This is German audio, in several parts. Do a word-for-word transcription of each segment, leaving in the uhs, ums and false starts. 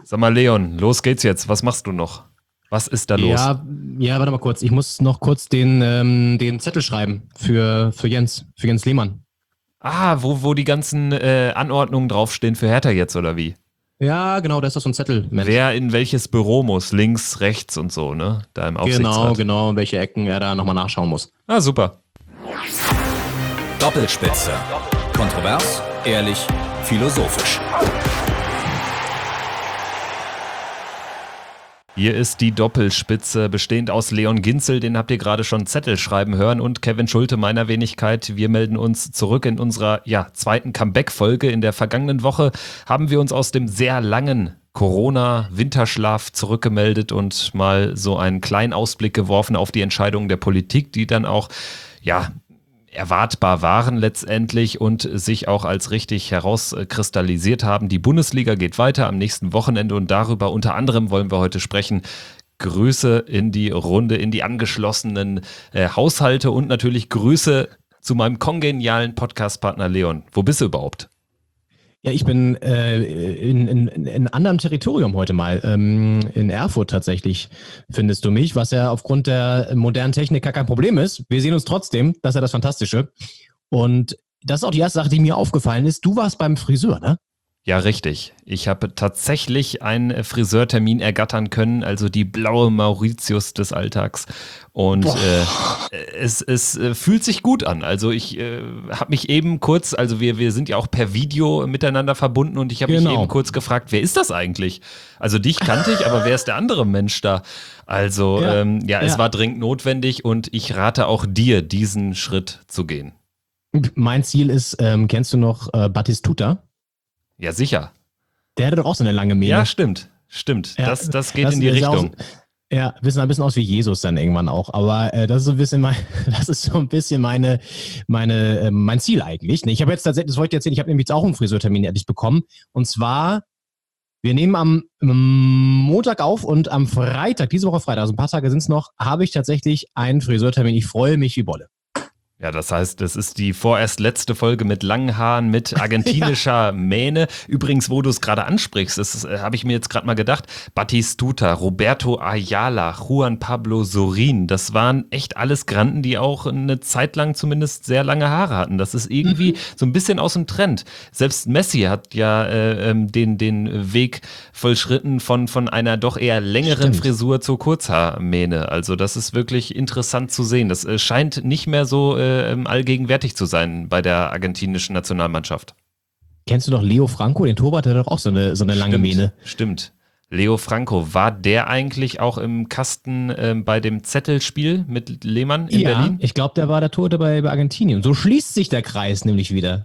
Sag mal, Leon, los geht's jetzt. Was machst du noch? Was ist da los? Ja, ja, warte mal kurz. Ich muss noch kurz den, ähm, den Zettel schreiben für, für Jens, für Jens Lehmann. Ah, wo, wo die ganzen äh, Anordnungen draufstehen für Hertha jetzt, oder wie? Ja, genau, da ist doch so ein Zettel. Mensch. Wer in welches Büro muss, links, rechts und so, ne? Da im Aufsichtsrat. Genau, genau, welche Ecken er da nochmal nachschauen muss. Ah, super. Doppelspitze. Kontrovers, ehrlich, philosophisch. Hier ist die Doppelspitze, bestehend aus Leon Ginzel, den habt ihr gerade schon Zettel schreiben hören, und Kevin Schulte meiner Wenigkeit. Wir melden uns zurück in unserer ja, zweiten Comeback-Folge. In der vergangenen Woche haben wir uns aus dem sehr langen Corona-Winterschlaf zurückgemeldet und mal so einen kleinen Ausblick geworfen auf die Entscheidungen der Politik, die dann auch, ja, erwartbar waren letztendlich und sich auch als richtig herauskristallisiert haben. Die Bundesliga geht weiter am nächsten Wochenende und darüber unter anderem wollen wir heute sprechen. Grüße in die Runde, in die angeschlossenen äh, Haushalte und natürlich Grüße zu meinem kongenialen Podcast-Partner Leon. Wo bist du überhaupt? Ja, ich bin äh, in, in, in anderem Territorium heute mal. Ähm, in Erfurt tatsächlich findest du mich, was ja aufgrund der modernen Technik gar kein Problem ist. Wir sehen uns trotzdem, das ist ja das Fantastische. Und das ist auch die erste Sache, die mir aufgefallen ist. Du warst beim Friseur, ne? Ja, richtig. Ich habe tatsächlich einen Friseurtermin ergattern können, also die blaue Mauritius des Alltags. Und äh, es, es äh, fühlt sich gut an. Also ich äh, habe mich eben kurz, also wir, wir sind ja auch per Video miteinander verbunden und ich habe Genau. mich eben kurz gefragt, wer ist das eigentlich? Also dich kannte ich, aber wer ist der andere Mensch da? Also ja, ähm, ja, es ja. war dringend notwendig und ich rate auch dir, diesen Schritt zu gehen. Mein Ziel ist, ähm, kennst du noch äh, Battistuta? Ja, sicher. Der hatte doch auch so eine lange Mähne. Ja, stimmt. Stimmt. Ja, das, das geht das in die ist Richtung. Aus, ja, wir sehen ein bisschen aus wie Jesus dann irgendwann auch. Aber äh, das ist so ein bisschen mein, das ist so ein bisschen meine, meine, äh, mein Ziel eigentlich. Ich habe jetzt tatsächlich, das wollte ich dir erzählen, ich habe nämlich jetzt auch einen Friseurtermin endlich bekommen. Und zwar, wir nehmen am Montag auf und am Freitag, diese Woche Freitag, also ein paar Tage sind es noch, habe ich tatsächlich einen Friseurtermin. Ich freue mich wie Bolle. Ja, das heißt, das ist die vorerst letzte Folge mit langen Haaren, mit argentinischer ja. Mähne. Übrigens, wo du es gerade ansprichst, das äh, habe ich mir jetzt gerade mal gedacht, Battistuta, Roberto Ayala, Juan Pablo Sorin, das waren echt alles Granden, die auch eine Zeit lang zumindest sehr lange Haare hatten. Das ist irgendwie mhm. so ein bisschen aus dem Trend. Selbst Messi hat ja äh, den, den Weg vollschritten von, von einer doch eher längeren Stimmt. Frisur zur Kurzhaarmähne. Also das ist wirklich interessant zu sehen. Das äh, scheint nicht mehr so äh, allgegenwärtig zu sein bei der argentinischen Nationalmannschaft. Kennst du doch Leo Franco, den Torwart, der hat doch auch so eine, so eine lange Stimmt, Mähne. Stimmt. Leo Franco, war der eigentlich auch im Kasten äh, bei dem Zettelspiel mit Lehmann in ja, Berlin? Ich glaube, der war der Torhüter bei, bei Argentinien. So schließt sich der Kreis nämlich wieder.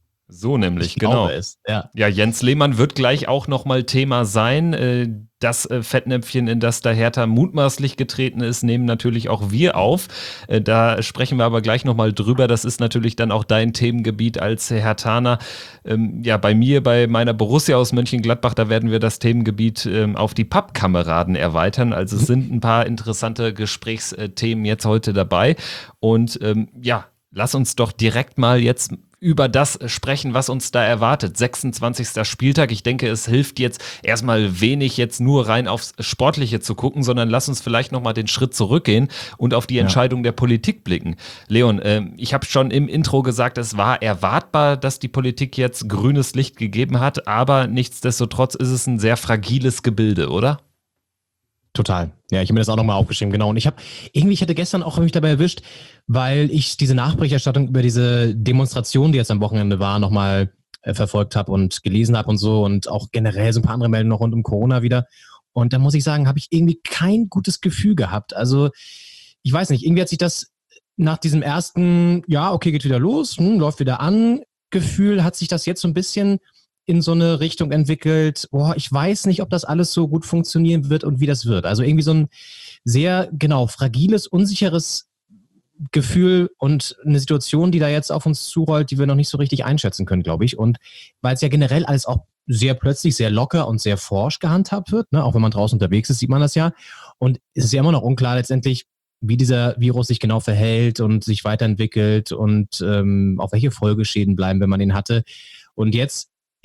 So nämlich, ich genau. Es, ja. ja, Jens Lehmann wird gleich auch nochmal Thema sein. Äh, das äh, Fettnäpfchen, in das da Hertha mutmaßlich getreten ist, nehmen natürlich auch wir auf. Äh, da sprechen wir aber gleich nochmal drüber. Das ist natürlich dann auch dein Themengebiet als Herthaner. Ähm, ja, bei mir, bei meiner Borussia aus Mönchengladbach, da werden wir das Themengebiet ähm, auf die Pappkameraden erweitern. Also es sind ein paar interessante Gesprächsthemen jetzt heute dabei. Und ähm, ja, lass uns doch direkt mal jetzt über das sprechen, was uns da erwartet. sechsundzwanzigster Spieltag. Ich denke, es hilft jetzt erstmal wenig, jetzt nur rein aufs Sportliche zu gucken, sondern lass uns vielleicht nochmal den Schritt zurückgehen und auf die Entscheidung ja. der Politik blicken. Leon, äh, ich habe schon im Intro gesagt, es war erwartbar, dass die Politik jetzt grünes Licht gegeben hat, aber nichtsdestotrotz ist es ein sehr fragiles Gebilde, oder? Total. Ja, ich habe mir das auch nochmal aufgeschrieben, genau. Und ich habe, irgendwie, ich hatte gestern auch mich dabei erwischt, weil ich diese Nachberichterstattung über diese Demonstration, die jetzt am Wochenende war, nochmal äh, verfolgt habe und gelesen habe und so und auch generell so ein paar andere Meldungen noch rund um Corona wieder. Und da muss ich sagen, habe ich irgendwie kein gutes Gefühl gehabt. Also, ich weiß nicht, irgendwie hat sich das nach diesem ersten, ja, okay, geht wieder los, hm, läuft wieder an, Gefühl, hat sich das jetzt so ein bisschen in so eine Richtung entwickelt, boah, ich weiß nicht, ob das alles so gut funktionieren wird und wie das wird. Also irgendwie so ein sehr, genau, fragiles, unsicheres Gefühl und eine Situation, die da jetzt auf uns zurollt, die wir noch nicht so richtig einschätzen können, glaube ich. Und weil es ja generell alles auch sehr plötzlich, sehr locker und sehr forsch gehandhabt wird, ne? Auch wenn man draußen unterwegs ist, sieht man das ja. Und es ist ja immer noch unklar letztendlich, wie dieser Virus sich genau verhält und sich weiterentwickelt und ähm, auf welche Folgeschäden bleiben, wenn man ihn hatte. Und jetzt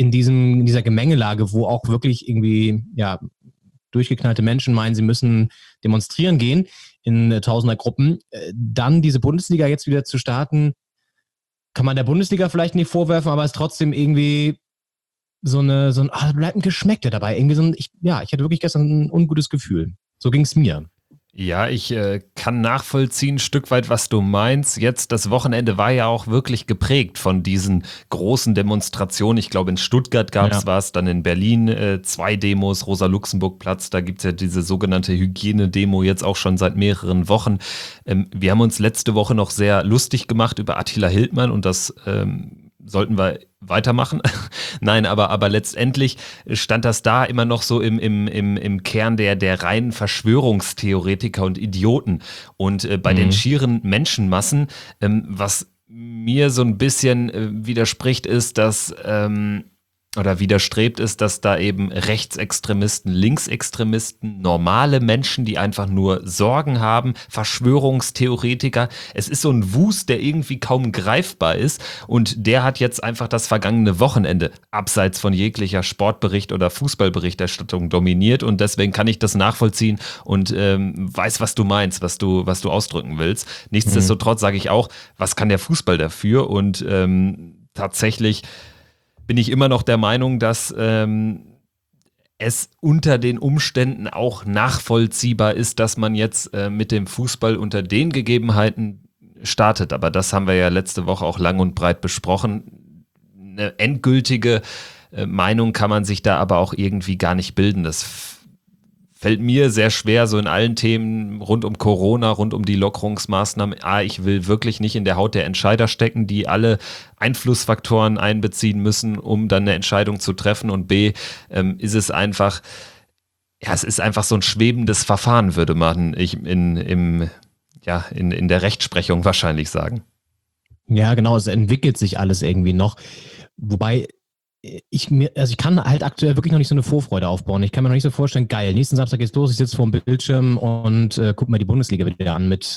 in diesem, in dieser Gemengelage, wo auch wirklich irgendwie, ja, durchgeknallte Menschen meinen, sie müssen demonstrieren gehen in äh, Tausendergruppen, äh, dann diese Bundesliga jetzt wieder zu starten, kann man der Bundesliga vielleicht nicht vorwerfen, aber es ist trotzdem irgendwie so eine, so ein, ah, bleibt ein Geschmäckle dabei. Irgendwie so ein, ich, ja, ich hatte wirklich gestern ein ungutes Gefühl. So ging es mir. Ja, ich äh, kann nachvollziehen ein Stück weit, was du meinst. Jetzt, das Wochenende war ja auch wirklich geprägt von diesen großen Demonstrationen. Ich glaube, in Stuttgart gab es Ja. was, dann in Berlin äh, zwei Demos, Rosa-Luxemburg-Platz, da gibt es ja diese sogenannte Hygienedemo jetzt auch schon seit mehreren Wochen. Ähm, wir haben uns letzte Woche noch sehr lustig gemacht über Attila Hildmann und das ähm, sollten wir weitermachen. Nein, aber, aber letztendlich stand das da immer noch so im, im, im, im Kern der, der reinen Verschwörungstheoretiker und Idioten. Und äh, bei Mhm. den schieren Menschenmassen, ähm, was mir so ein bisschen äh, widerspricht, ist, dass ähm, oder widerstrebt ist, dass da eben Rechtsextremisten, Linksextremisten, normale Menschen, die einfach nur Sorgen haben, Verschwörungstheoretiker, es ist so ein Wust, der irgendwie kaum greifbar ist und der hat jetzt einfach das vergangene Wochenende abseits von jeglicher Sportbericht oder Fußballberichterstattung dominiert und deswegen kann ich das nachvollziehen und ähm, weiß, was du meinst, was du, was du ausdrücken willst. Nichtsdestotrotz sage ich auch, was kann der Fußball dafür und ähm, tatsächlich bin ich immer noch der Meinung, dass ähm, es unter den Umständen auch nachvollziehbar ist, dass man jetzt äh, mit dem Fußball unter den Gegebenheiten startet. Aber das haben wir ja letzte Woche auch lang und breit besprochen. Eine endgültige äh, Meinung kann man sich da aber auch irgendwie gar nicht bilden. Das f- fällt mir sehr schwer, so in allen Themen rund um Corona, rund um die Lockerungsmaßnahmen. A, ich will wirklich nicht in der Haut der Entscheider stecken, die alle Einflussfaktoren einbeziehen müssen, um dann eine Entscheidung zu treffen. Und B, ähm, ist es einfach, ja, es ist einfach so ein schwebendes Verfahren, würde man ich in, im, ja, in, in der Rechtsprechung wahrscheinlich sagen. Ja, genau, es entwickelt sich alles irgendwie noch. Wobei ich mir, also ich kann halt aktuell wirklich noch nicht so eine Vorfreude aufbauen. Ich kann mir noch nicht so vorstellen, geil, nächsten Samstag geht's los, ich sitze vor dem Bildschirm und äh, guck mir die Bundesliga wieder an mit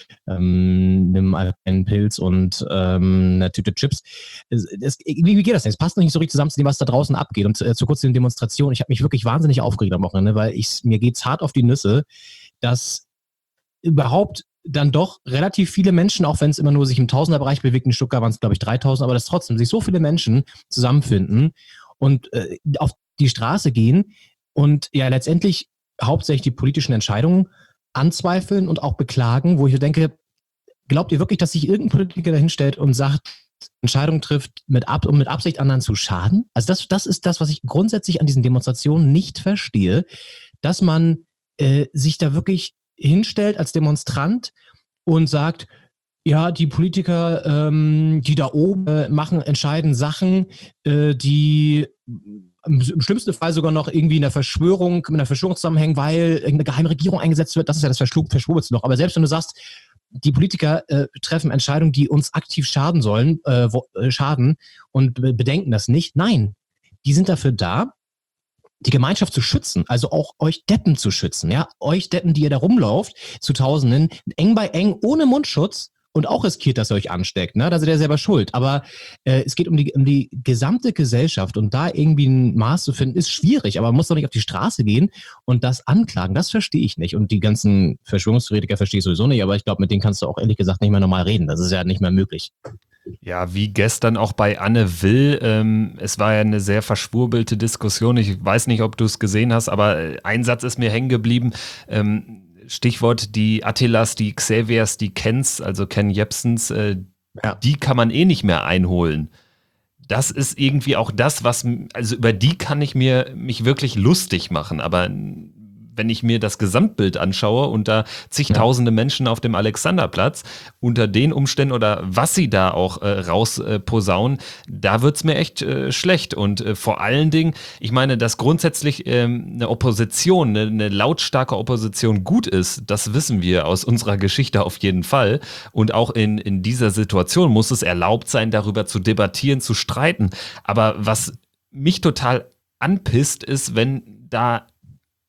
ähm, einem einen Pilz und ähm, einer Tüte Chips. Es, es, wie, wie geht das denn? Es passt noch nicht so richtig zusammen zu dem, was da draußen abgeht. Und äh, zu kurz den Demonstrationen, ich habe mich wirklich wahnsinnig aufgeregt am Wochenende, weil ich, mir geht's hart auf die Nüsse, dass überhaupt dann doch relativ viele Menschen, auch wenn es immer nur sich im Tausenderbereich bewegt, in Stuttgart waren es, glaube ich, dreitausend, aber dass trotzdem sich so viele Menschen zusammenfinden und äh, auf die Straße gehen und ja letztendlich hauptsächlich die politischen Entscheidungen anzweifeln und auch beklagen, wo ich denke, glaubt ihr wirklich, dass sich irgendein Politiker dahinstellt und sagt, Entscheidungen trifft, mit Ab um mit Absicht anderen zu schaden? Also das, das ist das, was ich grundsätzlich an diesen Demonstrationen nicht verstehe, dass man äh, sich da wirklich hinstellt als Demonstrant und sagt, ja, die Politiker, ähm, die da oben äh, machen, entscheiden Sachen, äh, die im schlimmsten Fall sogar noch irgendwie in der Verschwörung, mit einer Verschwörung zusammenhängen, weil irgendeine geheime Regierung eingesetzt wird. Das ist ja das Verschwurbelste noch. Aber selbst wenn du sagst, die Politiker äh, treffen Entscheidungen, die uns aktiv schaden sollen, äh, wo, äh, schaden und be- bedenken das nicht. Nein, die sind dafür da, die Gemeinschaft zu schützen, also auch euch Deppen zu schützen, ja, euch Deppen, die ihr da rumlauft, zu Tausenden, eng bei eng, ohne Mundschutz und auch riskiert, dass ihr euch ansteckt, ne, da seid ihr selber schuld, aber äh, es geht um die, um die gesamte Gesellschaft und da irgendwie ein Maß zu finden, ist schwierig, aber man muss doch nicht auf die Straße gehen und das anklagen, das verstehe ich nicht und die ganzen Verschwörungstheoretiker verstehe ich sowieso nicht, aber ich glaube, mit denen kannst du auch ehrlich gesagt nicht mehr normal reden, das ist ja nicht mehr möglich. Ja, wie gestern auch bei Anne Will. Ähm, es war ja eine sehr verschwurbelte Diskussion. Ich weiß nicht, ob du es gesehen hast, aber ein Satz ist mir hängen geblieben. Ähm, Stichwort die Attilas, die Xaviers, die Kens, also Ken Jebsens, äh, Ja. die kann man eh nicht mehr einholen. Das ist irgendwie auch das, was, also über die kann ich mir mich wirklich lustig machen, aber wenn ich mir das Gesamtbild anschaue und da zigtausende ja. Menschen auf dem Alexanderplatz unter den Umständen oder was sie da auch äh, rausposaunen, äh, da wird's mir echt äh, schlecht und äh, vor allen Dingen, ich meine, dass grundsätzlich ähm, eine Opposition, eine, eine lautstarke Opposition gut ist, das wissen wir aus unserer Geschichte auf jeden Fall und auch in, in dieser Situation muss es erlaubt sein, darüber zu debattieren, zu streiten, aber was mich total anpisst, ist, wenn da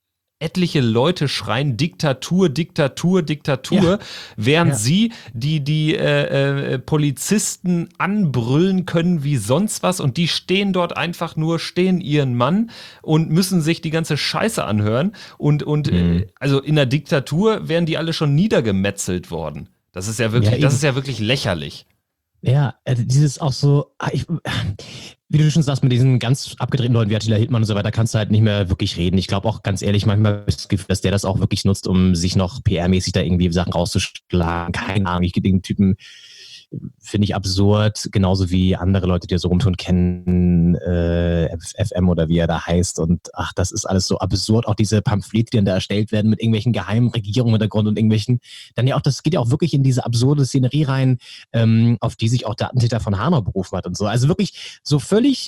etliche Leute schreien Diktatur, Diktatur, Diktatur, ja. während ja. sie die, die äh, äh, Polizisten anbrüllen können wie sonst was und die stehen dort einfach nur, stehen ihren Mann und müssen sich die ganze Scheiße anhören und, und mhm. äh, also in der Diktatur wären die alle schon niedergemetzelt worden. Das ist ja wirklich, ja, das ist ja wirklich lächerlich. Ja, dieses auch so, ich, wie du schon sagst, mit diesen ganz abgedrehten Leuten wie Attila Hildmann und so weiter, kannst du halt nicht mehr wirklich reden. Ich glaube auch ganz ehrlich, manchmal habe ich das Gefühl, dass der das auch wirklich nutzt, um sich noch P R-mäßig da irgendwie Sachen rauszuschlagen. Keine Ahnung, ich gebe den Typen, finde ich absurd, genauso wie andere Leute, die so rumtun, kennen, äh, F M oder wie er da heißt und ach, das ist alles so absurd, auch diese Pamphlete, die dann da erstellt werden mit irgendwelchen geheimen Regierungen im Hintergrund und irgendwelchen, dann ja auch, das geht ja auch wirklich in diese absurde Szenerie rein, ähm, auf die sich auch der Attentäter von Hanau berufen hat und so, also wirklich so völlig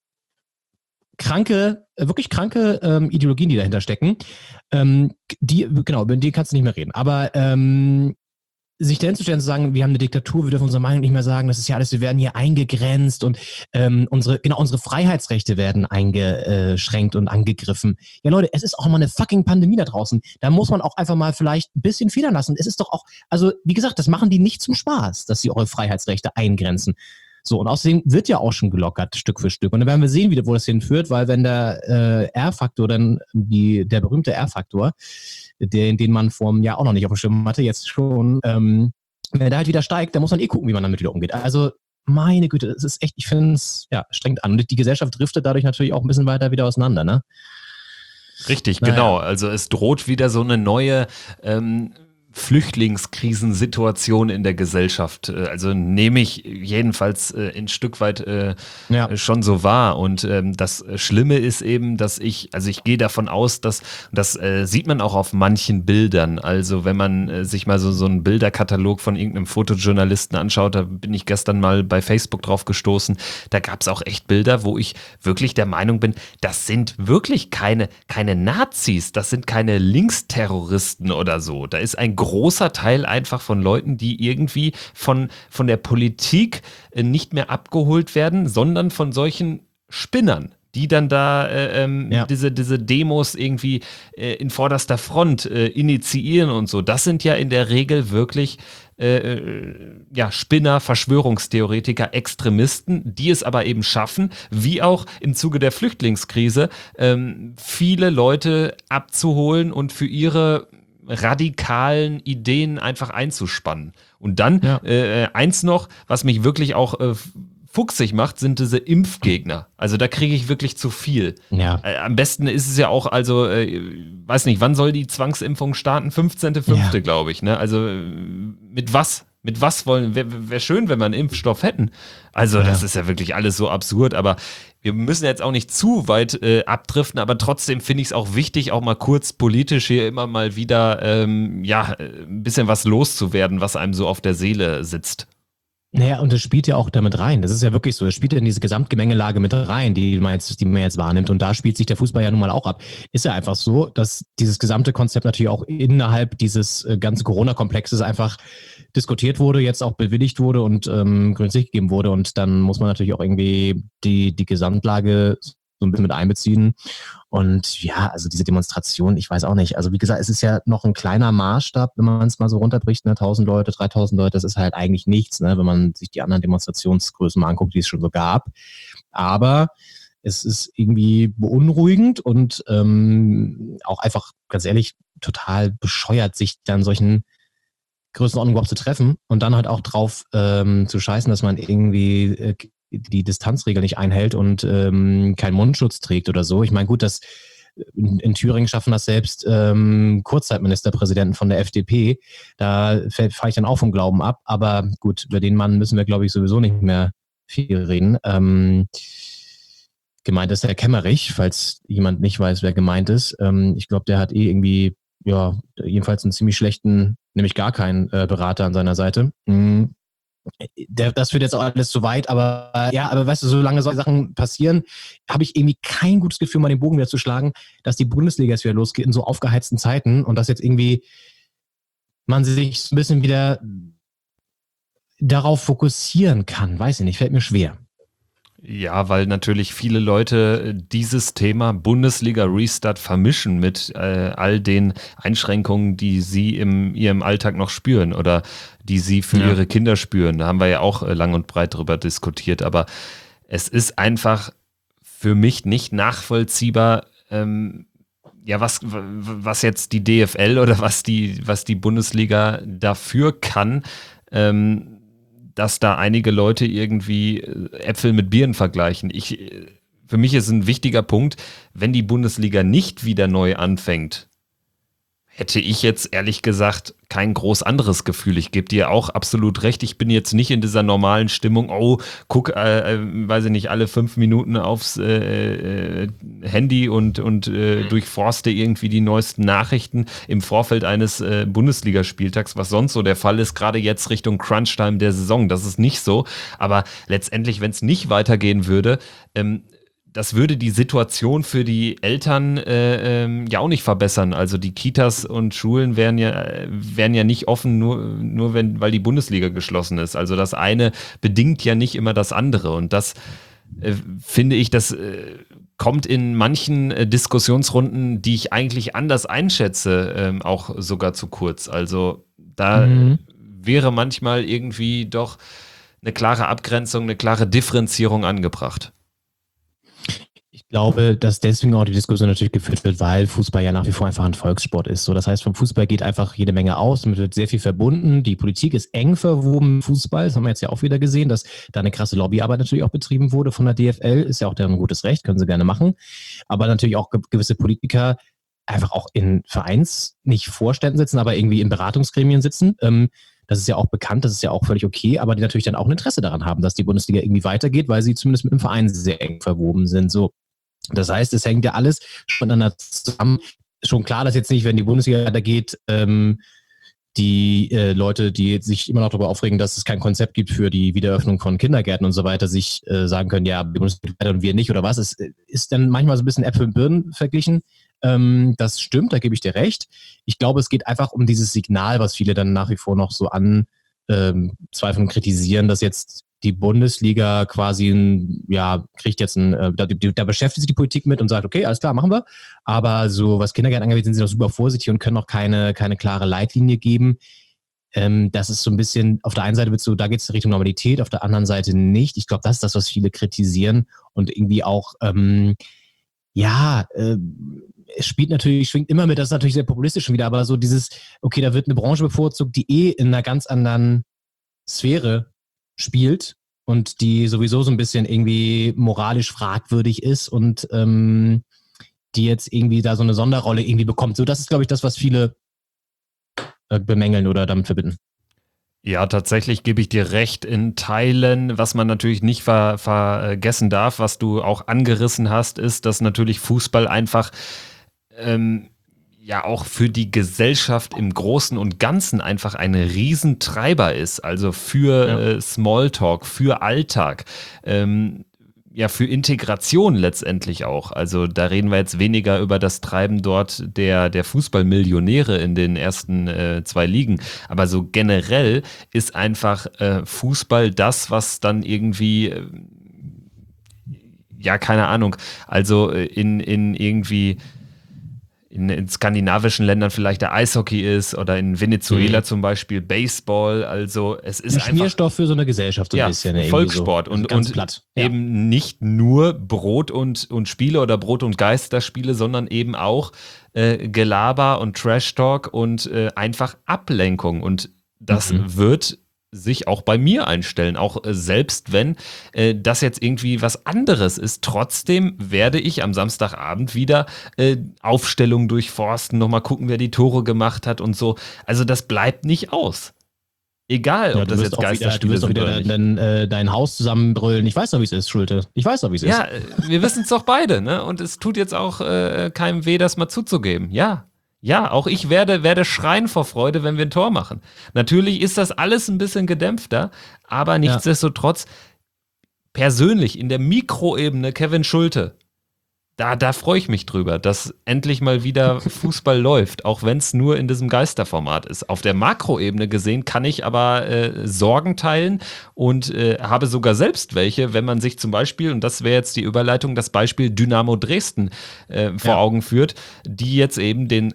kranke, wirklich kranke ähm, Ideologien, die dahinter stecken, ähm, die, genau, über die kannst du nicht mehr reden, aber ähm, sich dahin zu stellen, zu sagen, wir haben eine Diktatur, wir dürfen unsere Meinung nicht mehr sagen, das ist ja alles, wir werden hier eingegrenzt und ähm, unsere, genau, unsere Freiheitsrechte werden eingeschränkt und angegriffen. Ja Leute, es ist auch mal eine fucking Pandemie da draußen. Da muss man auch einfach mal vielleicht ein bisschen federn lassen. Es ist doch auch, also wie gesagt, das machen die nicht zum Spaß, dass sie eure Freiheitsrechte eingrenzen. So, und außerdem wird ja auch schon gelockert, Stück für Stück. Und dann werden wir sehen, wie, wo das hinführt, weil wenn der äh, R-Faktor, dann die, der berühmte R-Faktor, den, den man vor einem Jahr auch noch nicht auf dem Schirm hatte, jetzt schon, ähm, wenn der halt wieder steigt, dann muss man eh gucken, wie man damit wieder umgeht. Also, meine Güte, es ist echt, ich finde es, ja, strengt an. Und die Gesellschaft driftet dadurch natürlich auch ein bisschen weiter wieder auseinander, ne? Richtig, naja. Genau. Also es droht wieder so eine neue ähm, Flüchtlingskrisensituation in der Gesellschaft. Also nehme ich jedenfalls äh, ein Stück weit äh, ja. schon so wahr. Und ähm, das Schlimme ist eben, dass ich, also ich gehe davon aus, dass, das äh, sieht man auch auf manchen Bildern. Also wenn man äh, sich mal so, so einen Bilderkatalog von irgendeinem Fotojournalisten anschaut, da bin ich gestern mal bei Facebook drauf gestoßen, da gab es auch echt Bilder, wo ich wirklich der Meinung bin, das sind wirklich keine, keine Nazis, das sind keine Linksterroristen oder so. Da ist ein großer Teil einfach von Leuten, die irgendwie von, von der Politik nicht mehr abgeholt werden, sondern von solchen Spinnern, die dann da äh, ähm, ja. diese, diese Demos irgendwie äh, in vorderster Front äh, initiieren und so. Das sind ja in der Regel wirklich äh, ja, Spinner, Verschwörungstheoretiker, Extremisten, die es aber eben schaffen, wie auch im Zuge der Flüchtlingskrise, ähm, viele Leute abzuholen und für ihre radikalen Ideen einfach einzuspannen. Und dann ja. äh, eins noch, was mich wirklich auch äh, fuchsig macht, sind diese Impfgegner. Also da kriege ich wirklich zu viel. Ja. Äh, am besten ist es ja auch, also äh, weiß nicht, wann soll die Zwangsimpfung starten? fünfzehnter fünfter Ja. glaube ich. Ne? Also äh, mit was? Mit was wollen? Wäre wär schön, wenn wir einen Impfstoff hätten. Also ja. das ist ja wirklich alles so absurd, aber wir müssen jetzt auch nicht zu weit äh, abdriften, aber trotzdem finde ich es auch wichtig, auch mal kurz politisch hier immer mal wieder ähm, ja, ein bisschen was loszuwerden, was einem so auf der Seele sitzt. Naja, und das spielt ja auch damit rein. Das ist ja wirklich so. Das spielt ja in diese Gesamtgemengelage mit rein, die man jetzt, die man jetzt wahrnimmt. Und da spielt sich der Fußball ja nun mal auch ab. Ist ja einfach so, dass dieses gesamte Konzept natürlich auch innerhalb dieses äh, ganzen Corona-Komplexes einfach diskutiert wurde, jetzt auch bewilligt wurde und ähm, grünes Licht gegeben wurde. Und dann muss man natürlich auch irgendwie die, die Gesamtlage so ein bisschen mit einbeziehen. Und ja, also diese Demonstration, ich weiß auch nicht. Also wie gesagt, es ist ja noch ein kleiner Maßstab, wenn man es mal so runterbricht, ne? tausend Leute, dreitausend Leute, das ist halt eigentlich nichts, ne? Wenn man sich die anderen Demonstrationsgrößen mal anguckt, die es schon so gab. Aber es ist irgendwie beunruhigend und ähm, auch einfach, ganz ehrlich, total bescheuert, sich dann solchen Größenordnungen überhaupt zu treffen und dann halt auch drauf ähm, zu scheißen, dass man irgendwie äh, die Distanzregel nicht einhält und ähm, keinen Mundschutz trägt oder so. Ich meine, gut, dass in, in Thüringen schaffen das selbst ähm, Kurzzeitministerpräsidenten von der F D P. Da fahre ich dann auch vom Glauben ab. Aber gut, über den Mann müssen wir, glaube ich, sowieso nicht mehr viel reden. Ähm, gemeint ist Herr Kemmerich, falls jemand nicht weiß, wer gemeint ist. Ähm, ich glaube, der hat eh irgendwie, ja, jedenfalls einen ziemlich schlechten, nämlich gar keinen äh, Berater an seiner Seite. Mhm. Der, das führt jetzt auch alles zu weit, aber ja, aber weißt du, solange solche Sachen passieren, habe ich irgendwie kein gutes Gefühl, mal den Bogen wieder zu schlagen, dass die Bundesliga jetzt wieder losgeht in so aufgeheizten Zeiten und dass jetzt irgendwie man sich ein bisschen wieder darauf fokussieren kann. Weiß ich nicht, fällt mir schwer. Ja, weil natürlich viele Leute dieses Thema Bundesliga-Restart vermischen mit äh, all den Einschränkungen, die sie in ihrem Alltag noch spüren oder die sie für Ja. ihre Kinder spüren. Da haben wir ja auch äh, lang und breit drüber diskutiert. Aber es ist einfach für mich nicht nachvollziehbar, ähm, ja, was, was jetzt die D F L oder was die, was die Bundesliga dafür kann, ähm, dass da einige Leute irgendwie Äpfel mit Birnen vergleichen. Ich, für mich ist ein wichtiger Punkt, wenn die Bundesliga nicht wieder neu anfängt, hätte ich jetzt ehrlich gesagt kein groß anderes Gefühl. Ich gebe dir auch absolut recht. Ich bin jetzt nicht in dieser normalen Stimmung, oh, guck, äh, weiß ich nicht, alle fünf Minuten aufs äh, äh, Handy und, und äh, durchforste irgendwie die neuesten Nachrichten im Vorfeld eines äh, Bundesligaspieltags, was sonst so der Fall ist, gerade jetzt Richtung Crunchtime der Saison. Das ist nicht so. Aber letztendlich, wenn es nicht weitergehen würde, ähm, das würde die Situation für die Eltern äh, ähm, ja auch nicht verbessern. Also die Kitas und Schulen wären ja, wären ja nicht offen, nur, nur wenn, weil die Bundesliga geschlossen ist. Also das eine bedingt ja nicht immer das andere. Und das äh, finde ich, das äh, kommt in manchen äh, Diskussionsrunden, die ich eigentlich anders einschätze, äh, auch sogar zu kurz. Also da Mhm. wäre manchmal irgendwie doch eine klare Abgrenzung, eine klare Differenzierung angebracht. Ich glaube, dass deswegen auch die Diskussion natürlich geführt wird, weil Fußball ja nach wie vor einfach ein Volkssport ist. So, das heißt, vom Fußball geht einfach jede Menge aus, damit wird sehr viel verbunden. Die Politik ist eng verwoben mit Fußball. Das haben wir jetzt ja auch wieder gesehen, dass da eine krasse Lobbyarbeit natürlich auch betrieben wurde von der D F L. Ist ja auch deren gutes Recht, können sie gerne machen. Aber natürlich auch ge- gewisse Politiker einfach auch in Vereins, nicht Vorständen sitzen, aber irgendwie in Beratungsgremien sitzen. Ähm, das ist ja auch bekannt, das ist ja auch völlig okay, aber die natürlich dann auch ein Interesse daran haben, dass die Bundesliga irgendwie weitergeht, weil sie zumindest mit dem Verein sehr eng verwoben sind. So, das heißt, es hängt ja alles miteinander zusammen. Schon klar, dass jetzt nicht, wenn die Bundesliga weitergeht, ähm, die äh, Leute, die sich immer noch darüber aufregen, dass es kein Konzept gibt für die Wiedereröffnung von Kindergärten und so weiter, sich äh, sagen können, ja, die Bundesliga geht weiter und wir nicht oder was. Es ist dann manchmal so ein bisschen Äpfel und Birnen verglichen. Ähm, das stimmt, da gebe ich dir recht. Ich glaube, es geht einfach um dieses Signal, was viele dann nach wie vor noch so an ähm, zweifeln und kritisieren, dass jetzt die Bundesliga quasi, ein, ja, kriegt jetzt ein, äh, da, da beschäftigt sich die Politik mit und sagt, okay, alles klar, machen wir. Aber so, was Kindergärten angeht, sind sie noch super vorsichtig und können auch keine, keine klare Leitlinie geben. Ähm, das ist so ein bisschen, auf der einen Seite wird so, da geht es Richtung Normalität, auf der anderen Seite nicht. Ich glaube, das ist das, was viele kritisieren und irgendwie auch, ähm, ja, äh, es spielt natürlich, schwingt immer mit, das ist natürlich sehr populistisch schon wieder, aber so dieses, okay, da wird eine Branche bevorzugt, die eh in einer ganz anderen Sphäre spielt und die sowieso so ein bisschen irgendwie moralisch fragwürdig ist und ähm, die jetzt irgendwie da so eine Sonderrolle irgendwie bekommt. So, das ist, glaube ich, das, was viele äh, bemängeln oder damit verbinden. Ja, tatsächlich gebe ich dir recht in Teilen. Was man natürlich nicht ver- vergessen darf, was du auch angerissen hast, ist, dass natürlich Fußball einfach ähm, ja auch für die Gesellschaft im Großen und Ganzen einfach ein Riesentreiber ist. Also für Ja. äh, Smalltalk, für Alltag. Ähm, ja, für Integration letztendlich auch. Also da reden wir jetzt weniger über das Treiben dort der, der Fußballmillionäre in den ersten äh, zwei Ligen. Aber so generell ist einfach äh, Fußball das, was dann irgendwie, äh, ja, keine Ahnung, also äh, in, in irgendwie in, in skandinavischen Ländern vielleicht der Eishockey ist oder in Venezuela Mhm. zum Beispiel Baseball. Also es ist Ein einfach Schmierstoff für so eine Gesellschaft so ein ja, bisschen. irgendwie Volkssport so. und, ganz und platt. Ja. eben nicht nur Brot und, und Spiele oder Brot und Geisterspiele, sondern eben auch äh, Gelaber und Trash-Talk und äh, einfach Ablenkung. Und das Mhm. wird sich auch bei mir einstellen, auch äh, selbst wenn äh, das jetzt irgendwie was anderes ist. Trotzdem werde ich am Samstagabend wieder äh, Aufstellungen durchforsten, nochmal gucken, wer die Tore gemacht hat und so. Also das bleibt nicht aus. Egal, Ja, ob du das wirst jetzt auch wieder, du Geisterspiele wirst auch sind wieder oder dein, nicht. dein, äh, dein Haus zusammenbrüllen. Ich weiß doch, wie es ist, Schulte. Ich weiß doch, wie es ist. Ja, äh, wir wissen es doch beide, ne? Und es tut jetzt auch äh, keinem weh, das mal zuzugeben. Ja. Ja, auch ich werde, werde schreien vor Freude, wenn wir ein Tor machen. Natürlich ist das alles ein bisschen gedämpfter, aber nichtsdestotrotz persönlich in der Mikroebene Kevin Schulte Da, da freue ich mich drüber, dass endlich mal wieder Fußball läuft, auch wenn es nur in diesem Geisterformat ist. Auf der Makroebene gesehen kann ich aber äh, Sorgen teilen und äh, habe sogar selbst welche, wenn man sich zum Beispiel, und das wäre jetzt die Überleitung, das Beispiel Dynamo Dresden äh, vor Ja. Augen führt, die jetzt eben den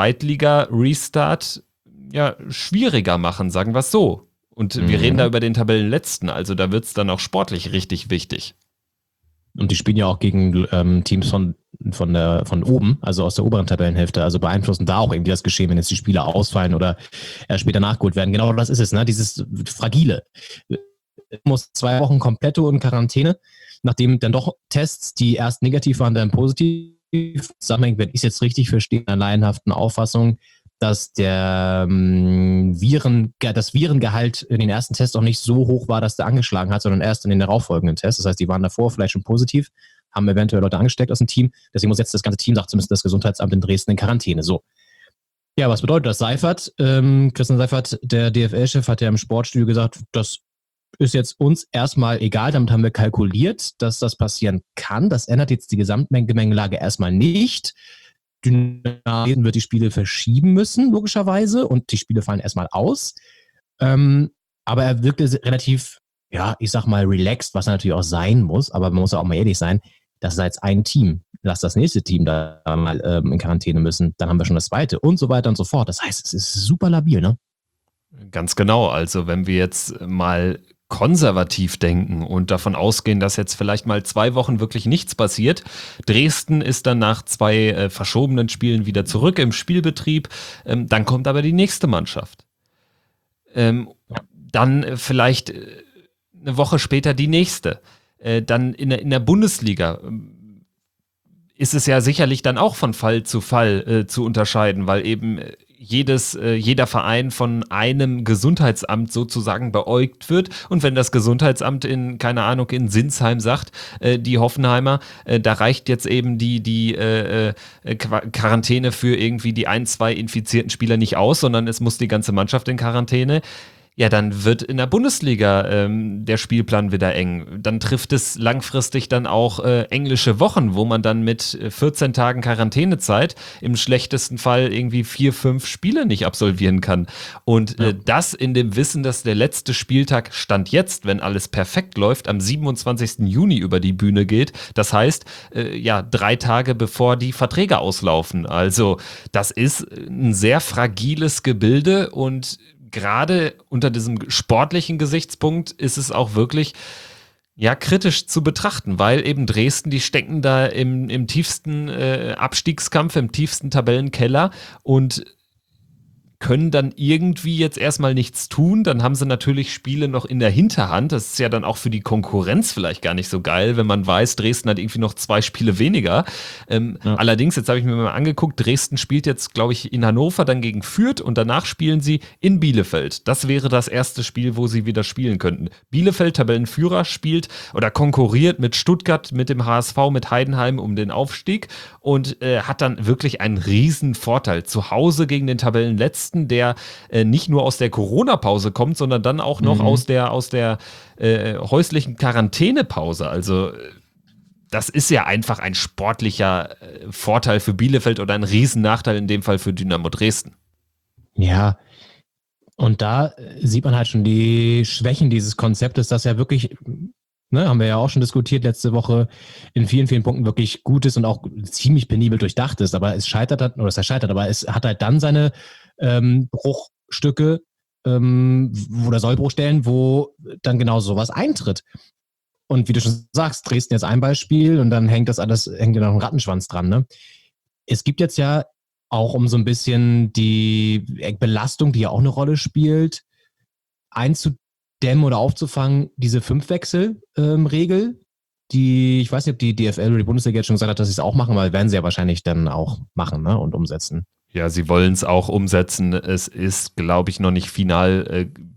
Zweitliga-Restart ja schwieriger machen, sagen wir es so. Und wir Mhm. reden da über den Tabellenletzten, also da wird es dann auch sportlich richtig wichtig. Und die spielen ja auch gegen ähm, Teams von, von, der, von oben, also aus der oberen Tabellenhälfte, also beeinflussen da auch irgendwie das Geschehen, wenn jetzt die Spieler ausfallen oder erst später nachgeholt werden. Genau das ist es, ne? Dieses Fragile. Muss zwei Wochen komplett in Quarantäne, nachdem dann doch Tests, die erst negativ waren, dann positiv zusammenhängen, wenn ich es jetzt richtig verstehe, in einer laienhaften Auffassung, dass der ähm, Viren, das Virengehalt in den ersten Tests auch nicht so hoch war, dass der angeschlagen hat, sondern erst in den darauffolgenden Tests. Das heißt, die waren davor vielleicht schon positiv, haben eventuell Leute angesteckt aus dem Team. Deswegen muss jetzt das ganze Team, sagt zumindest das Gesundheitsamt in Dresden, in Quarantäne. So. Ja, was bedeutet das? Seifert, ähm, Christian Seifert, der D F L-Chef, hat ja im Sportstudio gesagt, das ist jetzt uns erstmal egal, damit haben wir kalkuliert, dass das passieren kann. Das ändert jetzt die Gesamtgemengelage erstmal nicht. Dynamo wird die Spiele verschieben müssen, logischerweise, und die Spiele fallen erstmal aus. Ähm, aber er wirkte relativ, ja, ich sag mal, relaxed, was er natürlich auch sein muss, aber man muss auch mal ehrlich sein, das ist jetzt ein Team. Lass das nächste Team da mal ähm, in Quarantäne müssen, dann haben wir schon das zweite und so weiter und so fort. Das heißt, es ist super labil, ne? Ganz genau, also wenn wir jetzt mal konservativ denken und davon ausgehen, dass jetzt vielleicht mal zwei Wochen wirklich nichts passiert. Dresden ist dann nach zwei äh, verschobenen Spielen wieder zurück im Spielbetrieb. Ähm, dann kommt aber die nächste Mannschaft. Ähm, dann äh, vielleicht äh, eine Woche später die nächste. Äh, dann in der, in der Bundesliga ähm, ist es ja sicherlich dann auch von Fall zu Fall äh, zu unterscheiden, weil eben äh, jedes, äh, jeder Verein von einem Gesundheitsamt sozusagen beäugt wird. Und wenn das Gesundheitsamt in, keine Ahnung, in Sinsheim sagt, äh, die Hoffenheimer, äh, da reicht jetzt eben die, die äh, äh, Quarantäne für irgendwie die ein, zwei infizierten Spieler nicht aus, sondern es muss die ganze Mannschaft in Quarantäne. Ja, dann wird in der Bundesliga ähm, der Spielplan wieder eng. Dann trifft es langfristig dann auch äh, englische Wochen, wo man dann mit vierzehn Tagen Quarantänezeit im schlechtesten Fall irgendwie vier, fünf Spiele nicht absolvieren kann. Und Ja. äh, das in dem Wissen, dass der letzte Spieltag Stand jetzt, wenn alles perfekt läuft, am siebenundzwanzigsten Juni über die Bühne geht. Das heißt, äh, ja, drei Tage bevor die Verträge auslaufen. Also das ist ein sehr fragiles Gebilde und gerade unter diesem sportlichen Gesichtspunkt ist es auch wirklich ja kritisch zu betrachten, weil eben Dresden, die stecken da im, im tiefsten äh, Abstiegskampf, im tiefsten Tabellenkeller und können dann irgendwie jetzt erstmal nichts tun. Dann haben sie natürlich Spiele noch in der Hinterhand. Das ist ja dann auch für die Konkurrenz vielleicht gar nicht so geil, wenn man weiß, Dresden hat irgendwie noch zwei Spiele weniger. Ähm, Ja. Allerdings, jetzt habe ich mir mal angeguckt, Dresden spielt jetzt, glaube ich, in Hannover, dann gegen Fürth und danach spielen sie in Bielefeld. Das wäre das erste Spiel, wo sie wieder spielen könnten. Bielefeld, Tabellenführer, spielt oder konkurriert mit Stuttgart, mit dem H S V, mit Heidenheim um den Aufstieg und äh, hat dann wirklich einen riesen Vorteil. Zu Hause gegen den Tabellenletzten, der äh, nicht nur aus der Corona-Pause kommt, sondern dann auch noch Mhm. aus der, aus der äh, häuslichen Quarantänepause. Also äh, das ist ja einfach ein sportlicher äh, Vorteil für Bielefeld oder ein Riesennachteil in dem Fall für Dynamo Dresden. Ja, und da äh, sieht man halt schon die Schwächen dieses Konzeptes, das ja wirklich, ne, haben wir ja auch schon diskutiert letzte Woche, in vielen, vielen Punkten wirklich gut ist und auch ziemlich penibel durchdacht ist, aber es scheitert, halt- oder es scheitert, aber es hat halt dann seine ähm, Bruchstücke ähm, oder Sollbruchstellen, wo dann genau sowas eintritt. Und wie du schon sagst, Dresden jetzt ein Beispiel und dann hängt das alles, hängt ja noch ein Rattenschwanz dran, ne? Es gibt jetzt ja auch um so ein bisschen die Belastung, die ja auch eine Rolle spielt, einzudämmen oder aufzufangen, diese Fünfwechsel-Regel, die, ich weiß nicht, ob die D F L oder die Bundesliga jetzt schon gesagt hat, dass sie es auch machen, weil werden sie ja wahrscheinlich dann auch machen, ne, und umsetzen. Ja, sie wollen es auch umsetzen. Es ist, glaube ich, noch nicht final äh,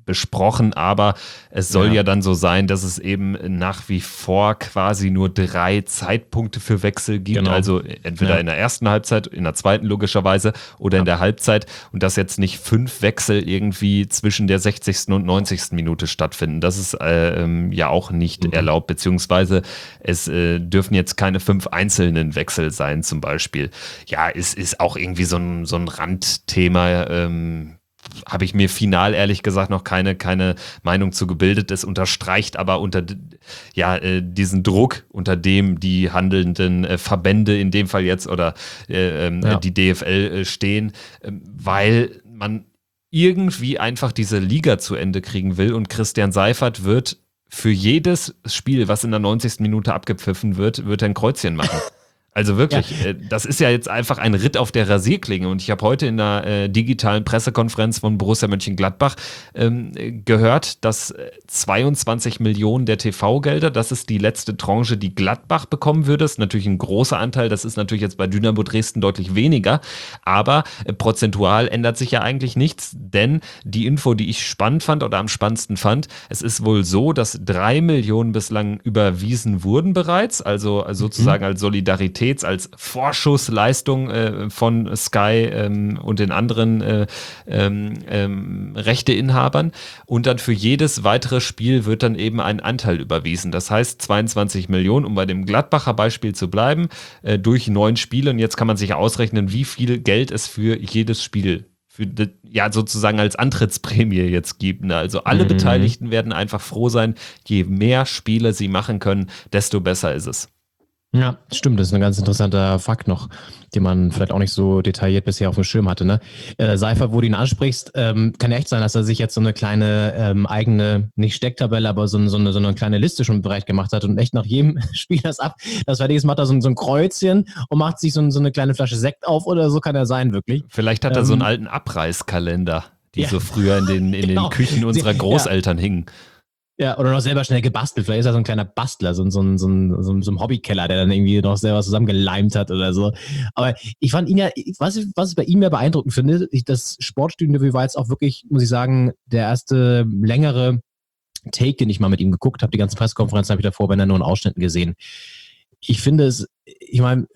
besprochen, aber es soll ja. Ja. ja dann so sein, dass es eben nach wie vor quasi nur drei Zeitpunkte für Wechsel gibt, Genau. also entweder Ja. in der ersten Halbzeit, in der zweiten logischerweise oder in der Halbzeit und dass jetzt nicht fünf Wechsel irgendwie zwischen der sechzigsten und neunzigsten Minute stattfinden. Das ist äh, ähm, ja auch nicht Mhm. erlaubt, beziehungsweise es äh, dürfen jetzt keine fünf einzelnen Wechsel sein zum Beispiel. Ja, es ist auch irgendwie so ein, so ein Randthema, ähm, habe ich mir final ehrlich gesagt noch keine, keine Meinung zu gebildet. Es unterstreicht aber unter ja, äh, diesen Druck, unter dem die handelnden äh, Verbände in dem Fall jetzt oder äh, ähm, Ja. die D F L äh, stehen, äh, weil man irgendwie einfach diese Liga zu Ende kriegen will und Christian Seifert wird für jedes Spiel, was in der neunzigsten Minute abgepfiffen wird, wird er ein Kreuzchen machen. Also wirklich, ja. äh, das ist ja jetzt einfach ein Ritt auf der Rasierklinge und ich habe heute in der äh, digitalen Pressekonferenz von Borussia Mönchengladbach ähm, gehört, dass zweiundzwanzig Millionen der T V-Gelder, das ist die letzte Tranche, die Gladbach bekommen würde, das ist natürlich ein großer Anteil, das ist natürlich jetzt bei Dynamo Dresden deutlich weniger, aber äh, prozentual ändert sich ja eigentlich nichts, denn die Info, die ich spannend fand oder am spannendsten fand, es ist wohl so, dass drei Millionen bislang überwiesen wurden bereits, also sozusagen mhm. als Solidarität als Vorschussleistung äh, von Sky ähm, und den anderen äh, ähm, ähm, Rechteinhabern und dann für jedes weitere Spiel wird dann eben ein Anteil überwiesen. Das heißt zweiundzwanzig Millionen, um bei dem Gladbacher Beispiel zu bleiben, äh, durch neun Spiele und jetzt kann man sich ausrechnen, wie viel Geld es für jedes Spiel für die, ja sozusagen als Antrittsprämie jetzt gibt. Ne? Also alle mhm. Beteiligten werden einfach froh sein, je mehr Spiele sie machen können, desto besser ist es. Ja, stimmt, das ist ein ganz interessanter Fakt noch, den man vielleicht auch nicht so detailliert bisher auf dem Schirm hatte. Ne? Äh, Seifert, wo du ihn ansprichst, ähm, kann ja echt sein, dass er sich jetzt so eine kleine ähm, eigene, nicht Stecktabelle, aber so, so, eine, so eine kleine Liste schon bereit gemacht hat und echt nach jedem Spiel das ab. Das fertig ist, macht er so, so ein Kreuzchen und macht sich so, so eine kleine Flasche Sekt auf oder so kann er sein, wirklich. Vielleicht hat er ähm, so einen alten Abreißkalender, die ja. so früher in den, in genau. den Küchen unserer Großeltern ja. hingen. Ja, oder noch selber schnell gebastelt. Vielleicht ist er so ein kleiner Bastler, so, so, so, so, so, so ein Hobbykeller, der dann irgendwie noch selber zusammengeleimt hat oder so. Aber ich fand ihn ja, was ich, was ich bei ihm ja beeindruckend finde, ich, das Sportstudio war jetzt auch wirklich, muss ich sagen, der erste längere Take, den ich mal mit ihm geguckt habe. Die ganzen Pressekonferenzen habe ich davor bei nur in Ausschnitten gesehen. Ich finde es, ich meine,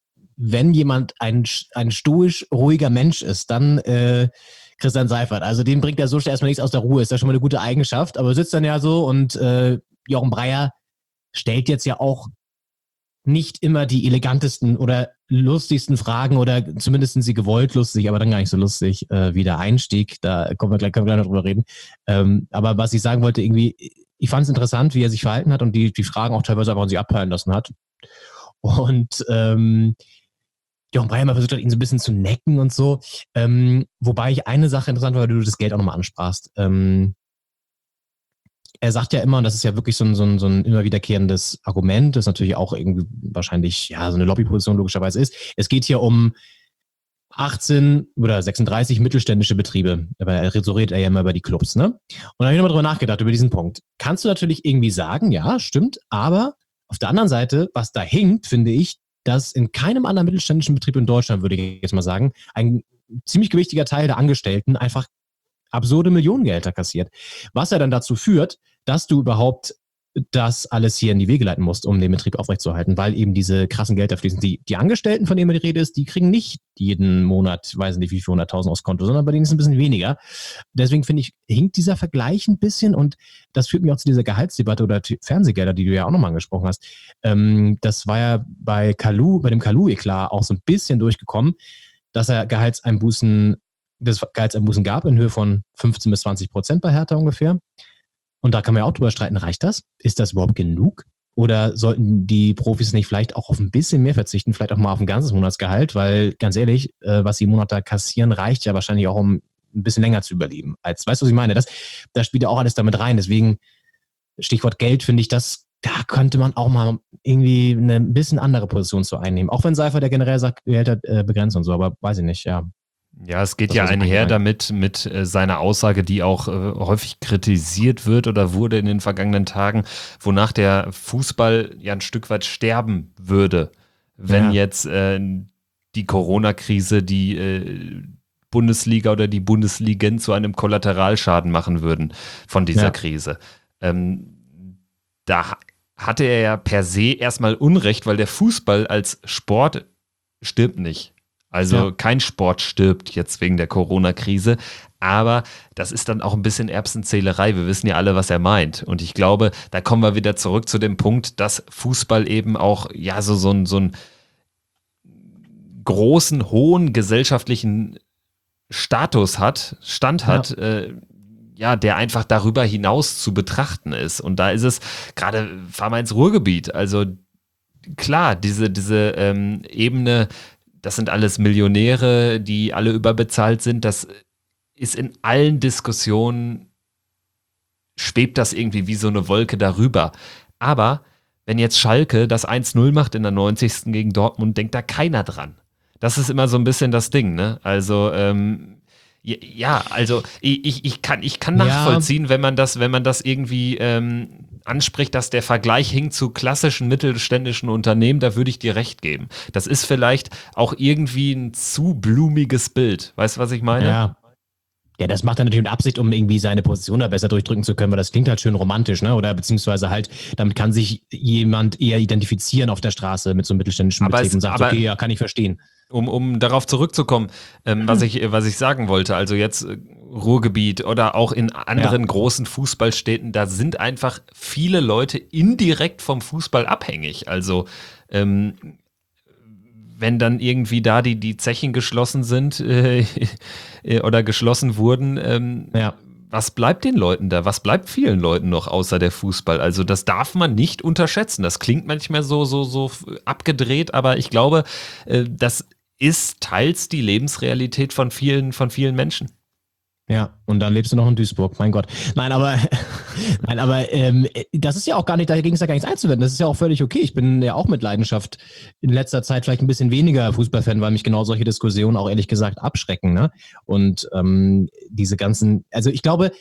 wenn jemand ein, ein stoisch ruhiger Mensch ist, dann äh, Christian Seifert. Also den bringt er so schnell erstmal nichts aus der Ruhe. Ist ja schon mal eine gute Eigenschaft. Aber sitzt dann ja so und äh, Jochen Breyer stellt jetzt ja auch nicht immer die elegantesten oder lustigsten Fragen oder zumindest sind sie gewollt lustig, aber dann gar nicht so lustig äh, wie der Einstieg. Da kommen wir gleich, können wir gleich noch drüber reden. Ähm, aber was ich sagen wollte, irgendwie, ich fand es interessant, wie er sich verhalten hat und die, die Fragen auch teilweise einfach an sich abfallen lassen hat. Und ähm, Jochen Breyer mal versucht hat, ihn so ein bisschen zu necken und so. Ähm, wobei ich eine Sache interessant war, weil du das Geld auch nochmal ansprachst. Ähm, er sagt ja immer, und das ist ja wirklich so ein, so ein, so ein immer wiederkehrendes Argument, das natürlich auch irgendwie wahrscheinlich ja so eine Lobbyposition logischerweise ist. Es geht hier um achtzehn oder sechsunddreißig mittelständische Betriebe. Aber so redet er ja immer über die Clubs, ne? Und da habe ich nochmal drüber nachgedacht, über diesen Punkt. Kannst du natürlich irgendwie sagen, ja, stimmt, aber auf der anderen Seite, was da hinkt, finde ich, dass in keinem anderen mittelständischen Betrieb in Deutschland, würde ich jetzt mal sagen, ein ziemlich gewichtiger Teil der Angestellten einfach absurde Millionengehälter kassiert. Was ja dann dazu führt, dass du überhaupt das alles hier in die Wege leiten musst, um den Betrieb aufrechtzuerhalten, weil eben diese krassen Gelder fließen. Die, die Angestellten, von denen die Rede ist, die kriegen nicht jeden Monat, weiß nicht wie viel, hunderttausend aufs Konto, sondern bei denen ist es ein bisschen weniger. Deswegen finde ich, hinkt dieser Vergleich ein bisschen und das führt mich auch zu dieser Gehaltsdebatte oder Fernsehgelder, die du ja auch nochmal angesprochen hast. Ähm, das war ja bei Kalou, bei dem Kalou-Eklat auch so ein bisschen durchgekommen, dass er Gehaltseinbußen, dass es Gehaltseinbußen gab in Höhe von fünfzehn bis zwanzig Prozent bei Hertha ungefähr. Und da kann man ja auch drüber streiten, reicht das? Ist das überhaupt genug? Oder sollten die Profis nicht vielleicht auch auf ein bisschen mehr verzichten, vielleicht auch mal auf ein ganzes Monatsgehalt? Weil, ganz ehrlich, äh, was sie im Monat da kassieren, reicht ja wahrscheinlich auch, um ein bisschen länger zu überleben. Als, weißt du, was ich meine? Das, das spielt ja auch alles damit rein. Deswegen, Stichwort Geld, finde ich, das, da könnte man auch mal irgendwie eine ein bisschen andere Position zu einnehmen. Auch wenn Seifert, der generell sagt, Gehälter äh, begrenzt und so, aber weiß ich nicht, ja. Ja, es geht das ja einher damit, mit äh, seiner Aussage, die auch äh, häufig kritisiert wird oder wurde in den vergangenen Tagen, wonach der Fußball ja ein Stück weit sterben würde, wenn ja. jetzt äh, die Corona-Krise, die äh, Bundesliga oder die Bundesligen zu einem Kollateralschaden machen würden von dieser Ja. Krise. Ähm, da hatte er ja per se erstmal Unrecht, weil der Fußball als Sport stirbt nicht. Also Ja. kein Sport stirbt jetzt wegen der Corona-Krise, aber das ist dann auch ein bisschen Erbsenzählerei. Wir wissen ja alle, was er meint. Und ich glaube, da kommen wir wieder zurück zu dem Punkt, dass Fußball eben auch ja so, so, ein, so einen großen, hohen gesellschaftlichen Status hat, Stand hat, Ja. äh, ja, der einfach darüber hinaus zu betrachten ist. Und da ist es, gerade fahr mal ins Ruhrgebiet, also klar, diese, diese ähm, Ebene, das sind alles Millionäre, die alle überbezahlt sind, das ist in allen Diskussionen, schwebt das irgendwie wie so eine Wolke darüber. Aber wenn jetzt Schalke das eins null macht in der neunzigsten gegen Dortmund, denkt da keiner dran. Das ist immer so ein bisschen das Ding, ne? Also, ähm, ja, also ich, ich kann, ich kann Ja. nachvollziehen, wenn man das, wenn man das irgendwie ähm, anspricht, dass der Vergleich hinkt zu klassischen mittelständischen Unternehmen, da würde ich dir recht geben. Das ist vielleicht auch irgendwie ein zu blumiges Bild. Weißt du, was ich meine? Ja. Ja, das macht er natürlich mit Absicht, um irgendwie seine Position da besser durchdrücken zu können, weil das klingt halt schön romantisch, ne? Oder beziehungsweise halt, damit kann sich jemand eher identifizieren auf der Straße mit so einem mittelständischen Aber Betrieb es- und sagt, aber- okay, ja, kann ich verstehen. Um, um darauf zurückzukommen, ähm, was, ich, was ich sagen wollte, also jetzt äh, Ruhrgebiet oder auch in anderen großen Fußballstädten, da sind einfach viele Leute indirekt vom Fußball abhängig. Also ähm, wenn dann irgendwie da die, die Zechen geschlossen sind äh, oder geschlossen wurden, ähm, Ja. was bleibt den Leuten da? Was bleibt vielen Leuten noch außer der Fußball? Also das darf man nicht unterschätzen. Das klingt manchmal so, so, so abgedreht, aber ich glaube, äh, das ist teils die Lebensrealität von vielen, von vielen Menschen. Ja, und dann lebst du noch in Duisburg, mein Gott. Nein, aber, nein, aber ähm, das ist ja auch gar nicht, dagegen ist ja gar nichts einzuwenden. Das ist ja auch völlig okay. Ich bin ja auch mit Leidenschaft in letzter Zeit vielleicht ein bisschen weniger Fußballfan, weil mich genau solche Diskussionen auch ehrlich gesagt abschrecken. Ne? Und ähm, diese ganzen, also ich glaube,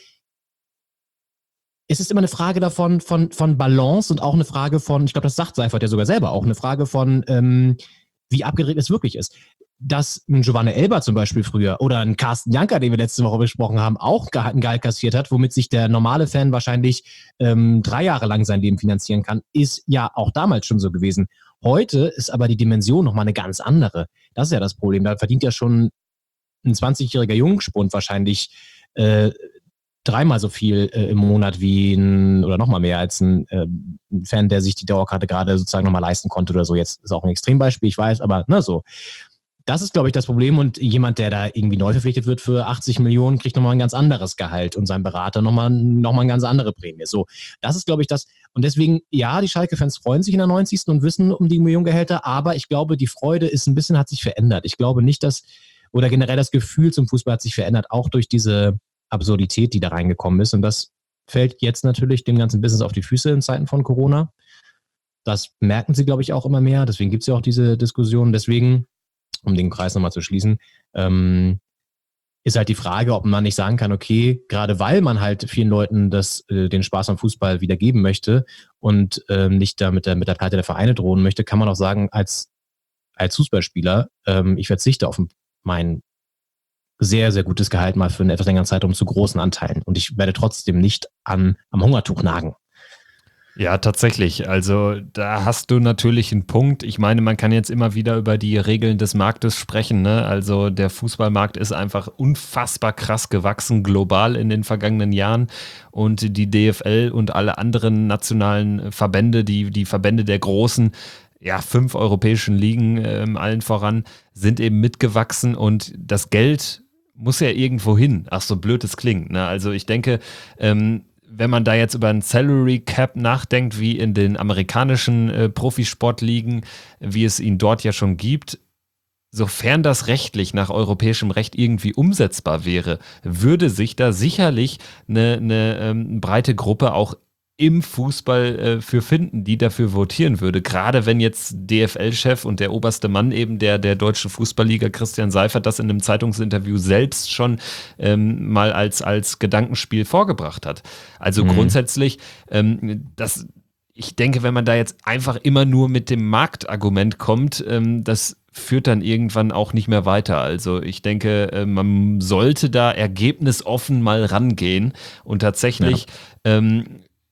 es ist immer eine Frage davon, von, von Balance und auch eine Frage von, ich glaube, das sagt Seifert ja sogar selber auch, eine Frage von, ähm, wie abgedreht es wirklich ist. Dass ein Giovanni Elber zum Beispiel früher oder ein Carsten Janker, den wir letzte Woche besprochen haben, auch ein Gehalt kassiert hat, womit sich der normale Fan wahrscheinlich ähm, drei Jahre lang sein Leben finanzieren kann, ist ja auch damals schon so gewesen. Heute ist aber die Dimension nochmal eine ganz andere. Das ist ja das Problem. Da verdient ja schon ein zwanzigjähriger Jungspund wahrscheinlich äh, dreimal so viel äh, im Monat wie ein, oder nochmal mehr als ein, äh, ein Fan, der sich die Dauerkarte gerade sozusagen nochmal leisten konnte oder so. Jetzt ist auch ein Extrembeispiel, ich weiß, aber ne, so. Das ist, glaube ich, das Problem. Und jemand, der da irgendwie neu verpflichtet wird für achtzig Millionen, kriegt nochmal ein ganz anderes Gehalt und sein Berater nochmal noch mal eine ganz andere Prämie. So, das ist, glaube ich, das. Und deswegen, ja, die Schalke-Fans freuen sich in der neunzigsten und wissen um die Millionengehälter, aber ich glaube, die Freude ist ein bisschen, hat sich verändert. Ich glaube nicht, dass, oder generell das Gefühl zum Fußball hat sich verändert, auch durch diese Absurdität, die da reingekommen ist. Und das fällt jetzt natürlich dem ganzen Business auf die Füße in Zeiten von Corona. Das merken sie, glaube ich, auch immer mehr. Deswegen gibt es ja auch diese Diskussion. Deswegen, um den Kreis nochmal zu schließen, ähm, ist halt die Frage, ob man nicht sagen kann, okay, gerade weil man halt vielen Leuten das, äh, den Spaß am Fußball wiedergeben möchte und ähm, nicht da mit der, mit der Pleite der Vereine drohen möchte, kann man auch sagen, als, als Fußballspieler, ähm, ich verzichte auf mein sehr, sehr gutes Gehalt mal für einen etwas längeren Zeitraum zu großen Anteilen. Und ich werde trotzdem nicht an, am Hungertuch nagen. Ja, tatsächlich. Also da hast du natürlich einen Punkt. Ich meine, man kann jetzt immer wieder über die Regeln des Marktes sprechen, ne? Also der Fußballmarkt ist einfach unfassbar krass gewachsen, global in den vergangenen Jahren. Und die D F L und alle anderen nationalen Verbände, die, die Verbände der großen, ja, fünf europäischen Ligen ähm, allen voran, sind eben mitgewachsen und das Geld muss ja irgendwo hin. Ach, so blöd es klingt. Ne? Also ich denke, ähm, wenn man da jetzt über ein Salary Cap nachdenkt, wie in den amerikanischen äh, Profisportligen, wie es ihn dort ja schon gibt, sofern das rechtlich nach europäischem Recht irgendwie umsetzbar wäre, würde sich da sicherlich eine, eine ähm, breite Gruppe auch im Fußball äh, für finden, die dafür votieren würde. Gerade wenn jetzt D F L-Chef und der oberste Mann eben der, der deutschen Fußballliga, Christian Seifert, das in einem Zeitungsinterview selbst schon ähm, mal als, als Gedankenspiel vorgebracht hat. Also Mhm. grundsätzlich, ähm, das, ich denke, wenn man da jetzt einfach immer nur mit dem Marktargument kommt, ähm, das führt dann irgendwann auch nicht mehr weiter. Also ich denke, man sollte da ergebnisoffen mal rangehen und tatsächlich ja. ähm,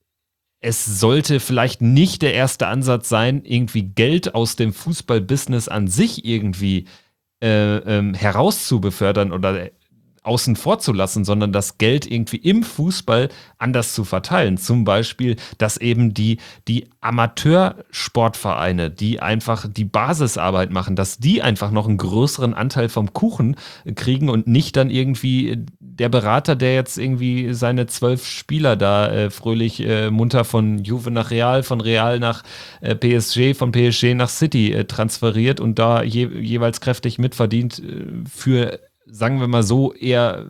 es sollte vielleicht nicht der erste Ansatz sein, irgendwie Geld aus dem Fußballbusiness an sich irgendwie äh, ähm, herauszubefördern oder außen vor zu lassen, sondern das Geld irgendwie im Fußball anders zu verteilen. Zum Beispiel, dass eben die, die Amateursportvereine, die einfach die Basisarbeit machen, dass die einfach noch einen größeren Anteil vom Kuchen kriegen und nicht dann irgendwie der Berater, der jetzt irgendwie seine zwölf Spieler da äh, fröhlich äh, munter von Juve nach Real, von Real nach äh, P S G, von P S G nach City äh, transferiert und da je, jeweils kräftig mitverdient äh, für, sagen wir mal so, eher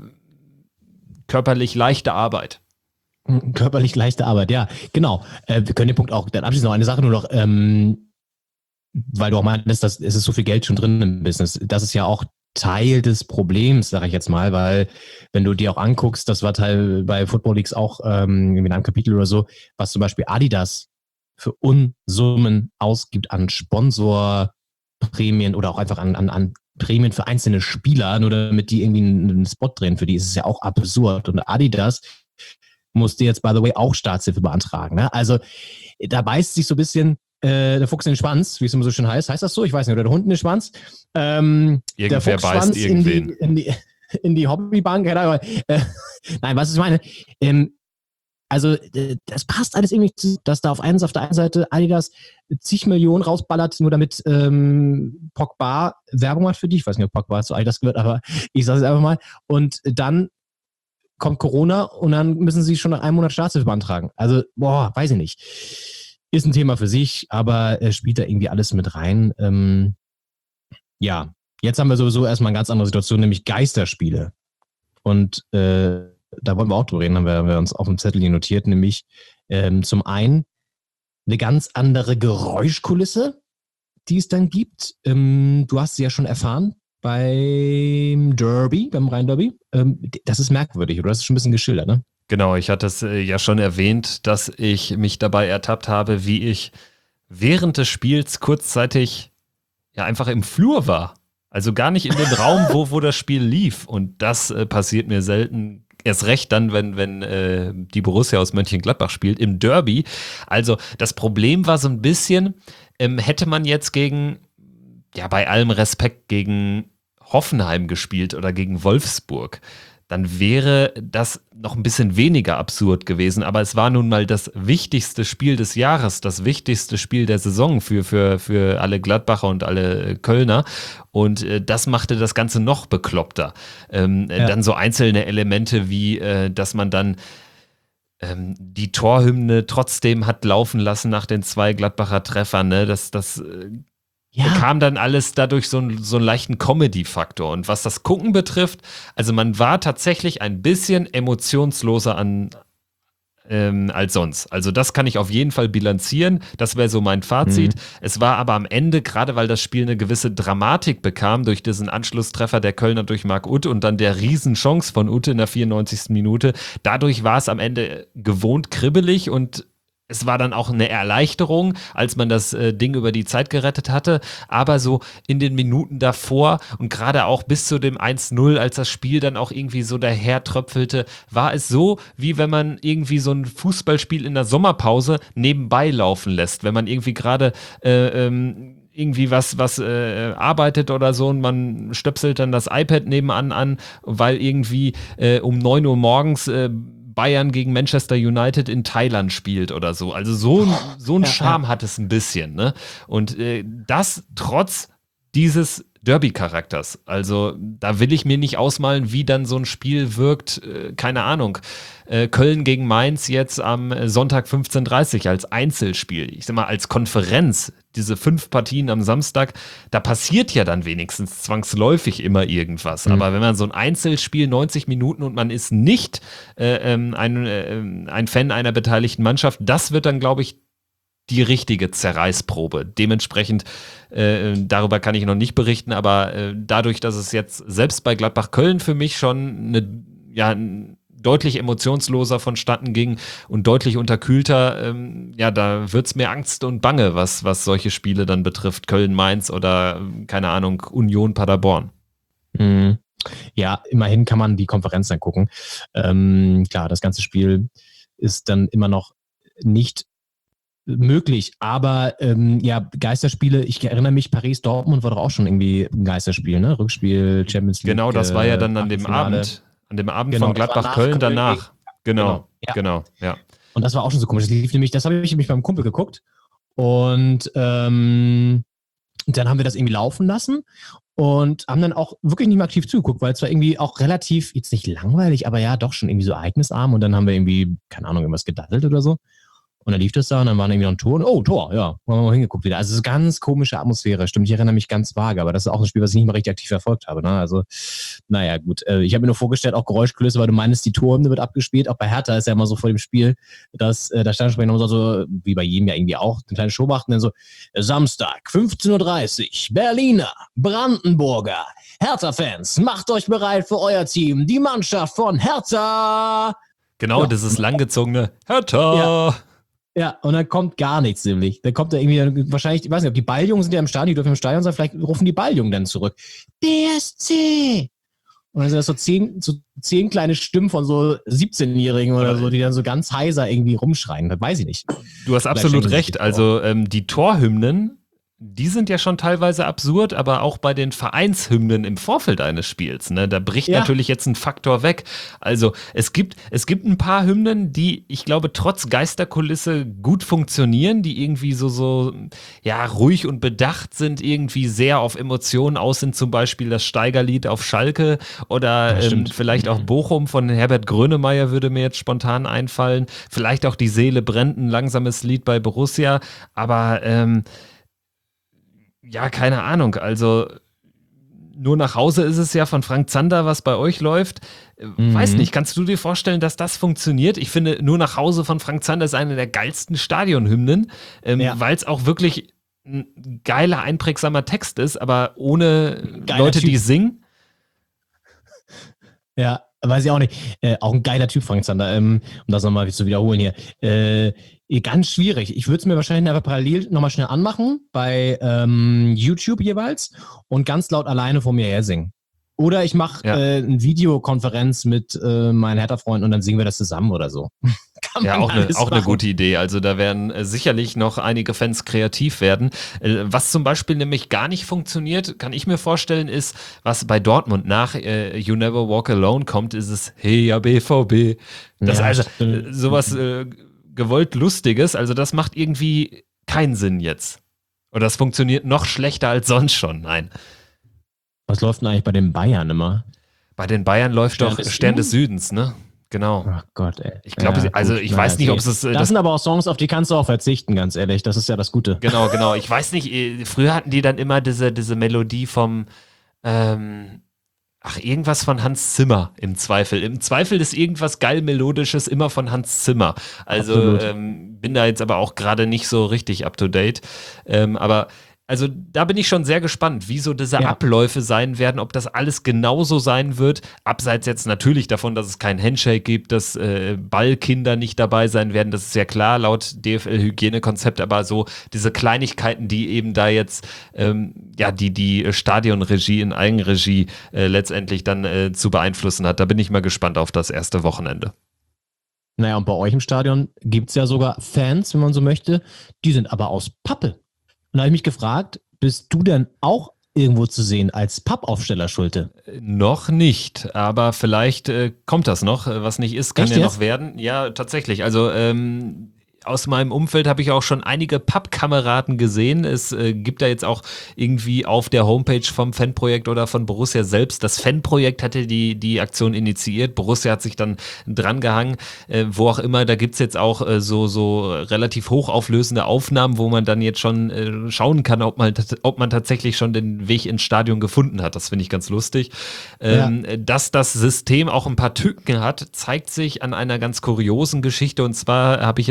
körperlich leichte Arbeit. Körperlich leichte Arbeit, ja, genau. Äh, wir können den Punkt auch, dann abschließend noch eine Sache nur noch, ähm, weil du auch meintest, dass es ist so viel Geld schon drin im Business. Das ist ja auch Teil des Problems, sage ich jetzt mal, weil wenn du dir auch anguckst, das war Teil bei Football Leagues auch ähm, in einem Kapitel oder so, was zum Beispiel Adidas für Unsummen ausgibt an Sponsorprämien oder auch einfach an, an, an Prämien für einzelne Spieler, nur damit die irgendwie einen Spot drehen. Für die ist es ja auch absurd. Und Adidas musste jetzt, by the way, auch Staatshilfe beantragen. Ne? Also da beißt sich so ein bisschen äh, der Fuchs in den Schwanz, wie es immer so schön heißt. Heißt das so? Ich weiß nicht. Oder der Hund in den Schwanz. Ähm, Irgendwer der beißt irgendwen. In die, in die, in die Hobbybank. Äh, nein, was ich meine, ähm, also das passt alles irgendwie zu, dass da auf, eins, auf der einen Seite Adidas zig Millionen rausballert, nur damit ähm, Pogba Werbung macht für die. Ich weiß nicht, ob Pogba zu Adidas gehört, aber ich sage es einfach mal. Und dann kommt Corona und dann müssen sie schon nach einem Monat Staatshilfe beantragen. Also, boah, weiß ich nicht. Ist ein Thema für sich, aber äh, spielt da irgendwie alles mit rein. Ähm, ja, jetzt haben wir sowieso erstmal eine ganz andere Situation, nämlich Geisterspiele. Und äh, da wollen wir auch drüber reden, haben wir, haben wir uns auf dem Zettel hier notiert, nämlich ähm, zum einen eine ganz andere Geräuschkulisse, die es dann gibt. Ähm, du hast sie ja schon erfahren beim Derby, beim Rhein-Derby. Ähm, das ist merkwürdig, oder? Das ist schon ein bisschen geschildert, ne? Genau, ich hatte es äh, ja schon erwähnt, dass ich mich dabei ertappt habe, wie ich während des Spiels kurzzeitig ja einfach im Flur war. Also gar nicht in dem Raum, wo, wo das Spiel lief. Und das äh, passiert mir selten. Erst recht dann, wenn, wenn äh, die Borussia aus Mönchengladbach spielt, im Derby. Also das Problem war so ein bisschen, ähm, hätte man jetzt gegen, ja bei allem Respekt, gegen Hoffenheim gespielt oder gegen Wolfsburg, dann wäre das noch ein bisschen weniger absurd gewesen. Aber es war nun mal das wichtigste Spiel des Jahres, das wichtigste Spiel der Saison für, für, für alle Gladbacher und alle Kölner. Und äh, das machte das Ganze noch bekloppter. Ähm, ja. Dann so einzelne Elemente wie, äh, dass man dann ähm, die Torhymne trotzdem hat laufen lassen nach den zwei Gladbacher Treffern. Ne? Das, das äh, Ja. kam dann alles dadurch so, ein, so einen leichten Comedy-Faktor. Und was das Gucken betrifft, also man war tatsächlich ein bisschen emotionsloser an, ähm, als sonst. Also das kann ich auf jeden Fall bilanzieren. Das wäre so mein Fazit. Mhm. Es war aber am Ende, gerade weil das Spiel eine gewisse Dramatik bekam, durch diesen Anschlusstreffer der Kölner durch Marc Uth und dann der Riesenchance von Uth in der vierundneunzigsten Minute, dadurch war es am Ende gewohnt kribbelig und es war dann auch eine Erleichterung, als man das äh, Ding über die Zeit gerettet hatte. Aber so in den Minuten davor und gerade auch bis zu dem eins null, als das Spiel dann auch irgendwie so dahertröpfelte, war es so, wie wenn man irgendwie so ein Fußballspiel in der Sommerpause nebenbei laufen lässt. Wenn man irgendwie gerade äh, ähm, irgendwie was, was äh, arbeitet oder so und man stöpselt dann das iPad nebenan an, weil irgendwie äh, um neun Uhr morgens äh, Bayern gegen Manchester United in Thailand spielt oder so. Also so, so ein Charme hat es ein bisschen. Ne? Und äh, das trotz dieses Derby-Charakters. Also da will ich mir nicht ausmalen, wie dann so ein Spiel wirkt. Äh, keine Ahnung. Äh, Köln gegen Mainz jetzt am Sonntag fünfzehn Uhr dreißig als Einzelspiel. Ich sag mal, als Konferenz, diese fünf Partien am Samstag, da passiert ja dann wenigstens zwangsläufig immer irgendwas. Mhm. Aber wenn man so ein Einzelspiel, neunzig Minuten und man ist nicht äh, ähm, ein, äh, ein Fan einer beteiligten Mannschaft, das wird dann, glaube ich, die richtige Zerreißprobe. Dementsprechend, äh, darüber kann ich noch nicht berichten, aber äh, dadurch, dass es jetzt selbst bei Gladbach-Köln für mich schon eine, ja, deutlich emotionsloser vonstatten ging und deutlich unterkühlter, ähm, ja, da wird's mir Angst und Bange, was, was solche Spiele dann betrifft. Köln, Mainz oder, keine Ahnung, Union Paderborn. Mhm. Ja, immerhin kann man die Konferenz dann gucken. Ähm, klar, das ganze Spiel ist dann immer noch nicht möglich, aber ähm, ja, Geisterspiele, ich erinnere mich, Paris-Dortmund war doch auch schon irgendwie ein Geisterspiel, ne? Rückspiel, Champions League. Genau, das war ja dann an dem Achtelfinale. Abend, an dem Abend Genau, von das war nach Gladbach-Köln Köln danach. Genau, Genau, ja. genau, ja. Und das war auch schon so komisch. Das lief nämlich, das habe ich nämlich beim Kumpel geguckt. Und ähm, dann haben wir das irgendwie laufen lassen und haben dann auch wirklich nicht mehr aktiv zugeguckt, weil es war irgendwie auch relativ, jetzt nicht langweilig, aber ja, doch schon irgendwie so ereignisarm. Und dann haben wir irgendwie, keine Ahnung, irgendwas gedaddelt oder so. Und dann lief das da und dann waren irgendwie noch ein Tor. Und, oh, Tor, ja, haben wir mal hingeguckt wieder. Also so ganz komische Atmosphäre. Stimmt, ich erinnere mich ganz vage, aber das ist auch ein Spiel, was ich nicht mal richtig aktiv verfolgt habe. Ne? Also, naja, gut. Ich habe mir nur vorgestellt, auch Geräuschkulisse, weil du meinst, die Torhymne wird abgespielt. Auch bei Hertha ist ja immer so vor dem Spiel, dass äh, der Stadionsprecher immer so, wie bei jedem ja irgendwie auch, eine kleine Show macht und dann so, Samstag, fünfzehn Uhr dreißig, Berliner, Brandenburger, Hertha-Fans, macht euch bereit für euer Team, die Mannschaft von Hertha. Genau, Ja. dieses langgezogene Hertha. Ja. Ja, und dann kommt gar nichts nämlich. Dann kommt da irgendwie, wahrscheinlich, ich weiß nicht, ob die Balljungen sind ja im Stadion, die dürfen im Stadion sein, vielleicht rufen die Balljungen dann zurück. B S C! Und dann sind das so zehn, so zehn kleine Stimmen von so siebzehnjährigen oder so, die dann so ganz heiser irgendwie rumschreien. Das weiß ich nicht. Du hast absolut recht. Also ähm, die Torhymnen, die sind ja schon teilweise absurd, aber auch bei den Vereinshymnen im Vorfeld eines Spiels, ne, da bricht Ja. natürlich jetzt ein Faktor weg. Also es gibt, es gibt ein paar Hymnen, die, ich glaube, trotz Geisterkulisse gut funktionieren, die irgendwie so, so, ja, ruhig und bedacht sind, irgendwie sehr auf Emotionen aus sind, zum Beispiel das Steigerlied auf Schalke oder Ja, ähm, stimmt. vielleicht auch Bochum von Herbert Grönemeyer würde mir jetzt spontan einfallen. Vielleicht auch Die Seele brennt, ein langsames Lied bei Borussia, aber ähm, ja, keine Ahnung. Also nur nach Hause ist es ja von Frank Zander, was bei euch läuft. Äh, Mhm. Weiß nicht, kannst du dir vorstellen, dass das funktioniert? Ich finde, nur nach Hause von Frank Zander ist eine der geilsten Stadionhymnen, ähm, Ja. weil es auch wirklich ein geiler, einprägsamer Text ist, aber ohne Geiler Leute, die Typ. singen. Ja, weiß ich auch nicht. Äh, auch ein geiler Typ, Frank Zander, ähm, um das nochmal zu wiederholen hier. Äh, ganz schwierig. Ich würde es mir wahrscheinlich einfach parallel nochmal schnell anmachen, bei ähm, YouTube jeweils, und ganz laut alleine vor mir her singen. Oder ich mache Ja. äh, eine Videokonferenz mit äh, meinen Hertha-Freunden und dann singen wir das zusammen oder so. Kann Ja, man auch eine, alles auch eine machen. gute Idee. Also da werden äh, sicherlich noch einige Fans kreativ werden. Äh, was zum Beispiel nämlich gar nicht funktioniert, kann ich mir vorstellen, ist, was bei Dortmund nach äh, You Never Walk Alone kommt, ist es Hey ja B V B. Das Ja, also stimmt. äh, sowas äh, gewollt Lustiges. Also das macht irgendwie keinen Sinn jetzt. Oder das funktioniert noch schlechter als sonst schon. Nein. Was läuft denn eigentlich bei den Bayern immer? Bei den Bayern läuft Stern doch des Stern des Südens, ne? Genau. Ach Gott, ey. Ich glaube, Ja, also gut. ich Naja, weiß nicht, ob okay. es ist, äh, Das das sind aber auch Songs, auf die kannst du auch verzichten, ganz ehrlich. Das ist ja das Gute. Genau, genau. Ich weiß nicht, eh, früher hatten die dann immer diese, diese Melodie vom, ähm, ach, irgendwas von Hans Zimmer im Zweifel. Im Zweifel ist irgendwas geil Melodisches immer von Hans Zimmer. Also Absolut. ähm, bin da jetzt aber auch gerade nicht so richtig up to date. Ähm, aber also da bin ich schon sehr gespannt, wie so diese Ja. Abläufe sein werden, ob das alles genauso sein wird. Abseits jetzt natürlich davon, dass es keinen Handshake gibt, dass äh, Ballkinder nicht dabei sein werden, das ist ja klar laut D F L-Hygienekonzept, aber so diese Kleinigkeiten, die eben da jetzt ähm, ja die die Stadionregie in Eigenregie äh, letztendlich dann äh, zu beeinflussen hat, da bin ich mal gespannt auf das erste Wochenende. Naja, und bei euch im Stadion gibt's ja sogar Fans, wenn man so möchte, die sind aber aus Pappe. Und da habe ich mich gefragt, bist du denn auch irgendwo zu sehen als Pappaufsteller, Schulte? Noch nicht, aber vielleicht äh, kommt das noch. Äh, Was nicht ist, kann Echt ja jetzt? noch werden. Ja, tatsächlich. Also ähm, aus meinem Umfeld habe ich auch schon einige Pappkameraden gesehen. Es äh, gibt da jetzt auch irgendwie auf der Homepage vom Fanprojekt oder von Borussia selbst, das Fanprojekt hatte die, die Aktion initiiert. Borussia hat sich dann dran gehangen, äh, wo auch immer. Da gibt es jetzt auch äh, so, so relativ hochauflösende Aufnahmen, wo man dann jetzt schon äh, schauen kann, ob man, ob man tatsächlich schon den Weg ins Stadion gefunden hat. Das finde ich ganz lustig. Ähm, Dass das System auch ein paar Tücken hat, zeigt sich an einer ganz kuriosen Geschichte. Und zwar habe ich jetzt bei Twitter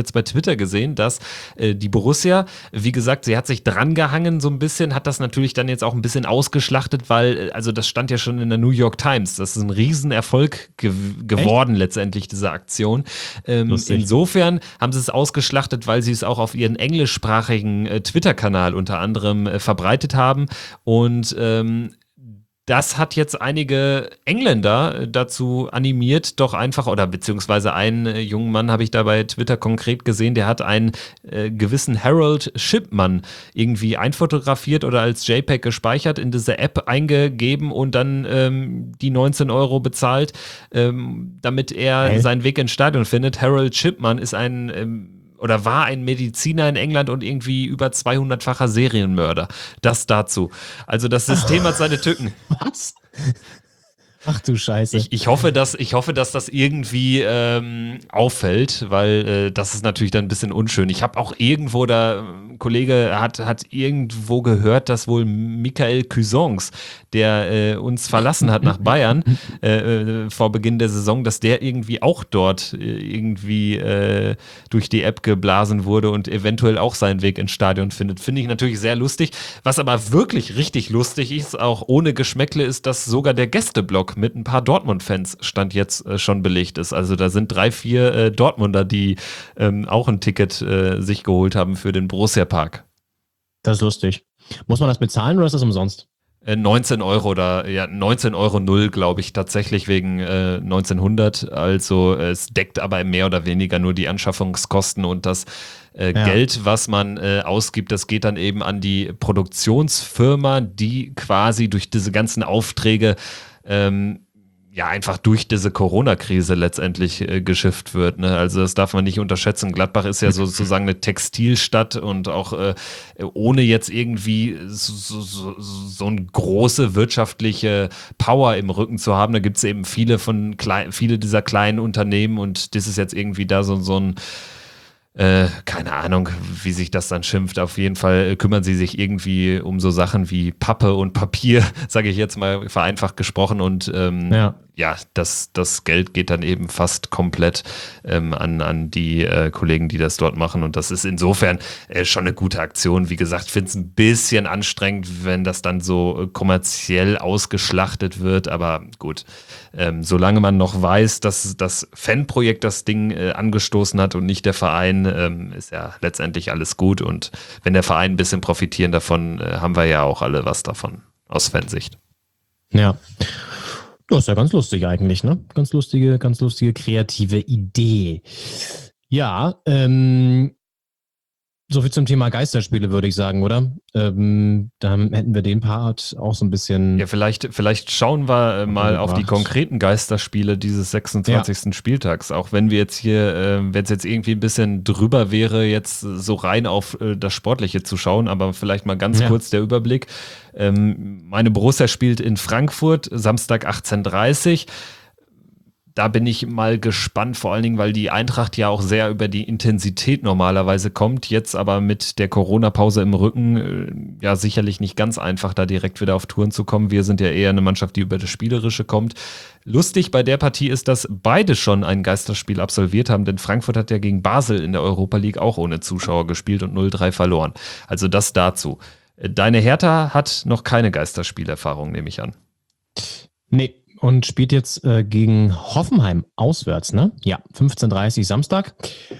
Twitter gesehen, dass äh, die Borussia, wie gesagt, sie hat sich drangehangen so ein bisschen, hat das natürlich dann jetzt auch ein bisschen ausgeschlachtet, weil, also das stand ja schon in der New York Times, das ist ein Riesenerfolg ge- geworden Echt? letztendlich, diese Aktion. Ähm, insofern haben sie es ausgeschlachtet, weil sie es auch auf ihren englischsprachigen äh, Twitter-Kanal unter anderem äh, verbreitet haben und ähm, das hat jetzt einige Engländer dazu animiert, doch einfach, oder beziehungsweise einen äh, jungen Mann habe ich da bei Twitter konkret gesehen, der hat einen äh, gewissen Harold Shipman irgendwie einfotografiert oder als JPEG gespeichert, in diese App eingegeben und dann ähm, die neunzehn Euro bezahlt, ähm, damit er hey. seinen Weg ins Stadion findet. Harold Shipman ist ein ähm, oder war ein Mediziner in England und irgendwie über zweihundertfacher Serienmörder. Das dazu. Also das System hat seine Tücken. Was? Ach du Scheiße. Ich, ich, hoffe, dass, ich hoffe, dass das irgendwie ähm, auffällt, weil äh, das ist natürlich dann ein bisschen unschön. Ich habe auch irgendwo, da ein Kollege hat, hat irgendwo gehört, dass wohl Michael Cuisance, der äh, uns verlassen hat nach Bayern äh, äh, vor Beginn der Saison, dass der irgendwie auch dort äh, irgendwie äh, durch die App geblasen wurde und eventuell auch seinen Weg ins Stadion findet. Finde ich natürlich sehr lustig. Was aber wirklich richtig lustig ist, auch ohne Geschmäckle, ist, dass sogar der Gästeblock mit ein paar Dortmund-Fans Stand jetzt äh, schon belegt ist. Also da sind drei, vier äh, Dortmunder, die ähm, auch ein Ticket äh, sich geholt haben für den Borussia-Park. Das ist lustig. Muss man das bezahlen oder ist das umsonst? Äh, neunzehn Euro oder ja, neunzehn Euro null, glaube ich, tatsächlich wegen äh, neunzehnhundert. Also äh, es deckt aber mehr oder weniger nur die Anschaffungskosten und das äh, ja. Geld, was man äh, ausgibt, das geht dann eben an die Produktionsfirma, die quasi durch diese ganzen Aufträge ähm, ja einfach durch diese Corona-Krise letztendlich äh, geschifft wird. Ne? Also das darf man nicht unterschätzen. Gladbach ist ja sozusagen eine Textilstadt und auch äh, ohne jetzt irgendwie so, so, so eine große wirtschaftliche Power im Rücken zu haben. Da gibt es eben viele von klein, viele dieser kleinen Unternehmen und das ist jetzt irgendwie da so, so ein Äh, keine Ahnung, wie sich das dann schimpft. Auf jeden Fall kümmern sie sich irgendwie um so Sachen wie Pappe und Papier, sage ich jetzt mal vereinfacht gesprochen. Und ähm, ja, ja das, das Geld geht dann eben fast komplett ähm, an, an die äh, Kollegen, die das dort machen. Und das ist insofern äh, schon eine gute Aktion. Wie gesagt, finde es ein bisschen anstrengend, wenn das dann so äh, kommerziell ausgeschlachtet wird. Aber gut, ähm, solange man noch weiß, dass das Fanprojekt das Ding äh, angestoßen hat und nicht der Verein, ähm, ist ja letztendlich alles gut. Und wenn der Verein ein bisschen profitieren davon, äh, haben wir ja auch alle was davon aus Fansicht. Ja. Das ist ja ganz lustig eigentlich, ne? Ganz lustige, ganz lustige, kreative Idee. Ja, ähm, soviel zum Thema Geisterspiele, würde ich sagen, oder? Ähm, dann hätten wir den Part auch so ein bisschen... Ja, vielleicht, vielleicht schauen wir äh, mal auf die konkreten Geisterspiele dieses sechsundzwanzigsten Ja. Spieltags. Auch wenn wir jetzt hier, äh, wenn es jetzt irgendwie ein bisschen drüber wäre, jetzt so rein auf äh, das Sportliche zu schauen, aber vielleicht mal ganz ja. kurz der Überblick. Ähm, meine Borussia spielt in Frankfurt, Samstag achtzehn Uhr dreißig. Da bin ich mal gespannt, vor allen Dingen, weil die Eintracht ja auch sehr über die Intensität normalerweise kommt, jetzt aber mit der Corona-Pause im Rücken äh, ja sicherlich nicht ganz einfach, da direkt wieder auf Touren zu kommen. Wir sind ja eher eine Mannschaft, die über das Spielerische kommt. Lustig bei der Partie ist, dass beide schon ein Geisterspiel absolviert haben, denn Frankfurt hat ja gegen Basel in der Europa League auch ohne Zuschauer gespielt und null drei verloren. Also das dazu. Deine Hertha hat noch keine Geisterspielerfahrung, nehme ich an. Nee. Und spielt jetzt äh, gegen Hoffenheim auswärts, ne? Ja, fünfzehn Uhr dreißig Samstag.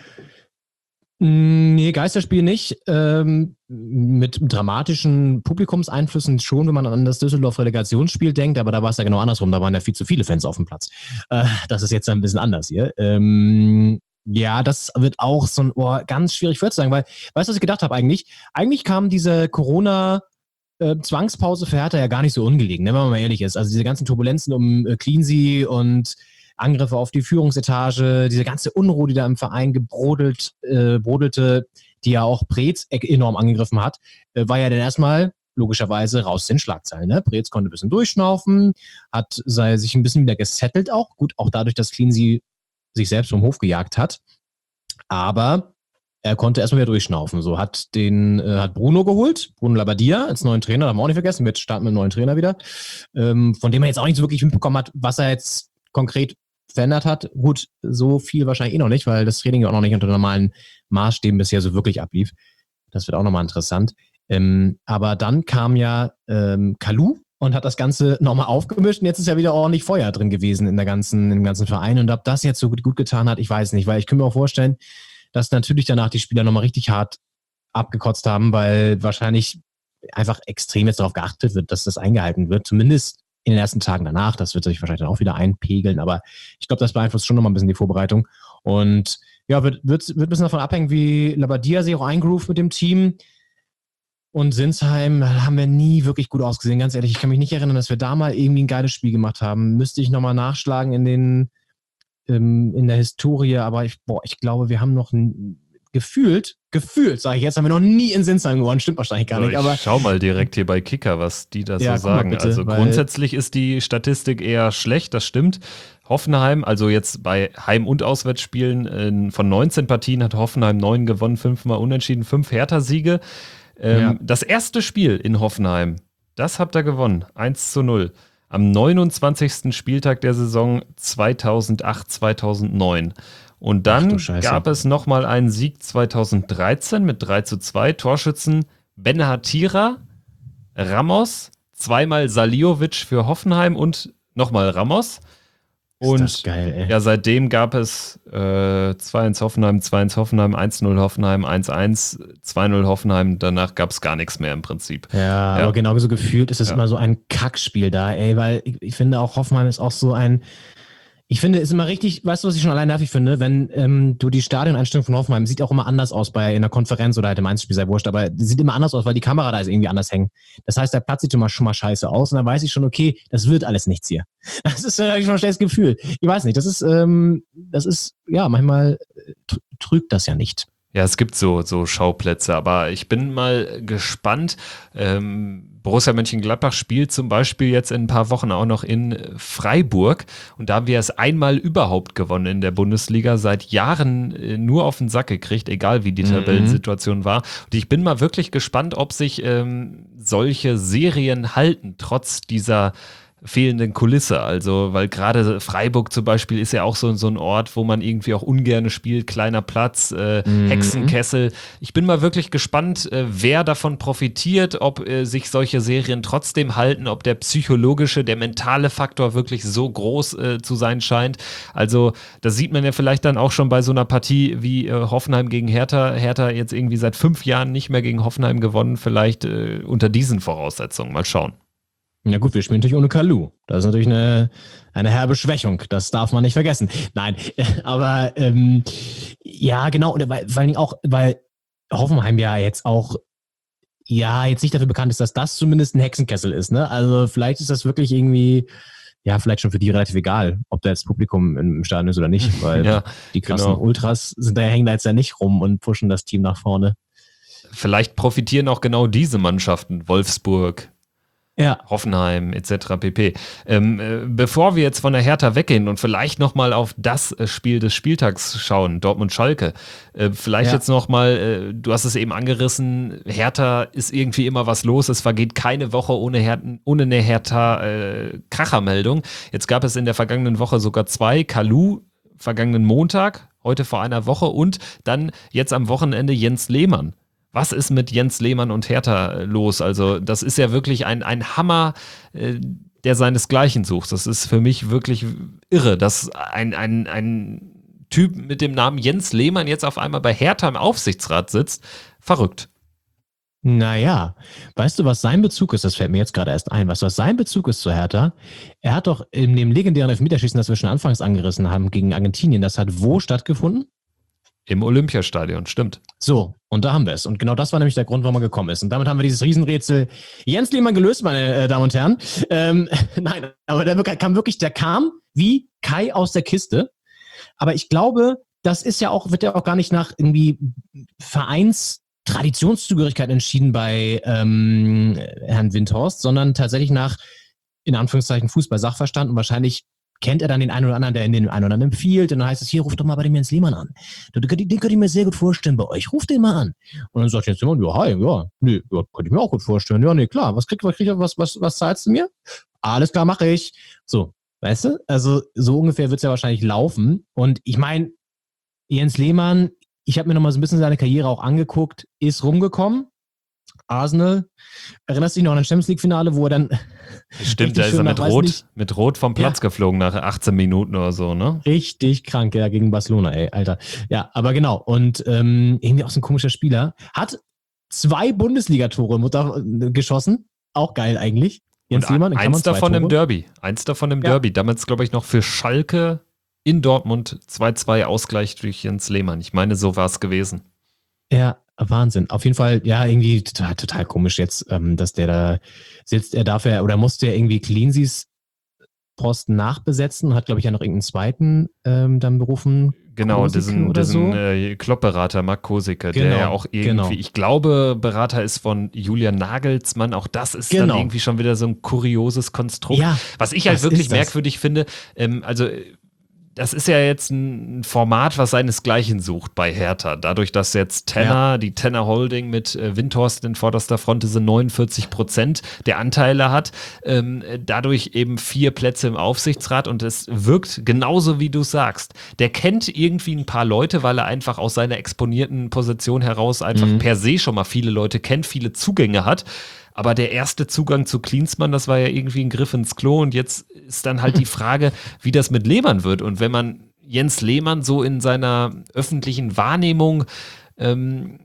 Nee, Geisterspiel nicht. Ähm, mit dramatischen Publikumseinflüssen schon, wenn man an das Düsseldorf-Relegationsspiel denkt, aber da war es ja genau andersrum. Da waren ja viel zu viele Fans auf dem Platz. Äh, das ist jetzt ein bisschen anders hier. Ähm, ja, das wird auch so ein oh, ganz schwierig vorzusagen, weil, weißt du, was ich gedacht habe eigentlich? Eigentlich kam diese Corona- Äh, Zwangspause für Hertha ja gar nicht so ungelegen, ne, wenn man mal ehrlich ist. Also diese ganzen Turbulenzen um äh, Cleansea und Angriffe auf die Führungsetage, diese ganze Unruhe, die da im Verein gebrodelt, äh, brodelte, die ja auch Preetz enorm angegriffen hat, äh, war ja dann erstmal logischerweise raus den Schlagzeilen. Ne? Preetz konnte ein bisschen durchschnaufen, hat sei, sich ein bisschen wieder gesettelt auch. Gut, auch dadurch, dass Cleansea sich selbst vom Hof gejagt hat. Aber er konnte erstmal wieder durchschnaufen. So hat den äh, hat Bruno geholt, Bruno Labbadia als neuen Trainer, haben wir auch nicht vergessen. Wir starten mit einem neuen Trainer wieder, ähm, von dem er jetzt auch nicht so wirklich mitbekommen hat, was er jetzt konkret verändert hat. Gut, so viel wahrscheinlich eh noch nicht, weil das Training auch noch nicht unter normalen Maßstäben bisher so wirklich ablief. Das wird auch nochmal interessant. Ähm, aber dann kam ja ähm, Kalou und hat das Ganze nochmal aufgemischt und jetzt ist ja wieder ordentlich Feuer drin gewesen in der ganzen, im ganzen Verein. Und ob das jetzt so gut, gut getan hat, ich weiß nicht, weil ich kann mir auch vorstellen, dass natürlich danach die Spieler nochmal richtig hart abgekotzt haben, weil wahrscheinlich einfach extrem jetzt darauf geachtet wird, dass das eingehalten wird, zumindest in den ersten Tagen danach. Das wird sich wahrscheinlich dann auch wieder einpegeln, aber ich glaube, das beeinflusst schon nochmal ein bisschen die Vorbereitung. Und ja, wird, wird, wird ein bisschen davon abhängen, wie Labadia sich auch eingroovt mit dem Team. Und Sinsheim haben wir nie wirklich gut ausgesehen. Ganz ehrlich, ich kann mich nicht erinnern, dass wir da mal irgendwie ein geiles Spiel gemacht haben. Müsste ich nochmal nachschlagen in den ähm, in der Historie, aber ich, boah, ich glaube, wir haben noch ein, gefühlt, gefühlt, sage ich jetzt, haben wir noch nie in Sinsheim gewonnen. Stimmt wahrscheinlich gar nicht. Ich aber schau mal direkt hier bei Kicker, was die da ja, so sagen. bitte, also grundsätzlich ist die Statistik eher schlecht, das stimmt. Hoffenheim, also jetzt bei Heim- und Auswärtsspielen äh, von neunzehn Partien hat Hoffenheim neun gewonnen, fünfmal unentschieden, fünf Hertha-Siege. Ähm, ja. Das erste Spiel in Hoffenheim, das habt ihr gewonnen, eins zu null. Am neunundzwanzigsten Spieltag der Saison zweitausendacht zweitausendneun. Und dann gab es nochmal einen Sieg zweitausenddreizehn mit drei zu zwei. Torschützen Benhatira, Ramos, zweimal Saliovic für Hoffenheim und nochmal Ramos. Und ist das geil, ey. Ja, seitdem gab es äh, zwei eins Hoffenheim, zwei eins Hoffenheim, eins null Hoffenheim, eins eins, zwei null Hoffenheim. Danach gab es gar nichts mehr im Prinzip. Ja, ja. aber genau so gefühlt ist es ja. immer so ein Kackspiel da, ey, weil ich, ich finde auch Hoffenheim ist auch so ein, ich finde, ist immer richtig, weißt du, was ich schon allein nervig finde, wenn ähm, du die Stadioneinstellung von Hoffenheim, sieht auch immer anders aus bei in der Konferenz oder halt im Einzelspiel, sei wurscht, aber die sieht immer anders aus, weil die Kamera da ist irgendwie anders hängen. Das heißt, der Platz sieht immer schon mal scheiße aus und dann weiß ich schon, okay, das wird alles nichts hier. Das ist äh, schon ein schlechtes Gefühl. Ich weiß nicht, das ist, ähm, das ist, ja, manchmal trügt das ja nicht. Ja, es gibt so, so Schauplätze, aber ich bin mal gespannt. Ähm, Borussia Mönchengladbach spielt zum Beispiel jetzt in ein paar Wochen auch noch in Freiburg und da haben wir es einmal überhaupt gewonnen in der Bundesliga, seit Jahren äh, nur auf den Sack gekriegt, egal wie die Mhm. Tabellensituation war. Und ich bin mal wirklich gespannt, ob sich ähm, solche Serien halten, trotz dieser fehlenden Kulisse, also weil gerade Freiburg zum Beispiel ist ja auch so, so ein Ort, wo man irgendwie auch ungerne spielt, kleiner Platz, äh, mhm. Hexenkessel. Ich bin mal wirklich gespannt, äh, wer davon profitiert, ob äh, sich solche Serien trotzdem halten, ob der psychologische, der mentale Faktor wirklich so groß äh, zu sein scheint. Also das sieht man ja vielleicht dann auch schon bei so einer Partie wie äh, Hoffenheim gegen Hertha. Hertha jetzt irgendwie seit fünf Jahren nicht mehr gegen Hoffenheim gewonnen, vielleicht äh, unter diesen Voraussetzungen. Mal schauen. Ja gut, wir spielen natürlich ohne Kalou. Das ist natürlich eine, eine herbe Schwächung. Das darf man nicht vergessen. Nein, aber ähm, ja, genau. Weil, vor allem auch, weil Hoffenheim ja jetzt auch ja jetzt nicht dafür bekannt ist, dass das zumindest ein Hexenkessel ist. Ne? Also vielleicht ist das wirklich irgendwie, ja, vielleicht schon für die relativ egal, ob da jetzt Publikum im Stadion ist oder nicht. Weil ja, die krassen genau. Ultras sind da, hängen da jetzt ja nicht rum und pushen das Team nach vorne. Vielleicht profitieren auch genau diese Mannschaften, Wolfsburg, ja. Hoffenheim et cetera pp. Ähm, äh, bevor wir jetzt von der Hertha weggehen und vielleicht nochmal auf das äh, Spiel des Spieltags schauen, Dortmund-Schalke, äh, vielleicht ja. jetzt nochmal, äh, du hast es eben angerissen, Hertha ist irgendwie immer was los, es vergeht keine Woche ohne, Her- ohne eine Hertha-Krachermeldung. Äh, jetzt gab es in der vergangenen Woche sogar zwei, Kalou vergangenen Montag, heute vor einer Woche und dann jetzt am Wochenende Jens Lehmann. Was ist mit Jens Lehmann und Hertha los? Also das ist ja wirklich ein, ein Hammer, äh, der seinesgleichen sucht. Das ist für mich wirklich irre, dass ein, ein, ein Typ mit dem Namen Jens Lehmann jetzt auf einmal bei Hertha im Aufsichtsrat sitzt. Verrückt. Naja, weißt du, was sein Bezug ist? Das fällt mir jetzt gerade erst ein. Weißt du, was sein Bezug ist zu Hertha? Er hat doch in dem legendären Elfmeterschießen, das wir schon anfangs angerissen haben, gegen Argentinien, das hat wo stattgefunden? Im Olympiastadion, stimmt. So, und da haben wir es. Und genau das war nämlich der Grund, warum er gekommen ist. Und damit haben wir dieses Riesenrätsel Jens Lehmann gelöst, meine äh, Damen und Herren. Ähm, nein, aber der kam wirklich, der kam wie Kai aus der Kiste. Aber ich glaube, das ist ja auch, wird ja auch gar nicht nach irgendwie Vereinstradtionszugehörigkeit entschieden bei ähm, Herrn Windhorst, sondern tatsächlich nach, in Anführungszeichen, Fußball-Sachverstand und wahrscheinlich kennt er dann den einen oder anderen, der in den einen oder anderen empfiehlt. Und dann heißt es, hier, ruft doch mal bei dem Jens Lehmann an. Den, den könnte ich mir sehr gut vorstellen bei euch. Ruft den mal an. Und dann sagt Jens Lehmann, ja, hi, ja, nee, ja, könnte ich mir auch gut vorstellen. Ja, nee, klar. Was krieg, was krieg, was, was, was zahlst du mir? Alles klar, mache ich. So. Weißt du? Also so ungefähr wird es ja wahrscheinlich laufen. Und ich meine, Jens Lehmann, ich habe mir nochmal so ein bisschen seine Karriere auch angeguckt, ist rumgekommen. Arsenal. Erinnerst du dich noch an ein Champions League-Finale, wo er dann. Stimmt, da ist er mit Rot, mit Rot vom Platz ja. geflogen nach achtzehn Minuten oder so, ne? Richtig krank, ja, gegen Barcelona, ey, Alter. Ja, aber genau. Und ähm, irgendwie auch so ein komischer Spieler. Hat zwei Bundesligatore geschossen. Auch geil eigentlich. Jens Und Lehmann, eins davon im Derby. Eins davon im ja. Derby. Damals, glaube ich, noch für Schalke in Dortmund zwei zwei Ausgleich durch Jens Lehmann. Ich meine, so war es gewesen. Ja, Wahnsinn. Auf jeden Fall, ja, irgendwie total, total komisch jetzt, ähm, dass der da sitzt. Er darf ja, oder musste ja irgendwie Cleanseys Posten nachbesetzen und hat, glaube ich, ja noch irgendeinen zweiten ähm, dann berufen. Genau, Kosicke diesen, diesen so. äh, Klopp-Berater Marc Kosicke, genau, der ja auch irgendwie, genau. ich glaube, Berater ist von Julian Nagelsmann. Auch das ist genau. dann irgendwie schon wieder so ein kurioses Konstrukt. Ja, was ich halt wirklich merkwürdig finde, ähm, also das ist ja jetzt ein Format, was seinesgleichen sucht bei Hertha. Dadurch, dass jetzt Tenner, ja. die Tenner Holding mit äh, Windhorst in vorderster Front diese neunundvierzig Prozent der Anteile hat, ähm, dadurch eben vier Plätze im Aufsichtsrat und es wirkt genauso, wie du sagst. Der kennt irgendwie ein paar Leute, weil er einfach aus seiner exponierten Position heraus einfach mhm. per se schon mal viele Leute kennt, viele Zugänge hat. Aber der erste Zugang zu Klinsmann, das war ja irgendwie ein Griff ins Klo. Und jetzt ist dann halt die Frage, wie das mit Lehmann wird. Und wenn man Jens Lehmann so in seiner öffentlichen Wahrnehmung ähm,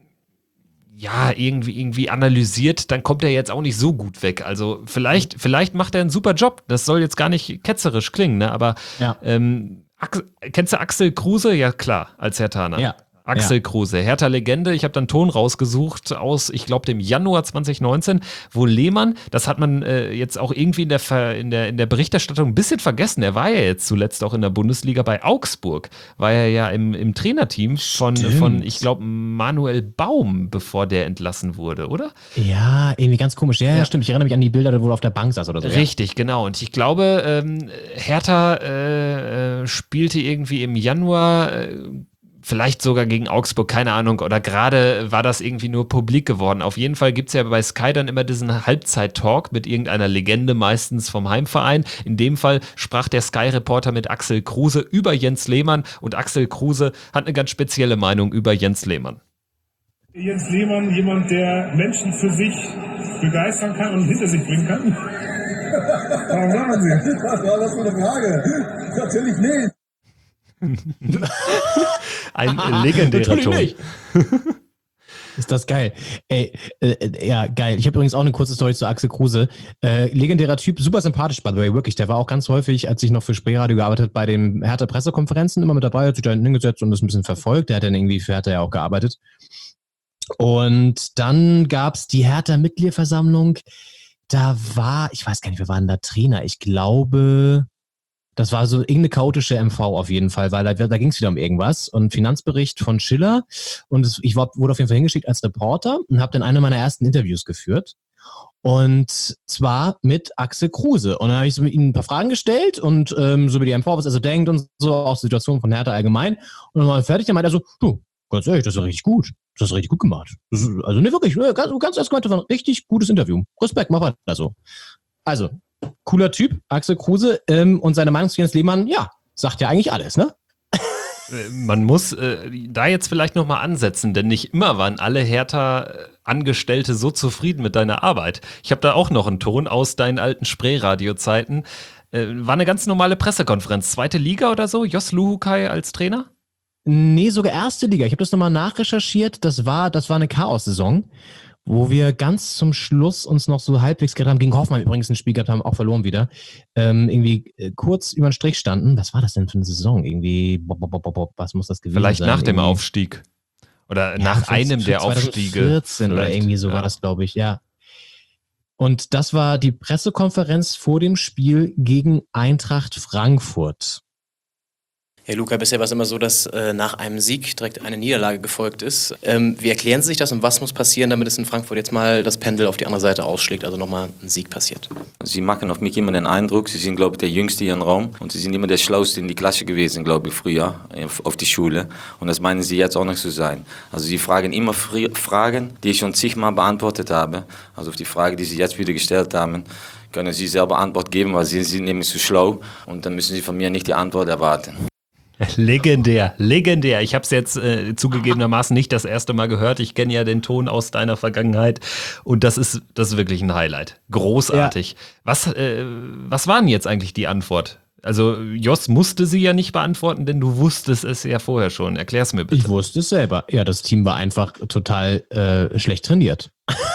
ja, irgendwie, irgendwie analysiert, dann kommt er jetzt auch nicht so gut weg. Also vielleicht, vielleicht macht er einen super Job. Das soll jetzt gar nicht ketzerisch klingen, ne? Aber ja. ähm, Axel, kennst du Axel Kruse? Ja, klar, als Herthaner. Ja. Axel ja. Kruse, Hertha-Legende. Ich habe dann Ton rausgesucht aus, ich glaube, dem Januar zwanzig neunzehn, wo Lehmann, das hat man äh, jetzt auch irgendwie in der, Ver, in, der, in der Berichterstattung ein bisschen vergessen. Er war ja jetzt zuletzt auch in der Bundesliga bei Augsburg. War er ja im, im Trainerteam von, von ich glaube, Manuel Baum, bevor der entlassen wurde, oder? Ja, irgendwie ganz komisch. Ja, ja, stimmt. Ich erinnere mich an die Bilder, wo er auf der Bank saß oder so. Richtig, ja. genau. Und ich glaube, ähm, Hertha äh, äh, spielte irgendwie im Januar äh, vielleicht sogar gegen Augsburg, keine Ahnung, oder gerade war das irgendwie nur publik geworden. Auf jeden Fall gibt es ja bei Sky dann immer diesen Halbzeit-Talk mit irgendeiner Legende, meistens vom Heimverein. In dem Fall sprach der Sky-Reporter mit Axel Kruse über Jens Lehmann und Axel Kruse hat eine ganz spezielle Meinung über Jens Lehmann. Jens Lehmann, jemand, der Menschen für sich begeistern kann und hinter sich bringen kann? Warum machen Sie? Was war das für eine Frage? Natürlich nicht. Ein legendärer Ton. Ist das geil. Ey, äh, ja, geil. Ich habe übrigens auch eine kurze Story zu Axel Kruse. Äh, legendärer Typ, super sympathisch, by the way, wirklich. Der war auch ganz häufig, als ich noch für Spreeradio gearbeitet habe, bei den Hertha-Pressekonferenzen immer mit dabei, hat sich da hingesetzt und das ein bisschen verfolgt. Der hat dann irgendwie für Hertha ja auch gearbeitet. Und dann gab es die Hertha-Mitgliederversammlung. Da war, ich weiß gar nicht, wir waren da Trainer. Ich glaube... Das war so irgendeine chaotische M V auf jeden Fall, weil da, da ging es wieder um irgendwas. Und Finanzbericht von Schiller. Und es, ich war, wurde auf jeden Fall hingeschickt als Reporter und habe dann eine meiner ersten Interviews geführt. Und zwar mit Axel Kruse. Und dann habe ich so mit ihm ein paar Fragen gestellt und ähm, so über die M V, was er so denkt und so, auch Situationen von Hertha allgemein. Und dann war er fertig, dann meinte er so, du, ganz ehrlich, das ist richtig gut. Das ist richtig gut gemacht. Das ist, also ne, wirklich, ne, ganz, ganz erst gemeint, das war ein richtig gutes Interview. Respekt, mach weiter so. Also, cooler Typ, Axel Kruse, ähm, und seine Meinung zu Jens Lehmann, ja, sagt ja eigentlich alles, ne? Man muss äh, da jetzt vielleicht nochmal ansetzen, denn nicht immer waren alle Hertha-Angestellte so zufrieden mit deiner Arbeit. Ich habe da auch noch einen Ton aus deinen alten Spreeradio-Zeiten. Äh, war eine ganz normale Pressekonferenz, zweite Liga oder so, Jos Luhukay als Trainer? Nee, sogar erste Liga. Ich habe das nochmal nachrecherchiert, das war, das war eine Chaos-Saison, wo wir ganz zum Schluss uns noch so halbwegs gerettet haben, gegen Hoffenheim übrigens ein Spiel gehabt haben, auch verloren wieder, ähm, irgendwie äh, kurz über den Strich standen. Was war das denn für eine Saison? Irgendwie, bo, bo, bo, bo, was muss das gewesen Vielleicht sein? Vielleicht nach dem irgendwie? Aufstieg. Oder ja, nach für, einem für der Aufstiege. zweitausendvierzehn oder irgendwie so ja. war das, glaube ich, ja. Und das war die Pressekonferenz vor dem Spiel gegen Eintracht Frankfurt. Ja, Luca, bisher war es immer so, dass äh, nach einem Sieg direkt eine Niederlage gefolgt ist. Ähm, wie erklären Sie sich das und was muss passieren, damit es in Frankfurt jetzt mal das Pendel auf die andere Seite ausschlägt, also nochmal ein Sieg passiert? Sie machen auf mich immer den Eindruck, Sie sind, glaube ich, der Jüngste hier im Raum und Sie sind immer der Schlauste in die Klasse gewesen, glaube ich, früher auf die Schule. Und das meinen Sie jetzt auch nicht zu sein. Also Sie fragen immer Fragen, die ich schon zigmal beantwortet habe. Also auf die Frage, die Sie jetzt wieder gestellt haben, können Sie selber Antwort geben, weil Sie sind nämlich zu schlau und dann müssen Sie von mir nicht die Antwort erwarten. Legendär, legendär. Ich habe es jetzt äh, zugegebenermaßen nicht das erste Mal gehört. Ich kenne ja den Ton aus deiner Vergangenheit und das ist, das ist wirklich ein Highlight. Großartig. Ja. Was, äh, was war denn jetzt eigentlich die Antwort? Also Jos musste sie ja nicht beantworten, denn du wusstest es ja vorher schon. Erklär's mir bitte. Ich wusste es selber. Ja, das Team war einfach total äh, schlecht trainiert.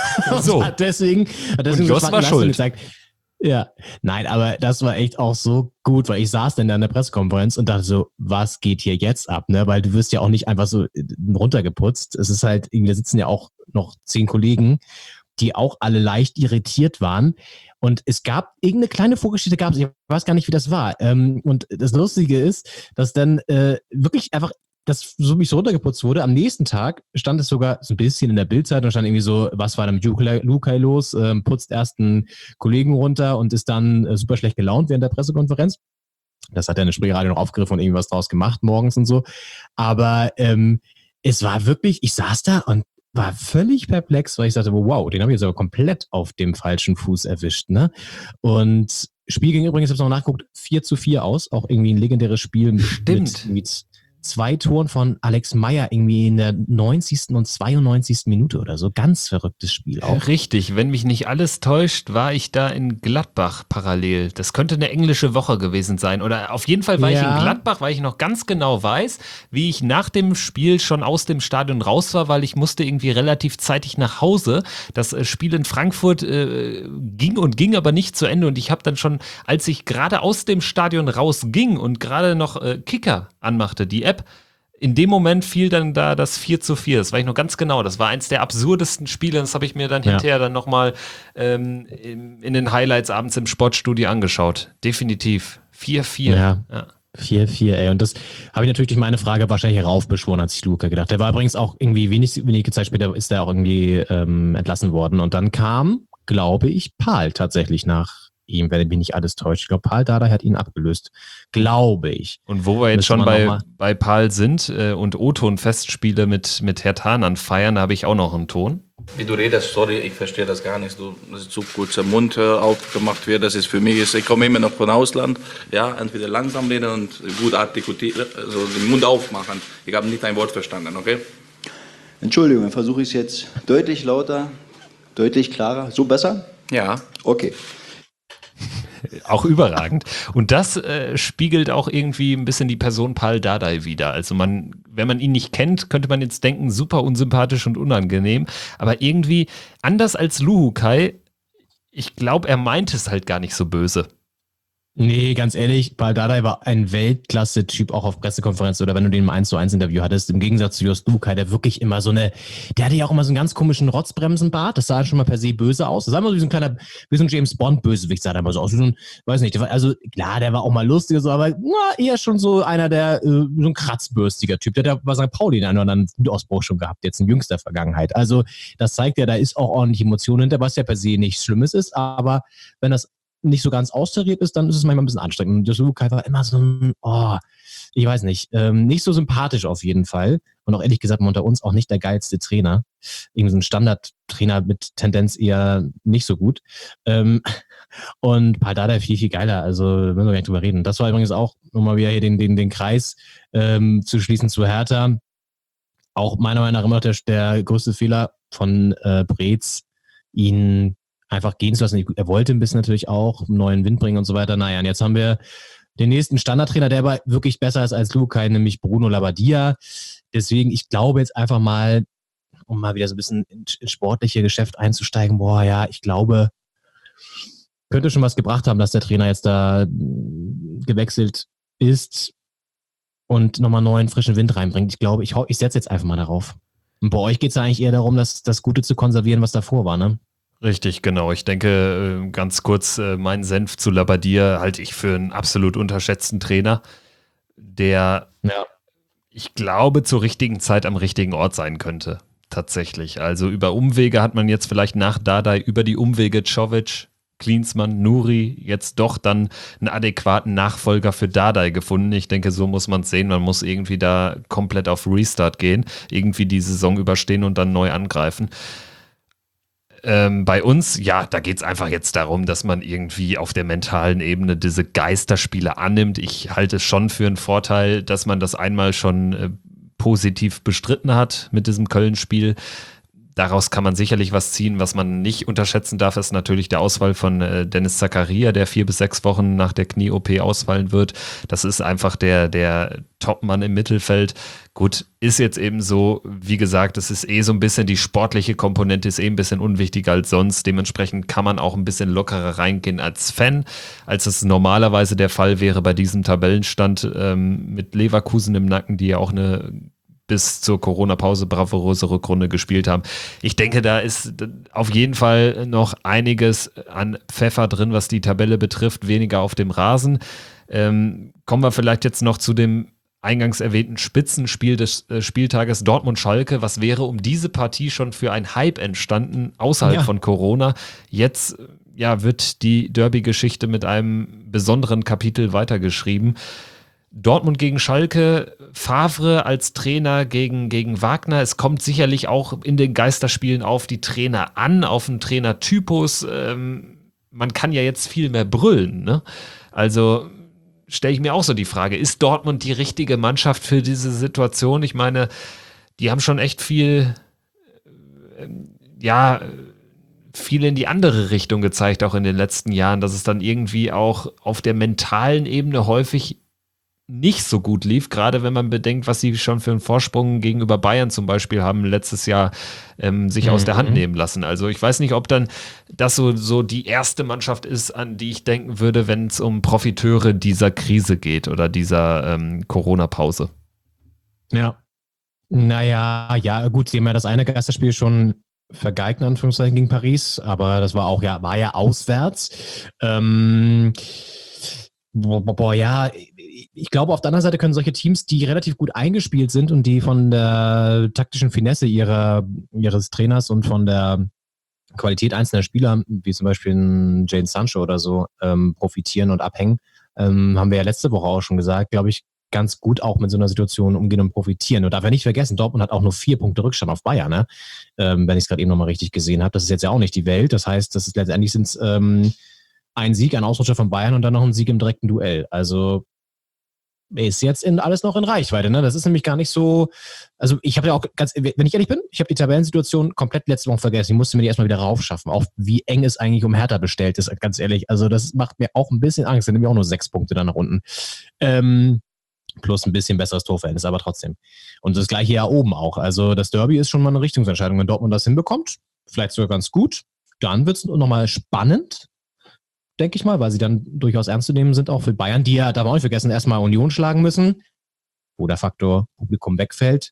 So. hat deswegen, hat deswegen und Jos war schuld. Gesagt, ja, nein, aber das war echt auch so gut, weil ich saß dann da in der Pressekonferenz und dachte so, was geht hier jetzt ab, ne? Weil du wirst ja auch nicht einfach so runtergeputzt. Es ist halt, irgendwie, da sitzen ja auch noch zehn Kollegen, die auch alle leicht irritiert waren. Und es gab irgendeine kleine Vorgeschichte, gab es, ich weiß gar nicht, wie das war. Und das Lustige ist, dass dann äh, wirklich einfach das so wie es runtergeputzt wurde. Am nächsten Tag stand es sogar so ein bisschen in der Bildzeitung, stand irgendwie so, was war da mit Lukai los, ähm, putzt erst einen Kollegen runter und ist dann äh, super schlecht gelaunt während der Pressekonferenz. Das hat ja eine Spreeradio noch aufgegriffen und irgendwas draus gemacht morgens und so. Aber ähm, es war wirklich, ich saß da und war völlig perplex, weil ich sagte, wow, den habe ich jetzt aber komplett auf dem falschen Fuß erwischt, ne? Und Spiel ging übrigens, ich habe noch nachgeguckt, vier zu vier aus, auch irgendwie ein legendäres Spiel mit, Stimmt. mit, mit zwei Toren von Alex Meyer irgendwie in der neunzigsten und zweiundneunzigsten Minute oder so. Ganz verrücktes Spiel auch. Richtig, wenn mich nicht alles täuscht, war ich da in Gladbach parallel. Das könnte eine englische Woche gewesen sein. Oder auf jeden Fall war ja. ich in Gladbach, weil ich noch ganz genau weiß, wie ich nach dem Spiel schon aus dem Stadion raus war, weil ich musste irgendwie relativ zeitig nach Hause. Das Spiel in Frankfurt äh, ging und ging aber nicht zu Ende. Und ich habe dann schon, als ich gerade aus dem Stadion rausging und gerade noch äh, Kicker anmachte, die App, in dem Moment fiel dann da das vier zu vier. Das weiß ich noch ganz genau. Das war eins der absurdesten Spiele. Das habe ich mir dann ja. hinterher dann nochmal ähm, in, in den Highlights abends im Sportstudio angeschaut. Definitiv. vier vier. Ja. ja. vier vier, ey. Und das habe ich natürlich durch meine Frage wahrscheinlich heraufbeschworen, als ich Luca gedacht. Der war übrigens auch irgendwie wenig, wenige Zeit später ist der auch irgendwie ähm, entlassen worden. Und dann kam, glaube ich, Pahl tatsächlich nach ihm, wenn mich nicht alles täuscht. Ich glaube, Pahl Dardai hat ihn abgelöst. Glaube ich. Und wo wir jetzt schon bei, bei Pahl sind äh, und O-Ton-Festspiele mit, mit Herr Tanan feiern, da habe ich auch noch einen Ton. Wie du redest, sorry, ich verstehe das gar nicht. Du, das ist zu kurz, der Mund äh, aufgemacht wird. Das ist für mich, ist, ich komme immer noch von Ausland. Ja, entweder langsam reden und gut artikulieren, also den Mund aufmachen. Ich habe nicht ein Wort verstanden, okay? Entschuldigung, dann versuche ich es jetzt deutlich lauter, deutlich klarer. So besser? Ja. Okay. Auch überragend. Und das äh, spiegelt auch irgendwie ein bisschen die Person Pahl Dardai wider. Also man, wenn man ihn nicht kennt, könnte man jetzt denken, super unsympathisch und unangenehm. Aber irgendwie anders als Luhukai, ich glaube, er meint es halt gar nicht so böse. Nee, ganz ehrlich, Pahl Dardai war ein Weltklasse-Typ auch auf Pressekonferenz oder wenn du den im eins zu eins Interview hattest, im Gegensatz zu Jos Luhukai, der wirklich immer so eine, der hatte ja auch immer so einen ganz komischen Rotzbremsenbart, das sah schon mal per se böse aus, das sah immer so wie so ein kleiner, wie so ein James-Bond-Bösewicht sah der immer so aus, wie so ein, weiß nicht, also klar, der war auch mal lustig, so, aber na, eher schon so einer der, äh, so ein kratzbürstiger Typ, der hat ja bei Sankt Pauli einen oder anderen Wutausbruch schon gehabt, jetzt in jüngster Vergangenheit, also das zeigt ja, da ist auch ordentlich Emotion hinter, was ja per se nichts Schlimmes ist, aber wenn das nicht so ganz austariert ist, dann ist es manchmal ein bisschen anstrengend. Und Jos Luhukai war immer so ein, oh, ich weiß nicht, ähm, nicht so sympathisch auf jeden Fall. Und auch ehrlich gesagt unter uns auch nicht der geilste Trainer. Irgendwie so ein Standardtrainer mit Tendenz eher nicht so gut. Ähm, und Pahl Dardai viel, viel geiler. Also müssen wir gar nicht drüber reden. Das war übrigens auch, um mal wieder hier den, den, den Kreis ähm, zu schließen zu Hertha. Auch meiner Meinung nach immer noch der, der größte Fehler von äh, Preetz, ihn einfach gehen zu lassen. Er wollte ein bisschen natürlich auch einen neuen Wind bringen und so weiter. Naja, und jetzt haben wir den nächsten Standardtrainer, der aber wirklich besser ist als Luhukai, nämlich Bruno Labbadia. Deswegen, ich glaube jetzt einfach mal, um mal wieder so ein bisschen ins sportliche Geschäft einzusteigen, boah, ja, ich glaube, könnte schon was gebracht haben, dass der Trainer jetzt da gewechselt ist und nochmal neuen, frischen Wind reinbringt. Ich glaube, ich, ich setze jetzt einfach mal darauf. Und bei euch geht es ja eigentlich eher darum, das, das Gute zu konservieren, was davor war, ne? Richtig, genau. Ich denke, ganz kurz, meinen Senf zu Labbadia halte ich für einen absolut unterschätzten Trainer, der, ja. ich glaube, zur richtigen Zeit am richtigen Ort sein könnte. Tatsächlich. Also über Umwege hat man jetzt vielleicht nach Dardai über die Umwege Czovic, Klinsmann, Nuri jetzt doch dann einen adäquaten Nachfolger für Dardai gefunden. Ich denke, so muss man es sehen. Man muss irgendwie da komplett auf Restart gehen, irgendwie die Saison überstehen und dann neu angreifen. Ähm, bei uns, ja, da geht es einfach jetzt darum, dass man irgendwie auf der mentalen Ebene diese Geisterspiele annimmt. Ich halte es schon für einen Vorteil, dass man das einmal schon äh, positiv bestritten hat mit diesem Köln-Spiel. Daraus kann man sicherlich was ziehen. Was man nicht unterschätzen darf, ist natürlich der Ausfall von äh, Dennis Zakaria, der vier bis sechs Wochen nach der Knie-O P ausfallen wird. Das ist einfach der, der Topmann im Mittelfeld. Gut, ist jetzt eben so, wie gesagt, es ist eh so ein bisschen, die sportliche Komponente ist eh ein bisschen unwichtiger als sonst. Dementsprechend kann man auch ein bisschen lockerer reingehen als Fan, als es normalerweise der Fall wäre bei diesem Tabellenstand ähm, mit Leverkusen im Nacken, die ja auch eine bis zur Corona-Pause bravouröse Rückrunde gespielt haben. Ich denke, da ist auf jeden Fall noch einiges an Pfeffer drin, was die Tabelle betrifft, weniger auf dem Rasen. Ähm, kommen wir vielleicht jetzt noch zu dem eingangs erwähnten Spitzenspiel des äh, Spieltages Dortmund-Schalke. Was wäre um diese Partie schon für ein Hype entstanden, außerhalb ja. von Corona? Jetzt ja, wird die Derby-Geschichte mit einem besonderen Kapitel weitergeschrieben. Dortmund gegen Schalke, Favre als Trainer gegen, gegen Wagner. Es kommt sicherlich auch in den Geisterspielen auf die Trainer an, auf den Trainertypus. Ähm, man kann ja jetzt viel mehr brüllen, ne? Also stelle ich mir auch so die Frage, ist Dortmund die richtige Mannschaft für diese Situation? Ich meine, die haben schon echt viel, äh, ja, viel in die andere Richtung gezeigt, auch in den letzten Jahren, dass es dann irgendwie auch auf der mentalen Ebene häufig nicht so gut lief, gerade wenn man bedenkt, was sie schon für einen Vorsprung gegenüber Bayern zum Beispiel haben letztes Jahr ähm, sich mhm. aus der Hand nehmen lassen. Also ich weiß nicht, ob dann das so, so die erste Mannschaft ist, an die ich denken würde, wenn es um Profiteure dieser Krise geht oder dieser ähm, Corona-Pause. Ja. Naja, ja, gut, sie haben ja das eine Geisterspiel schon vergeigt, in Anführungszeichen, gegen Paris, aber das war auch, ja, war ja auswärts. Ähm, boah, boah, ja, ich glaube, auf der anderen Seite können solche Teams, die relativ gut eingespielt sind und die von der taktischen Finesse ihrer, ihres Trainers und von der Qualität einzelner Spieler, wie zum Beispiel ein Jadon Sancho oder so, ähm, profitieren und abhängen, ähm, haben wir ja letzte Woche auch schon gesagt, glaube ich, ganz gut auch mit so einer Situation umgehen und profitieren. Und darf ja nicht vergessen, Dortmund hat auch nur vier Punkte Rückstand auf Bayern, ne? ähm, wenn ich es gerade eben nochmal richtig gesehen habe. Das ist jetzt ja auch nicht die Welt. Das heißt, das ist letztendlich sind es ähm, ein Sieg, ein Ausrutscher von Bayern und dann noch ein Sieg im direkten Duell. Also ist jetzt in, alles noch in Reichweite. Ne? Das ist nämlich gar nicht so, also ich habe ja auch ganz, wenn ich ehrlich bin, ich habe die Tabellensituation komplett letzte Woche vergessen. Ich musste mir die erstmal wieder raufschaffen. Auch wie eng es eigentlich um Hertha bestellt ist, ganz ehrlich. Also das macht mir auch ein bisschen Angst. Dann nehme ich auch nur sechs Punkte da nach unten. Ähm, plus ein bisschen besseres Torverhältnis, aber trotzdem. Und das gleiche ja oben auch. Also das Derby ist schon mal eine Richtungsentscheidung. Wenn Dortmund das hinbekommt, vielleicht sogar ganz gut, dann wird es nochmal spannend, denke ich mal, weil sie dann durchaus ernst zu nehmen sind, auch für Bayern, die ja, darf man auch nicht vergessen, erstmal Union schlagen müssen, wo der Faktor Publikum wegfällt.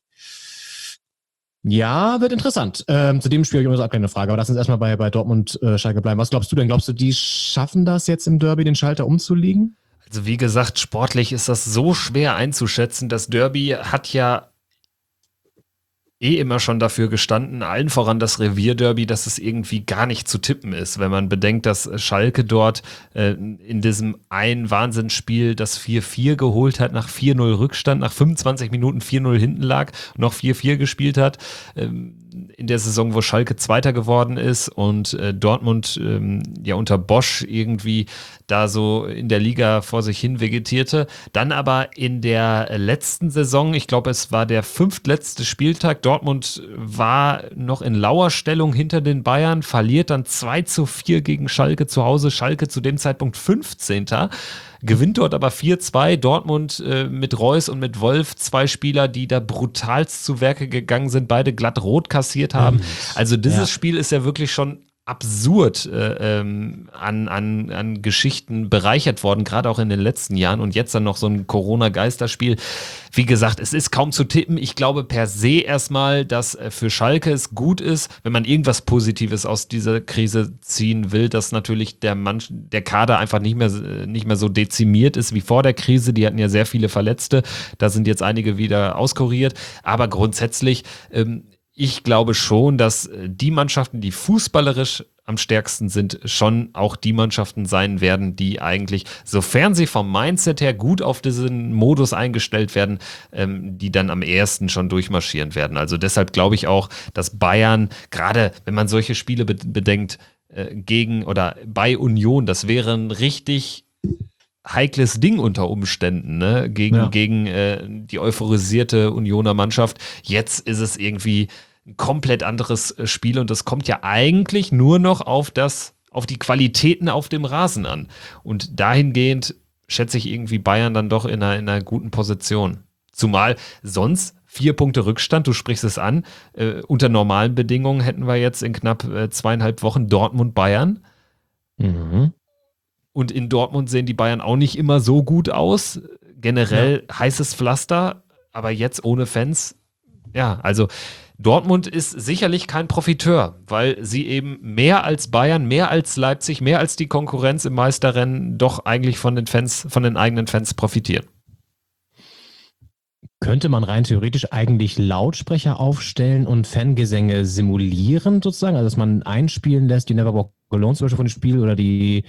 Ja, wird interessant. Ähm, zu dem Spiel habe ich auch eine Frage, aber lass uns erstmal bei, bei Dortmund äh, Schalke bleiben. Was glaubst du denn? Glaubst du, die schaffen das jetzt im Derby, den Schalter umzulegen? Also wie gesagt, sportlich ist das so schwer einzuschätzen. Das Derby hat ja eh immer schon dafür gestanden, allen voran das Revierderby, dass es irgendwie gar nicht zu tippen ist, wenn man bedenkt, dass Schalke dort äh, in diesem einen Wahnsinnsspiel das vier vier geholt hat, nach vier null Rückstand, nach fünfundzwanzig Minuten vier null hinten lag und noch vier vier gespielt hat, ähm, in der Saison, wo Schalke Zweiter geworden ist und äh, Dortmund ähm, ja unter Bosch irgendwie da so in der Liga vor sich hin vegetierte. Dann aber in der letzten Saison, ich glaube, es war der fünftletzte Spieltag, Dortmund war noch in Lauerstellung hinter den Bayern, verliert dann zwei zu vier gegen Schalke zu Hause. Schalke zu dem Zeitpunkt fünfzehnter Gewinnt dort aber vier zwei. Dortmund äh, mit Reus und mit Wolf, zwei Spieler, die da brutalst zu Werke gegangen sind, beide glatt rot kassiert haben. Also dieses ja. Spiel ist ja wirklich schon absurd äh, ähm, an, an, an Geschichten bereichert worden, gerade auch in den letzten Jahren und jetzt dann noch so ein Corona-Geisterspiel. Wie gesagt, es ist kaum zu tippen. Ich glaube per se erstmal, dass äh, für Schalke es gut ist, wenn man irgendwas Positives aus dieser Krise ziehen will, dass natürlich der, Mann, der Kader einfach nicht mehr, nicht mehr so dezimiert ist wie vor der Krise. Die hatten ja sehr viele Verletzte, da sind jetzt einige wieder auskuriert, aber grundsätzlich ähm, ich glaube schon, dass die Mannschaften, die fußballerisch am stärksten sind, schon auch die Mannschaften sein werden, die eigentlich, sofern sie vom Mindset her gut auf diesen Modus eingestellt werden, ähm, die dann am ehesten schon durchmarschieren werden. Also deshalb glaube ich auch, dass Bayern, gerade wenn man solche Spiele be- bedenkt, äh, gegen oder bei Union, das wäre ein richtig heikles Ding unter Umständen, ne? Gegen, Ja. gegen äh, die euphorisierte Unioner Mannschaft. Jetzt ist es irgendwie ein komplett anderes Spiel und das kommt ja eigentlich nur noch auf das, auf die Qualitäten auf dem Rasen an. Und dahingehend schätze ich irgendwie Bayern dann doch in einer, in einer guten Position. Zumal sonst vier Punkte Rückstand, du sprichst es an, äh, unter normalen Bedingungen hätten wir jetzt in knapp äh, zweieinhalb Wochen Dortmund-Bayern. Mhm. Und in Dortmund sehen die Bayern auch nicht immer so gut aus. Generell ja. heißes Pflaster, aber jetzt ohne Fans. Ja, also Dortmund ist sicherlich kein Profiteur, weil sie eben mehr als Bayern, mehr als Leipzig, mehr als die Konkurrenz im Meisterrennen doch eigentlich von den Fans, von den eigenen Fans profitieren. Könnte man rein theoretisch eigentlich Lautsprecher aufstellen und Fangesänge simulieren sozusagen? Also dass man einspielen lässt, die Never Walk Alone zum Beispiel von dem Spiel oder die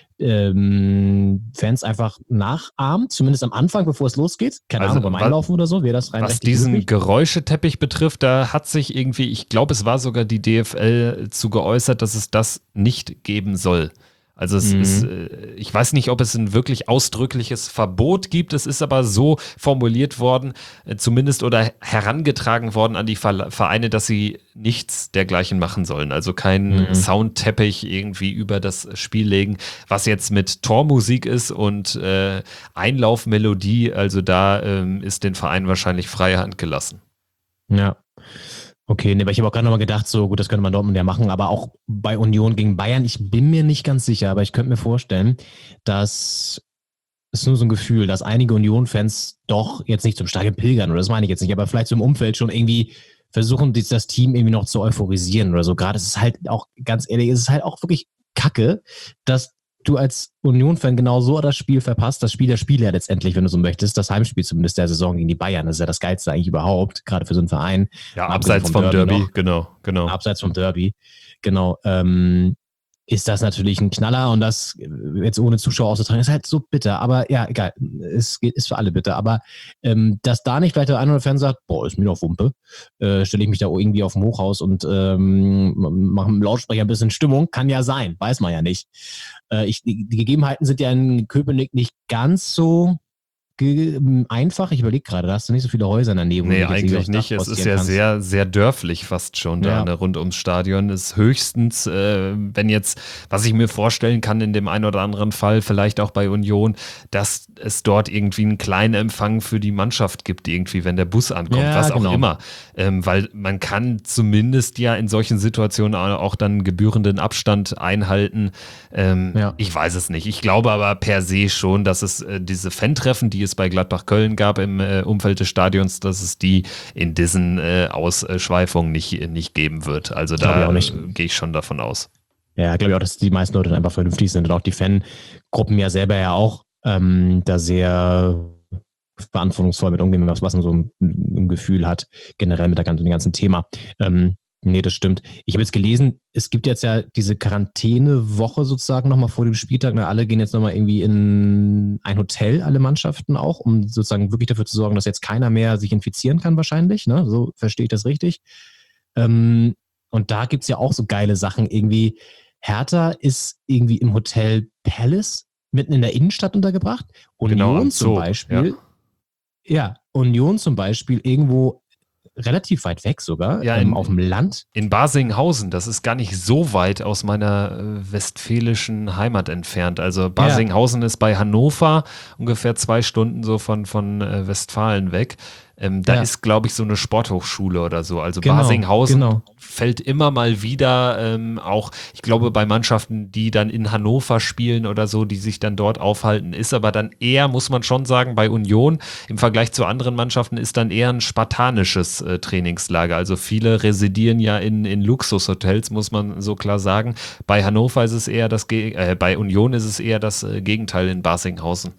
ähm, Fans einfach nachahmen, zumindest am Anfang, bevor es losgeht. Keine Also, Ahnung, beim Einlaufen oder so, wäre das rein was rechtlich diesen möglich? Geräuscheteppich betrifft, da hat sich irgendwie, ich glaube, es war sogar die D F L zu geäußert, dass es das nicht geben soll. Also es Mhm. ist, äh, ich weiß nicht, ob es ein wirklich ausdrückliches Verbot gibt, es ist aber so formuliert worden, äh, zumindest oder herangetragen worden an die Ver- Vereine, dass sie nichts dergleichen machen sollen. Also keinen Mhm. Soundteppich irgendwie über das Spiel legen, was jetzt mit Tormusik ist und äh, Einlaufmelodie, also da ähm, ist den Verein wahrscheinlich freie Hand gelassen. Ja. Okay, nee, aber ich habe auch gerade nochmal gedacht, so gut, das könnte man Dortmund ja machen, aber auch bei Union gegen Bayern, ich bin mir nicht ganz sicher, aber ich könnte mir vorstellen, dass ist nur so ein Gefühl, dass einige Union-Fans doch jetzt nicht zum Stadion pilgern, oder das meine ich jetzt nicht, aber vielleicht so im Umfeld schon irgendwie versuchen, das das Team irgendwie noch zu euphorisieren oder so. Gerade ist es halt auch, ganz ehrlich, ist es halt auch wirklich Kacke, dass du als Union-Fan genau so das Spiel verpasst, das Spiel der Spiele ja letztendlich, wenn du so möchtest, das Heimspiel zumindest der Saison gegen die Bayern, das ist ja das Geilste eigentlich überhaupt, gerade für so einen Verein. Ja, Mal abseits abgesehen vom Derby, noch. genau, genau. Abseits vom Derby, genau, ähm, ist das natürlich ein Knaller und das jetzt ohne Zuschauer auszutragen, ist halt so bitter, aber ja, egal, es geht, ist für alle bitter, aber ähm, dass da nicht vielleicht der ein oder andere Fan sagt, boah, ist mir doch Wumpe, äh, stelle ich mich da irgendwie auf dem Hochhaus und ähm, mache im Lautsprecher ein bisschen Stimmung, kann ja sein, weiß man ja nicht. Äh, ich, die, die Gegebenheiten sind ja in Köpenick nicht ganz so ge- einfach, ich überlege gerade, da hast du nicht so viele Häuser in der Nähe. wo Nee, du jetzt irgendwie eigentlich aufs Dach nicht. Es ist postieren ja kannst. sehr, sehr dörflich fast schon da Ja. ne, rund ums Stadion. Ist höchstens, äh, wenn jetzt, was ich mir vorstellen kann, in dem einen oder anderen Fall, vielleicht auch bei Union, dass es dort irgendwie einen kleinen Empfang für die Mannschaft gibt, irgendwie, wenn der Bus ankommt, Ja, was genau. auch immer. Ähm, weil man kann zumindest ja in solchen Situationen auch auch dann gebührenden Abstand einhalten. Ähm, Ja. Ich weiß es nicht. Ich glaube aber per se schon, dass es äh, diese Fan-Treffen, die es bei Gladbach-Köln gab im äh, Umfeld des Stadions, dass es die in diesen äh, Ausschweifungen nicht, nicht geben wird. Also Glaube ich da auch nicht. äh, gehe ich schon davon aus. Ja, glaube ich auch, dass die meisten Leute dann einfach vernünftig sind und auch die Fangruppen ja selber ja auch ähm, da sehr verantwortungsvoll mit umgehen, was, was man so im, im Gefühl hat, generell mit der ganzen, dem ganzen Thema. Ähm, nee, das stimmt. Ich habe jetzt gelesen, es gibt jetzt ja diese Quarantänewoche sozusagen nochmal vor dem Spieltag. Na, alle gehen jetzt nochmal irgendwie in ein Hotel, alle Mannschaften auch, um sozusagen wirklich dafür zu sorgen, dass jetzt keiner mehr sich infizieren kann wahrscheinlich. Ne? So verstehe ich das richtig. Ähm, und da gibt's ja auch so geile Sachen. Irgendwie, Hertha ist irgendwie im Hotel Palace mitten in der Innenstadt untergebracht. Union Genau, am zum Zoo, Beispiel, ja. Union zum Beispiel irgendwo relativ weit weg sogar, Ja, ähm, in- auf dem Land. In Basinghausen, das ist gar nicht so weit aus meiner äh, westfälischen Heimat entfernt. Also Basinghausen ist bei Hannover ungefähr zwei Stunden so von, von äh, Westfalen weg. Ähm, da Ja. ist, glaube ich, so eine Sporthochschule oder so. Also Genau, Basinghausen genau. fällt immer mal wieder ähm, auch, ich glaube, bei Mannschaften, die dann in Hannover spielen oder so, die sich dann dort aufhalten, ist aber dann eher, muss man schon sagen, bei Union im Vergleich zu anderen Mannschaften ist dann eher ein spartanisches äh, Trainingslager. Also viele residieren ja in, in Luxushotels, muss man so klar sagen. Bei Hannover ist es eher das, Ge- äh, bei Union ist es eher das äh, Gegenteil in Basinghausen.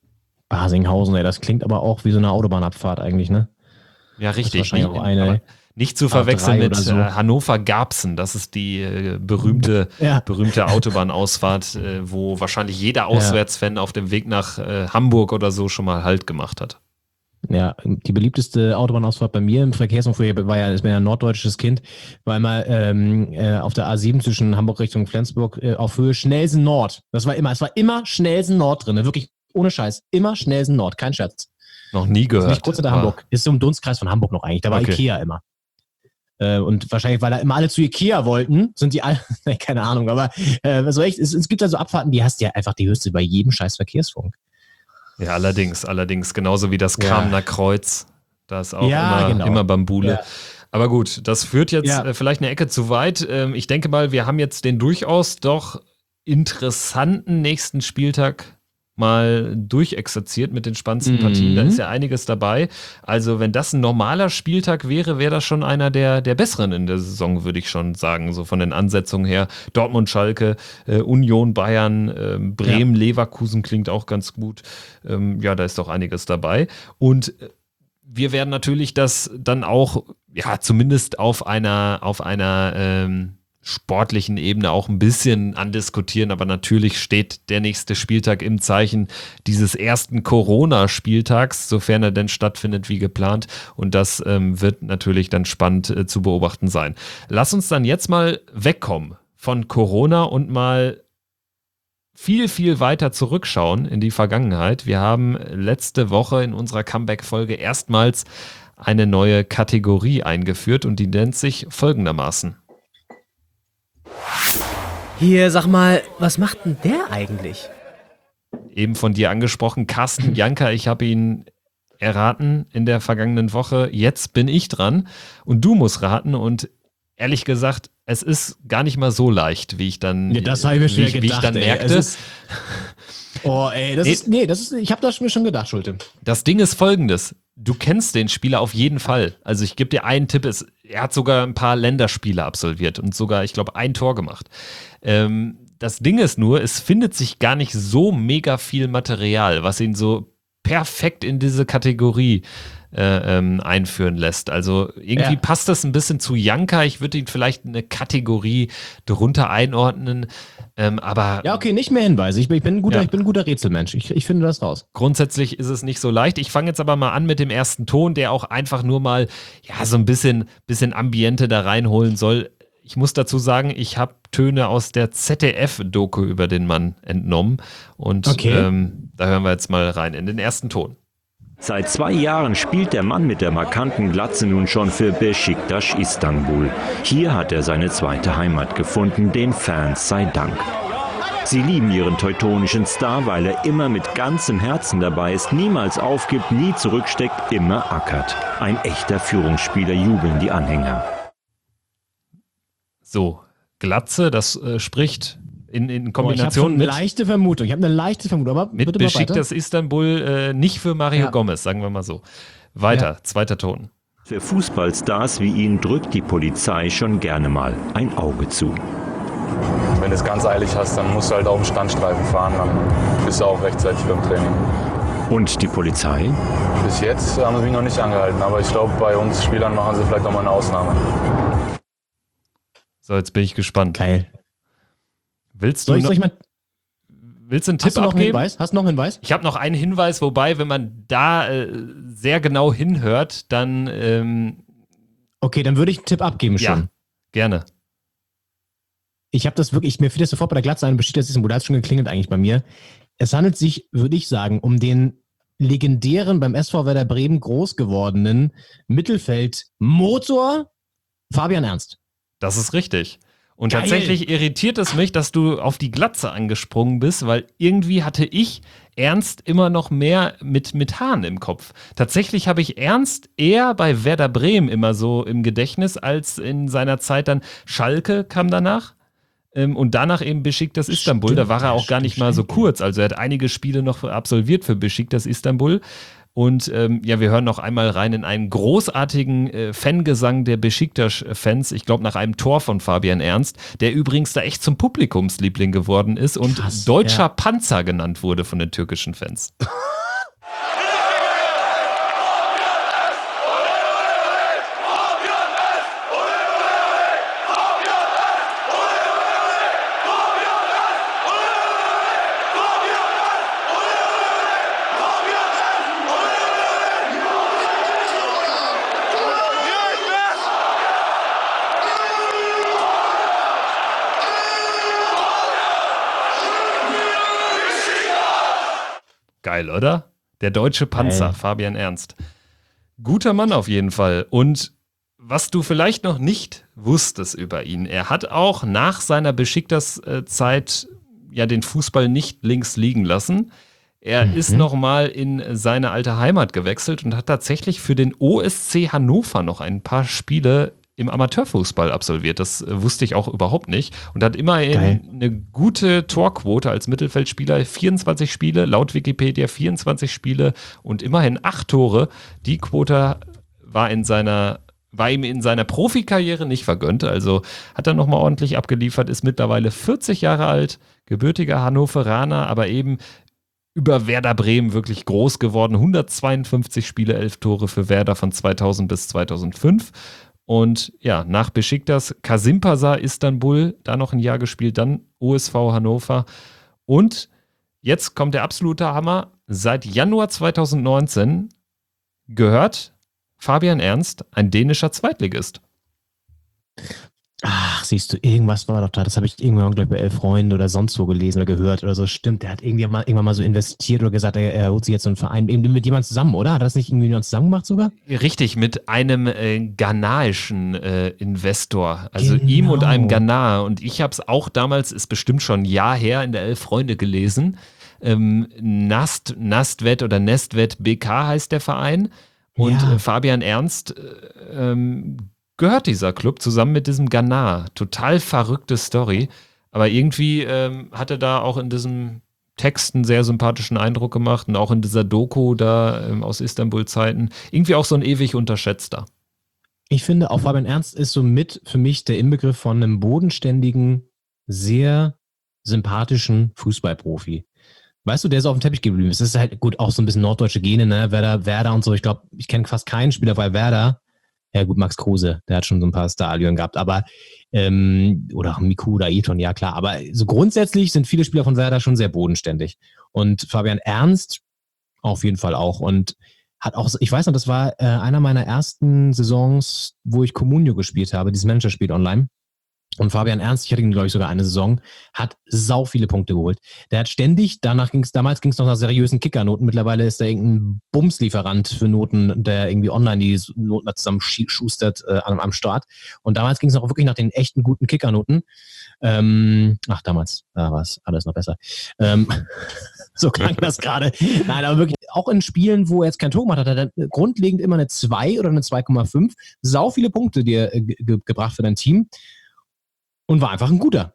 Basinghausen, ey, das klingt aber auch wie so eine Autobahnabfahrt eigentlich, ne? Ja, richtig. wahrscheinlich Nicht- auch eine- aber Nicht zu verwechseln mit so. äh, Hannover-Garbsen. Das ist die äh, berühmte, ja. berühmte Autobahnausfahrt, äh, wo wahrscheinlich jeder Auswärtsfan auf dem Weg nach äh, Hamburg oder so schon mal Halt gemacht hat. Ja, die beliebteste Autobahnausfahrt bei mir im Verkehrsumfeld war ja, ich bin ja ein norddeutsches Kind, war immer ähm, äh, auf der A sieben zwischen Hamburg Richtung Flensburg äh, auf Höhe Schnelsen Nord. Das war immer, es war immer Schnelsen Nord drin, wirklich ohne Scheiß, immer Schnelsen Nord, kein Scherz. Noch nie gehört. Ist nicht kurz hinter Hamburg, ist so im Dunstkreis von Hamburg noch eigentlich, da war Okay. Ikea immer. Äh, und wahrscheinlich, weil da immer alle zu Ikea wollten, sind die alle, keine Ahnung, aber äh, also echt, es, es gibt also Abfahrten, die hast du ja einfach die höchste bei jedem scheiß Verkehrsfunk. Ja, allerdings, allerdings. Genauso wie das Ja. Kamener Kreuz. Da ist auch Ja, immer, genau. immer Bambule. Ja. Aber gut, das führt jetzt Ja. äh, vielleicht eine Ecke zu weit. Ähm, ich denke mal, wir haben jetzt den durchaus doch interessanten nächsten Spieltag mal durchexerziert mit den spannendsten Mhm. Partien. Da ist ja einiges dabei. Also wenn das ein normaler Spieltag wäre, wäre das schon einer der, der besseren in der Saison, würde ich schon sagen. So von den Ansetzungen her. Dortmund, Schalke, äh, Union, Bayern, ähm, Bremen, Leverkusen klingt auch ganz gut. Ähm, ja, da ist doch einiges dabei. Und äh, wir werden natürlich das dann auch, ja, zumindest auf einer, auf einer ähm, sportlichen Ebene auch ein bisschen andiskutieren, aber natürlich steht der nächste Spieltag im Zeichen dieses ersten Corona-Spieltags, sofern er denn stattfindet wie geplant, und das ähm, wird natürlich dann spannend äh, zu beobachten sein. Lass uns dann jetzt mal wegkommen von Corona und mal viel, viel weiter zurückschauen in die Vergangenheit. Wir haben letzte Woche in unserer Comeback-Folge erstmals eine neue Kategorie eingeführt und die nennt sich folgendermaßen. Hier, sag mal, was macht denn der eigentlich? Eben von dir angesprochen, Carsten Janka, ich habe ihn erraten in der vergangenen Woche. Jetzt bin ich dran und du musst raten und ehrlich gesagt, es ist gar nicht mal so leicht, wie ich dann, Ja, das habe ich mir schon wie, ich- gedacht, wie ich dann ey. merkte. Es ist, oh, ey, das Nee. ist, nee, das ist, ich habe das mir schon gedacht, Schulte. Das Ding ist folgendes. Du kennst den Spieler auf jeden Fall. Also ich gebe dir einen Tipp. Es, er hat sogar ein paar Länderspiele absolviert und sogar, ich glaube, ein Tor gemacht. Ähm, das Ding ist nur, es findet sich gar nicht so mega viel Material, was ihn so perfekt in diese Kategorie äh, ähm, einführen lässt. Also irgendwie Ja. passt das ein bisschen zu Janka. Ich würde ihn vielleicht in eine Kategorie drunter einordnen. Ähm, aber Ja, okay, nicht mehr Hinweise. Ich bin, ich bin, ein, guter, Ja. ich bin ein guter Rätselmensch. Ich, ich finde das raus. grundsätzlich ist es nicht so leicht. Ich fange jetzt aber mal an mit dem ersten Ton, der auch einfach nur mal ja so ein bisschen, bisschen Ambiente da reinholen soll. Ich muss dazu sagen, ich habe Töne aus der Z D F-Doku über den Mann entnommen. Und Okay. ähm, da hören wir jetzt mal rein in den ersten Ton. Seit zwei Jahren spielt der Mann mit der markanten Glatze nun schon für Beşiktaş Istanbul. Hier hat er seine zweite Heimat gefunden, den Fans sei Dank. Sie lieben ihren teutonischen Star, weil er immer mit ganzem Herzen dabei ist, niemals aufgibt, nie zurücksteckt, immer ackert. Ein echter Führungsspieler, jubeln die Anhänger. So, Glatze, das äh, spricht in, in Oh, ich habe Kombination schon eine mit, leichte Vermutung. Ich habe eine leichte Vermutung, aber mit bitte mal weiter. Beşiktaş Istanbul äh, nicht für Mario Ja. Gomez, sagen wir mal so. Weiter, zweiter Ton. Für Fußballstars wie ihn drückt die Polizei schon gerne mal ein Auge zu. Wenn du es ganz eilig hast, dann musst du halt auf dem Standstreifen fahren, dann bist du auch rechtzeitig beim Training. Und die Polizei? Bis jetzt haben sie mich noch nicht angehalten, aber ich glaube, bei uns Spielern machen sie vielleicht auch mal eine Ausnahme. So, jetzt bin ich gespannt. Geil. Willst du Soll ich, noch, soll ich mal, willst du einen hast Tipp du noch einen abgeben? Hinweis? Hast du noch einen Hinweis? Ich habe noch einen Hinweis, wobei, wenn man da äh, sehr genau hinhört, dann ähm, Okay, dann würde ich einen Tipp abgeben ja, schon. gerne. Ich habe das wirklich, mir fiel das sofort bei der Glatze ein, besteht das ist, da hat schon geklingelt eigentlich bei mir. Es handelt sich, würde ich sagen, um den legendären, beim S V Werder Bremen groß gewordenen Mittelfeld-Motor Fabian Ernst. Das ist richtig. Und Geil. tatsächlich irritiert es mich, dass du auf die Glatze angesprungen bist, weil irgendwie hatte ich Ernst immer noch mehr mit, mit Haaren im Kopf. Tatsächlich habe ich Ernst eher bei Werder Bremen immer so im Gedächtnis, als in seiner Zeit dann Schalke kam danach. Ähm, und danach eben Beşiktaş Istanbul. Da war er auch gar nicht mal so kurz. Also er hat einige Spiele noch absolviert für Beşiktaş Istanbul. Und ähm, ja, wir hören noch einmal rein in einen großartigen äh, Fangesang der Beşiktaş-Fans. Ich glaube, nach einem Tor von Fabian Ernst, der übrigens da echt zum Publikumsliebling geworden ist und Krass, deutscher ja. Panzer genannt wurde von den türkischen Fans. Geil, oder? Der deutsche Panzer, Geil. Fabian Ernst. Guter Mann auf jeden Fall. Und was du vielleicht noch nicht wusstest über ihn, er hat auch nach seiner Besiktas-Zeit ja den Fußball nicht links liegen lassen. Er Mhm. ist nochmal in seine alte Heimat gewechselt und hat tatsächlich für den O S C Hannover noch ein paar Spiele im Amateurfußball absolviert. Das äh, wusste ich auch überhaupt nicht. Und hat immerhin Geil. eine gute Torquote als Mittelfeldspieler. vierundzwanzig Spiele, laut Wikipedia vierundzwanzig Spiele und immerhin acht Tore. Die Quote war in seiner war ihm in seiner Profikarriere nicht vergönnt. Also hat er nochmal ordentlich abgeliefert, ist mittlerweile vierzig Jahre alt, gebürtiger Hannoveraner, aber eben über Werder Bremen wirklich groß geworden. hundertzweiundfünfzig Spiele, elf Tore für Werder von zweitausend bis zweitausendfünf. Und ja, nach Besiktas, Kasimpasa Istanbul, da noch ein Jahr gespielt, dann O S V Hannover. Und jetzt kommt der absolute Hammer. Seit Januar zweitausendneunzehn gehört Fabian Ernst ein dänischer Zweitligist. Ach, siehst du, irgendwas war doch da. Das habe ich irgendwann, glaube ich, bei Elf Freunde oder sonst wo gelesen oder gehört oder so. Stimmt, der hat irgendwie mal, irgendwann mal so investiert oder gesagt, er, er holt sich jetzt so einen Verein eben mit jemandem zusammen, oder? Hat er das nicht irgendwie jemand zusammen gemacht sogar? Richtig, mit einem äh, ghanaischen äh, Investor. Also Genau. ihm und einem Ghanaer. Und ich habe es auch damals, ist bestimmt schon ein Jahr her, in der Elf Freunde gelesen. Ähm, Nast, Nastwet oder Nestwet B K heißt der Verein. Und Ja. äh, Fabian Ernst äh, ähm, gehört dieser Club zusammen mit diesem Ghana. Total verrückte Story. Aber irgendwie ähm, hat er da auch in diesem Text einen sehr sympathischen Eindruck gemacht und auch in dieser Doku da ähm, aus Istanbul-Zeiten. Irgendwie auch so ein ewig unterschätzter. Ich finde, auch Fabian Ernst ist so mit für mich der Inbegriff von einem bodenständigen, sehr sympathischen Fußballprofi. Weißt du, der ist auf dem Teppich geblieben. Es ist halt gut, auch so ein bisschen norddeutsche Gene, ne? Werder, Werder und so. Ich glaube, ich kenne fast keinen Spieler bei Werder. Ja gut, Max Kruse, der hat schon so ein paar Star-Allüren gehabt, aber ähm, oder auch Miku oder Eton, ja klar. Aber so grundsätzlich sind viele Spieler von Werder schon sehr bodenständig. Und Fabian Ernst auf jeden Fall auch. Und hat auch, ich weiß noch, das war äh, einer meiner ersten Saisons, wo ich Comunio gespielt habe, dieses Managerspiel online. Und Fabian Ernst, ich hatte ihn, glaube ich, sogar eine Saison, hat sau viele Punkte geholt. Der hat ständig, danach ging es, damals ging es noch nach seriösen Kickernoten. Mittlerweile ist er irgendein Bumslieferant für Noten, der irgendwie online die Noten da zusammen schustert äh, am, am Start. Und damals ging es auch wirklich nach den echten guten Kickernoten. Ähm, ach, damals, da war es alles noch besser. Ähm, so klang das gerade. Nein, aber wirklich auch in Spielen, wo er jetzt kein Tor gemacht hat, hat er grundlegend immer eine zwei oder eine zwei Komma fünf. Sau viele Punkte dir äh, ge- gebracht für dein Team. Und war einfach ein guter.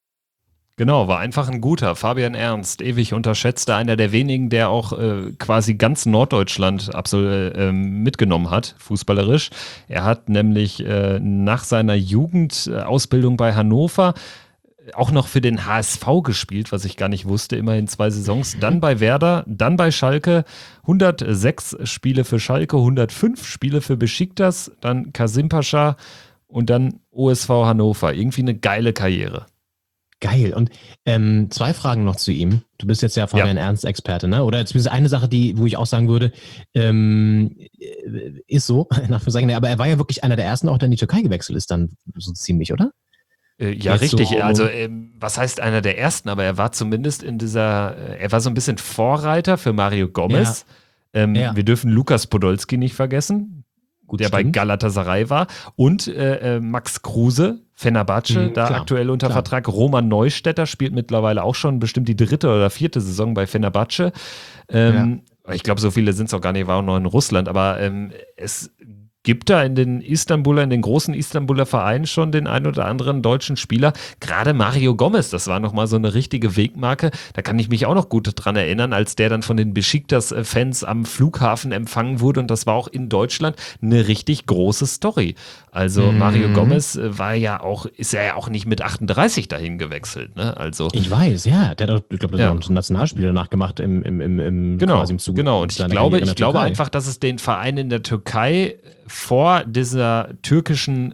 Genau, war einfach ein guter. Fabian Ernst, ewig unterschätzter, einer der wenigen, der auch äh, quasi ganz Norddeutschland absolut äh, mitgenommen hat, fußballerisch. Er hat nämlich äh, nach seiner Jugendausbildung bei Hannover auch noch für den H S V gespielt, was ich gar nicht wusste, immerhin zwei Saisons. Dann bei Werder, dann bei Schalke, hundertsechs Spiele für Schalke, hundertfünf Spiele für Besiktas, dann Kasimpasa und dann O S V Hannover. Irgendwie eine geile Karriere. Geil. Und ähm, zwei Fragen noch zu ihm. Du bist jetzt ja Fabian Ja. Ernst-Experte, ne? Oder zumindest eine Sache, die, wo ich auch sagen würde, ähm, ist so, in Anführungszeichen, aber er war ja wirklich einer der ersten, auch der in die Türkei gewechselt ist, dann so ziemlich, oder? Äh, ja, Jetzt richtig. so- Also, ähm, was heißt einer der ersten? Aber er war zumindest in dieser, äh, er war so ein bisschen Vorreiter für Mario Gomez. Ähm, Ja. Wir dürfen Lukas Podolski nicht vergessen, Gut, der bei stimmt. Galatasaray war. Und äh, äh, Max Kruse, Fenerbahce, Mhm, da klar, aktuell unter klar. Vertrag. Roman Neustädter spielt mittlerweile auch schon bestimmt die dritte oder vierte Saison bei Fenerbahce. Ähm, Ich glaube, so viele sind es auch gar nicht, war auch noch in Russland. Aber ähm, es gibt da in den Istanbuler, in den großen Istanbuler Vereinen schon den ein oder anderen deutschen Spieler. Gerade Mario Gomez, das war nochmal so eine richtige Wegmarke. Da kann ich mich auch noch gut dran erinnern, als der dann von den Besiktas-Fans am Flughafen empfangen wurde. Und das war auch in Deutschland eine richtig große Story. Also Mhm. Mario Gomez äh, war ja auch, ist ja auch nicht mit achtunddreißig dahin gewechselt. Ne? Also Ich weiß, ja. Der hat auch, ich glaube, das Ja. hat auch ein Nationalspiel danach gemacht im, im, im, im Genau, quasi im Zuge genau. Und ich seiner glaube, Karriere in ich der glaube Türkei. einfach, dass es den Verein in der Türkei vor dieser türkischen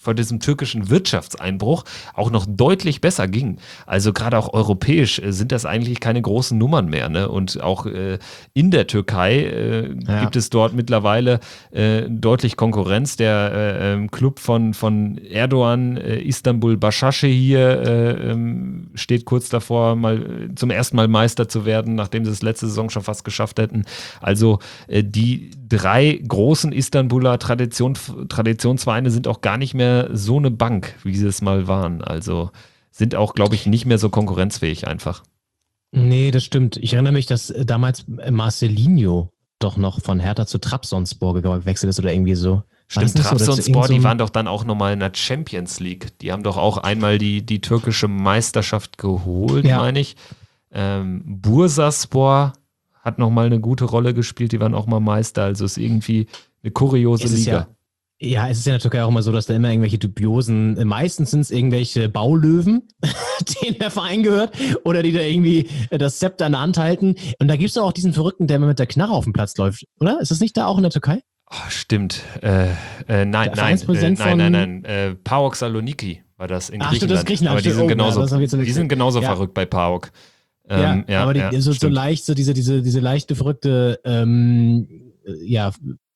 vor diesem türkischen Wirtschaftseinbruch auch noch deutlich besser ging. Also gerade auch europäisch äh, sind das eigentlich keine großen Nummern mehr. Ne? Und auch äh, in der Türkei äh, ja. gibt es dort mittlerweile äh, deutlich Konkurrenz. Der äh, ähm, Club von, von Erdogan, äh, Istanbul Başakşehir, äh, ähm, steht kurz davor, mal äh, zum ersten Mal Meister zu werden, nachdem sie es letzte Saison schon fast geschafft hätten. Also äh, die drei großen Istanbuler Tradition, Traditionsvereine sind auch gar nicht mehr so eine Bank, wie sie es mal waren. Also sind auch, glaube ich, nicht mehr so konkurrenzfähig einfach. Nee, das stimmt. Ich erinnere mich, dass damals Marcelinho doch noch von Hertha zu Trabzonspor gewechselt ist oder irgendwie so. Stimmt, Trabzonspor, so, die waren doch dann auch nochmal in der Champions League. Die haben doch auch einmal die, die türkische Meisterschaft geholt, ja. meine ich. Ähm, Bursaspor hat nochmal eine gute Rolle gespielt, die waren auch mal Meister. Also ist irgendwie eine kuriose Liga. Ja Ja, es ist ja in der Türkei auch immer so, dass da immer irgendwelche dubiosen, meistens sind es irgendwelche Baulöwen, denen der Verein gehört, oder die da irgendwie das Zepter in der Hand halten. Und da gibt es auch diesen Verrückten, der immer mit der Knarre auf dem Platz läuft, oder? Ist das nicht da auch in der Türkei? Oh, stimmt. Äh, äh, nein, nein, äh, nein, nein, nein. Äh, PAOK Saloniki war das in Ach, Griechenland. Das ist Griechenland. Aber die sind genauso, ja, die sind genauso ja. verrückt bei PAOK. Ähm, ja, ja, aber die, ja, so, so leicht, so diese, diese, diese leichte, verrückte, ähm, ja,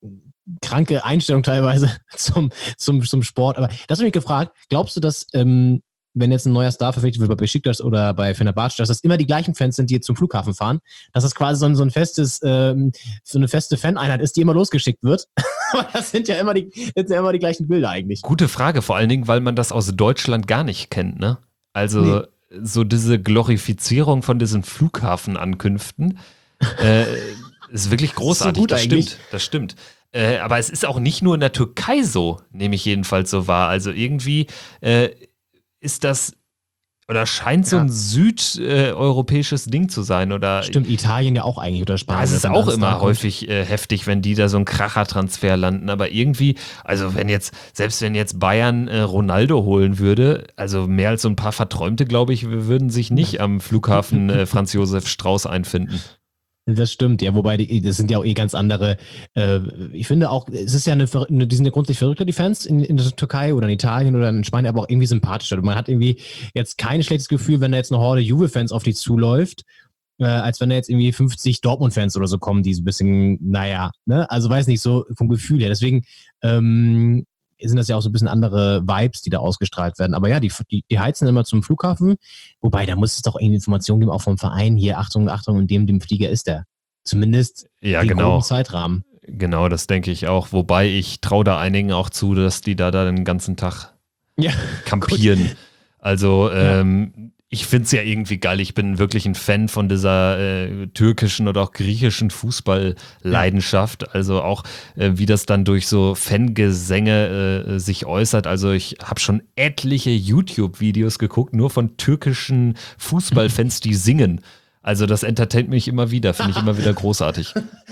kranke Einstellung teilweise zum, zum, zum Sport. Aber das habe ich mich gefragt, glaubst du, dass, ähm, wenn jetzt ein neuer Star verpflichtet wird bei Besiktas oder bei Fenerbahce, dass das immer die gleichen Fans sind, die jetzt zum Flughafen fahren? Dass das quasi so ein, so ein festes, ähm, so eine feste Faneinheit ist, die immer losgeschickt wird? Aber das sind ja immer die, das sind ja immer die gleichen Bilder eigentlich. Gute Frage, vor allen Dingen, weil man das aus Deutschland gar nicht kennt, ne? Also, nee. so diese Glorifizierung von diesen Flughafenankünften äh, ist wirklich großartig. Das, ist so gut das stimmt, das stimmt. Äh, aber es ist auch nicht nur in der Türkei so, nehme ich jedenfalls so wahr. Also irgendwie äh, ist das oder scheint so ein ja. südeuropäisches äh, Ding zu sein. Oder Stimmt, Italien ja auch eigentlich oder Spanien. Ja, es ist auch immer häufig äh, heftig, wenn die da so einen Kracher-Transfer landen. Aber irgendwie, also wenn jetzt, selbst wenn jetzt Bayern äh, Ronaldo holen würde, also mehr als so ein paar Verträumte, glaube ich, würden sich nicht am Flughafen äh, Franz Josef Strauß einfinden. Das stimmt, ja, wobei die, das sind ja auch eh ganz andere, äh, ich finde auch, es ist ja eine, eine die sind ja grundsätzlich verrückter, die Fans in, in der Türkei oder in Italien oder in Spanien, aber auch irgendwie sympathischer. Man hat irgendwie jetzt kein schlechtes Gefühl, wenn da jetzt eine Horde Juve-Fans auf die zuläuft, äh, als wenn da jetzt irgendwie fünfzig Dortmund-Fans oder so kommen, die so ein bisschen, naja, ne, also weiß nicht, so vom Gefühl her. Deswegen, ähm, sind das ja auch so ein bisschen andere Vibes, die da ausgestrahlt werden. Aber ja, die, die, die heizen immer zum Flughafen. Wobei, da muss es doch irgendwie Informationen geben, auch vom Verein hier, Achtung, Achtung, in dem, dem Flieger ist der. Zumindest ja, den genau. groben Zeitrahmen. Genau, das denke ich auch. Wobei, ich traue da einigen auch zu, dass die da, da den ganzen Tag ja, kampieren. Gut. Also, ähm, ja. ich finde es ja irgendwie geil. Ich bin wirklich ein Fan von dieser äh, türkischen oder auch griechischen Fußballleidenschaft. Ja. Also auch, äh, wie das dann durch so Fangesänge äh, sich äußert. Also ich habe schon etliche YouTube-Videos geguckt, nur von türkischen Fußballfans, die singen. Also das entertaint mich immer wieder, finde ich immer wieder großartig.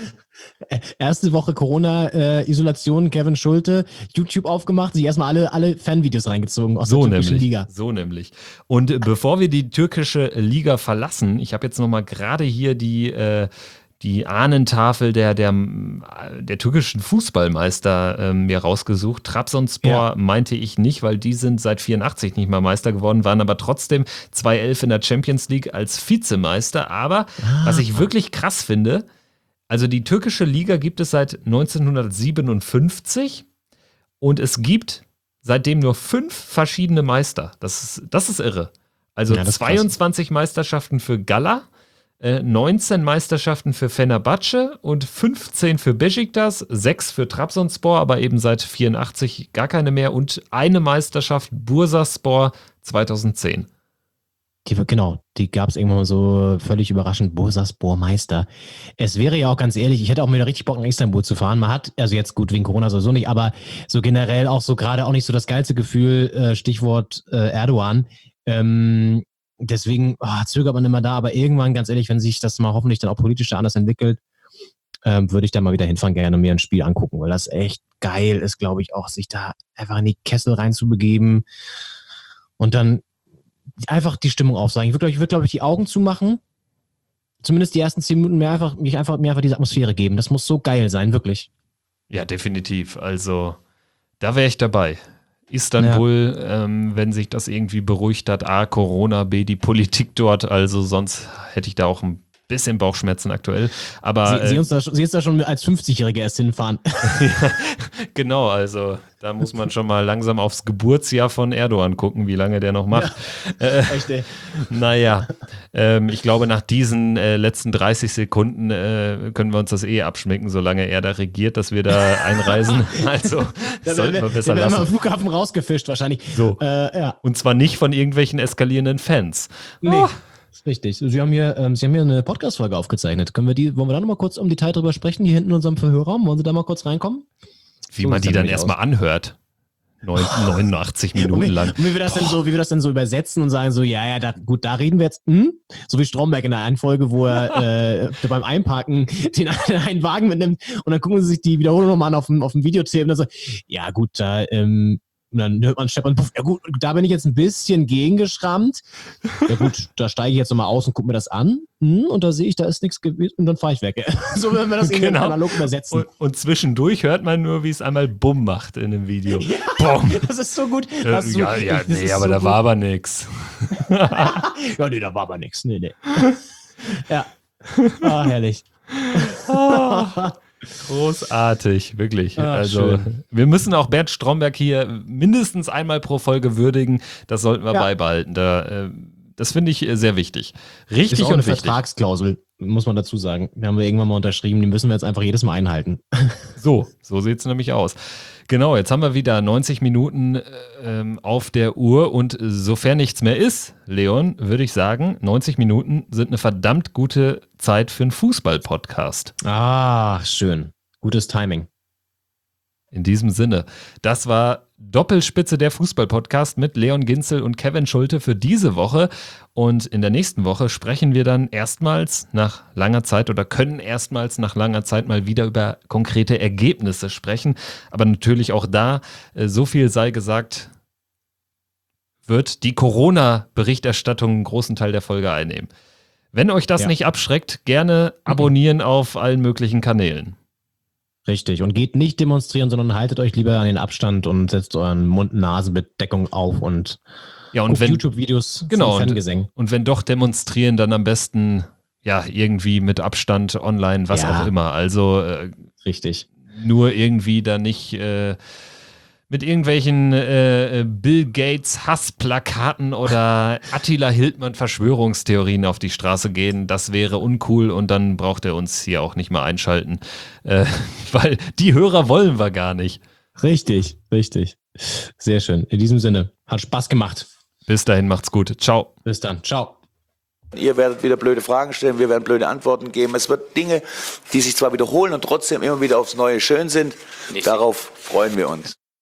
Erste Woche Corona-Isolation, äh, Kevin Schulte, YouTube aufgemacht, sich erstmal alle, alle Fanvideos reingezogen aus so der türkischen nämlich, Liga. So nämlich. Und äh, bevor wir die türkische Liga verlassen, ich habe jetzt nochmal gerade hier die, äh, die Ahnentafel der, der, der türkischen Fußballmeister äh, mir rausgesucht. Trabzonspor ja. meinte ich nicht, weil die sind seit vierundachtzig nicht mehr Meister geworden, waren aber trotzdem zweitausendelf in der Champions League als Vizemeister. Aber ah. was ich wirklich krass finde, also die türkische Liga gibt es seit neunzehnhundertsiebenundfünfzig und es gibt seitdem nur fünf verschiedene Meister. Das ist, das ist irre. Also ja, zweiundzwanzig Meisterschaften für Gala, äh, neunzehn Meisterschaften für Fenerbahce und fünfzehn für Beşiktaş, sechs für Trabzonspor, aber eben seit vierundachtzig gar keine mehr und eine Meisterschaft Bursaspor zweitausendzehn. Die, genau, die gab es irgendwann mal so völlig überraschend, Bursaspor Meister. Es wäre ja auch ganz ehrlich, ich hätte auch wieder richtig Bock nach Istanbul zu fahren. Man hat, also jetzt gut, wegen Corona sowieso nicht, aber so generell auch so gerade auch nicht so das geilste Gefühl, äh, Stichwort äh, Erdogan. Ähm, deswegen oh, zögert man immer da, aber irgendwann, ganz ehrlich, wenn sich das mal hoffentlich dann auch politisch da anders entwickelt, ähm, würde ich da mal wieder hinfahren gerne und mir ein Spiel angucken, weil das echt geil ist, glaube ich, auch sich da einfach in die Kessel reinzubegeben und dann einfach die Stimmung aufsagen. Ich würde, ich würde, glaube ich, die Augen zumachen. Zumindest die ersten zehn Minuten mir einfach, mich einfach, mir einfach diese Atmosphäre geben. Das muss so geil sein, wirklich. Ja, definitiv. Also, da wäre ich dabei. Istanbul, ja. ähm, wenn sich das irgendwie beruhigt hat. A, Corona, B, die Politik dort. Also sonst hätte ich da auch ein bisschen Bauchschmerzen aktuell. Aber Sie, Sie, uns da, Sie ist da schon als fünfzigjährige erst hinfahren. Ja, genau, also da muss man schon mal langsam aufs Geburtsjahr von Erdogan gucken, wie lange der noch macht. Ja, äh, echt, ey. Naja, ähm, ich glaube, nach diesen äh, letzten dreißig Sekunden äh, können wir uns das eh abschmecken, solange er da regiert, dass wir da einreisen. Also da sollten wir besser lassen. Wir lassen. am Flughafen rausgefischt wahrscheinlich. So. Äh, ja. Und zwar nicht von irgendwelchen eskalierenden Fans. Nee. Oh. Richtig. Sie haben hier, ähm, Sie haben hier eine Podcast-Folge aufgezeichnet. Können wir die, wollen wir da nochmal kurz im Detail drüber sprechen, hier hinten in unserem Verhörraum? Wollen Sie da mal kurz reinkommen? Wie so, man die dann erstmal anhört. neunundachtzig Minuten lang. Und wie wir das denn so, wie wir das denn so übersetzen und sagen so, ja, ja, da, gut, da reden wir jetzt, hm? So wie Stromberg in der einen Folge, wo er äh, beim Einparken den einen Wagen mitnimmt und dann gucken sie sich die Wiederholung nochmal an auf dem, auf dem Videotape und dann so, ja gut, da, ähm, und dann hört man Stefan Puff, ja gut, da bin ich jetzt ein bisschen gegengeschrammt. Ja gut, da steige ich jetzt nochmal aus und gucke mir das an. Hm, und da sehe ich, da ist nichts gewesen und dann fahre ich weg. So werden wir das irgendwie genau. analog übersetzen. Und, und zwischendurch hört man nur, wie es einmal Bumm macht in dem Video. Ja, Bumm. Das ist so gut. Äh, du, ja, ja, nee, aber so da gut. war aber nix. Ja, nee, da war aber nix. Nee, nee. Ja. Ah, herrlich. Oh. Großartig, wirklich. Ah, also schön. wir müssen auch Bert Stromberg hier mindestens einmal pro Folge würdigen. Das sollten wir Ja. beibehalten. Da, äh, das finde ich sehr wichtig. Richtig ist auch eine und wichtig. Vertragsklausel, muss man dazu sagen. Die haben wir irgendwann mal unterschrieben, die müssen wir jetzt einfach jedes Mal einhalten. So, so sieht es nämlich aus. Genau, jetzt haben wir wieder neunzig Minuten ähm, auf der Uhr und sofern nichts mehr ist, Leon, würde ich sagen, neunzig Minuten sind eine verdammt gute Zeit für einen Fußball-Podcast. Ah, schön. Gutes Timing. In diesem Sinne, das war Doppelspitze der Fußball-Podcast mit Leon Ginzel und Kevin Schulte für diese Woche. Und in der nächsten Woche sprechen wir dann erstmals nach langer Zeit oder können erstmals nach langer Zeit mal wieder über konkrete Ergebnisse sprechen. Aber natürlich auch da, äh, so viel sei gesagt, wird die Corona-Berichterstattung einen großen Teil der Folge einnehmen. Wenn euch das Ja. nicht abschreckt, gerne abonnieren auf allen möglichen Kanälen. Richtig. Und geht nicht demonstrieren, sondern haltet euch lieber an den Abstand und setzt euren Mund-Nasen-Bedeckung auf und, Ja, und guckt wenn YouTube-Videos genau, zum und, Fangesang. und wenn doch demonstrieren, dann am besten ja irgendwie mit Abstand online, was Ja. auch immer. Also äh, Richtig. nur irgendwie da nicht äh, mit irgendwelchen äh, Bill Gates Hassplakaten oder Attila Hildmann Verschwörungstheorien auf die Straße gehen. Das wäre uncool und dann braucht er uns hier auch nicht mal einschalten, äh, weil die Hörer wollen wir gar nicht. Richtig, richtig. Sehr schön. In diesem Sinne, hat Spaß gemacht. Bis dahin, macht's gut. Ciao. Bis dann. Ciao. Ihr werdet wieder blöde Fragen stellen, wir werden blöde Antworten geben. Es wird Dinge, die sich zwar wiederholen und trotzdem immer wieder aufs Neue schön sind. Darauf freuen wir uns.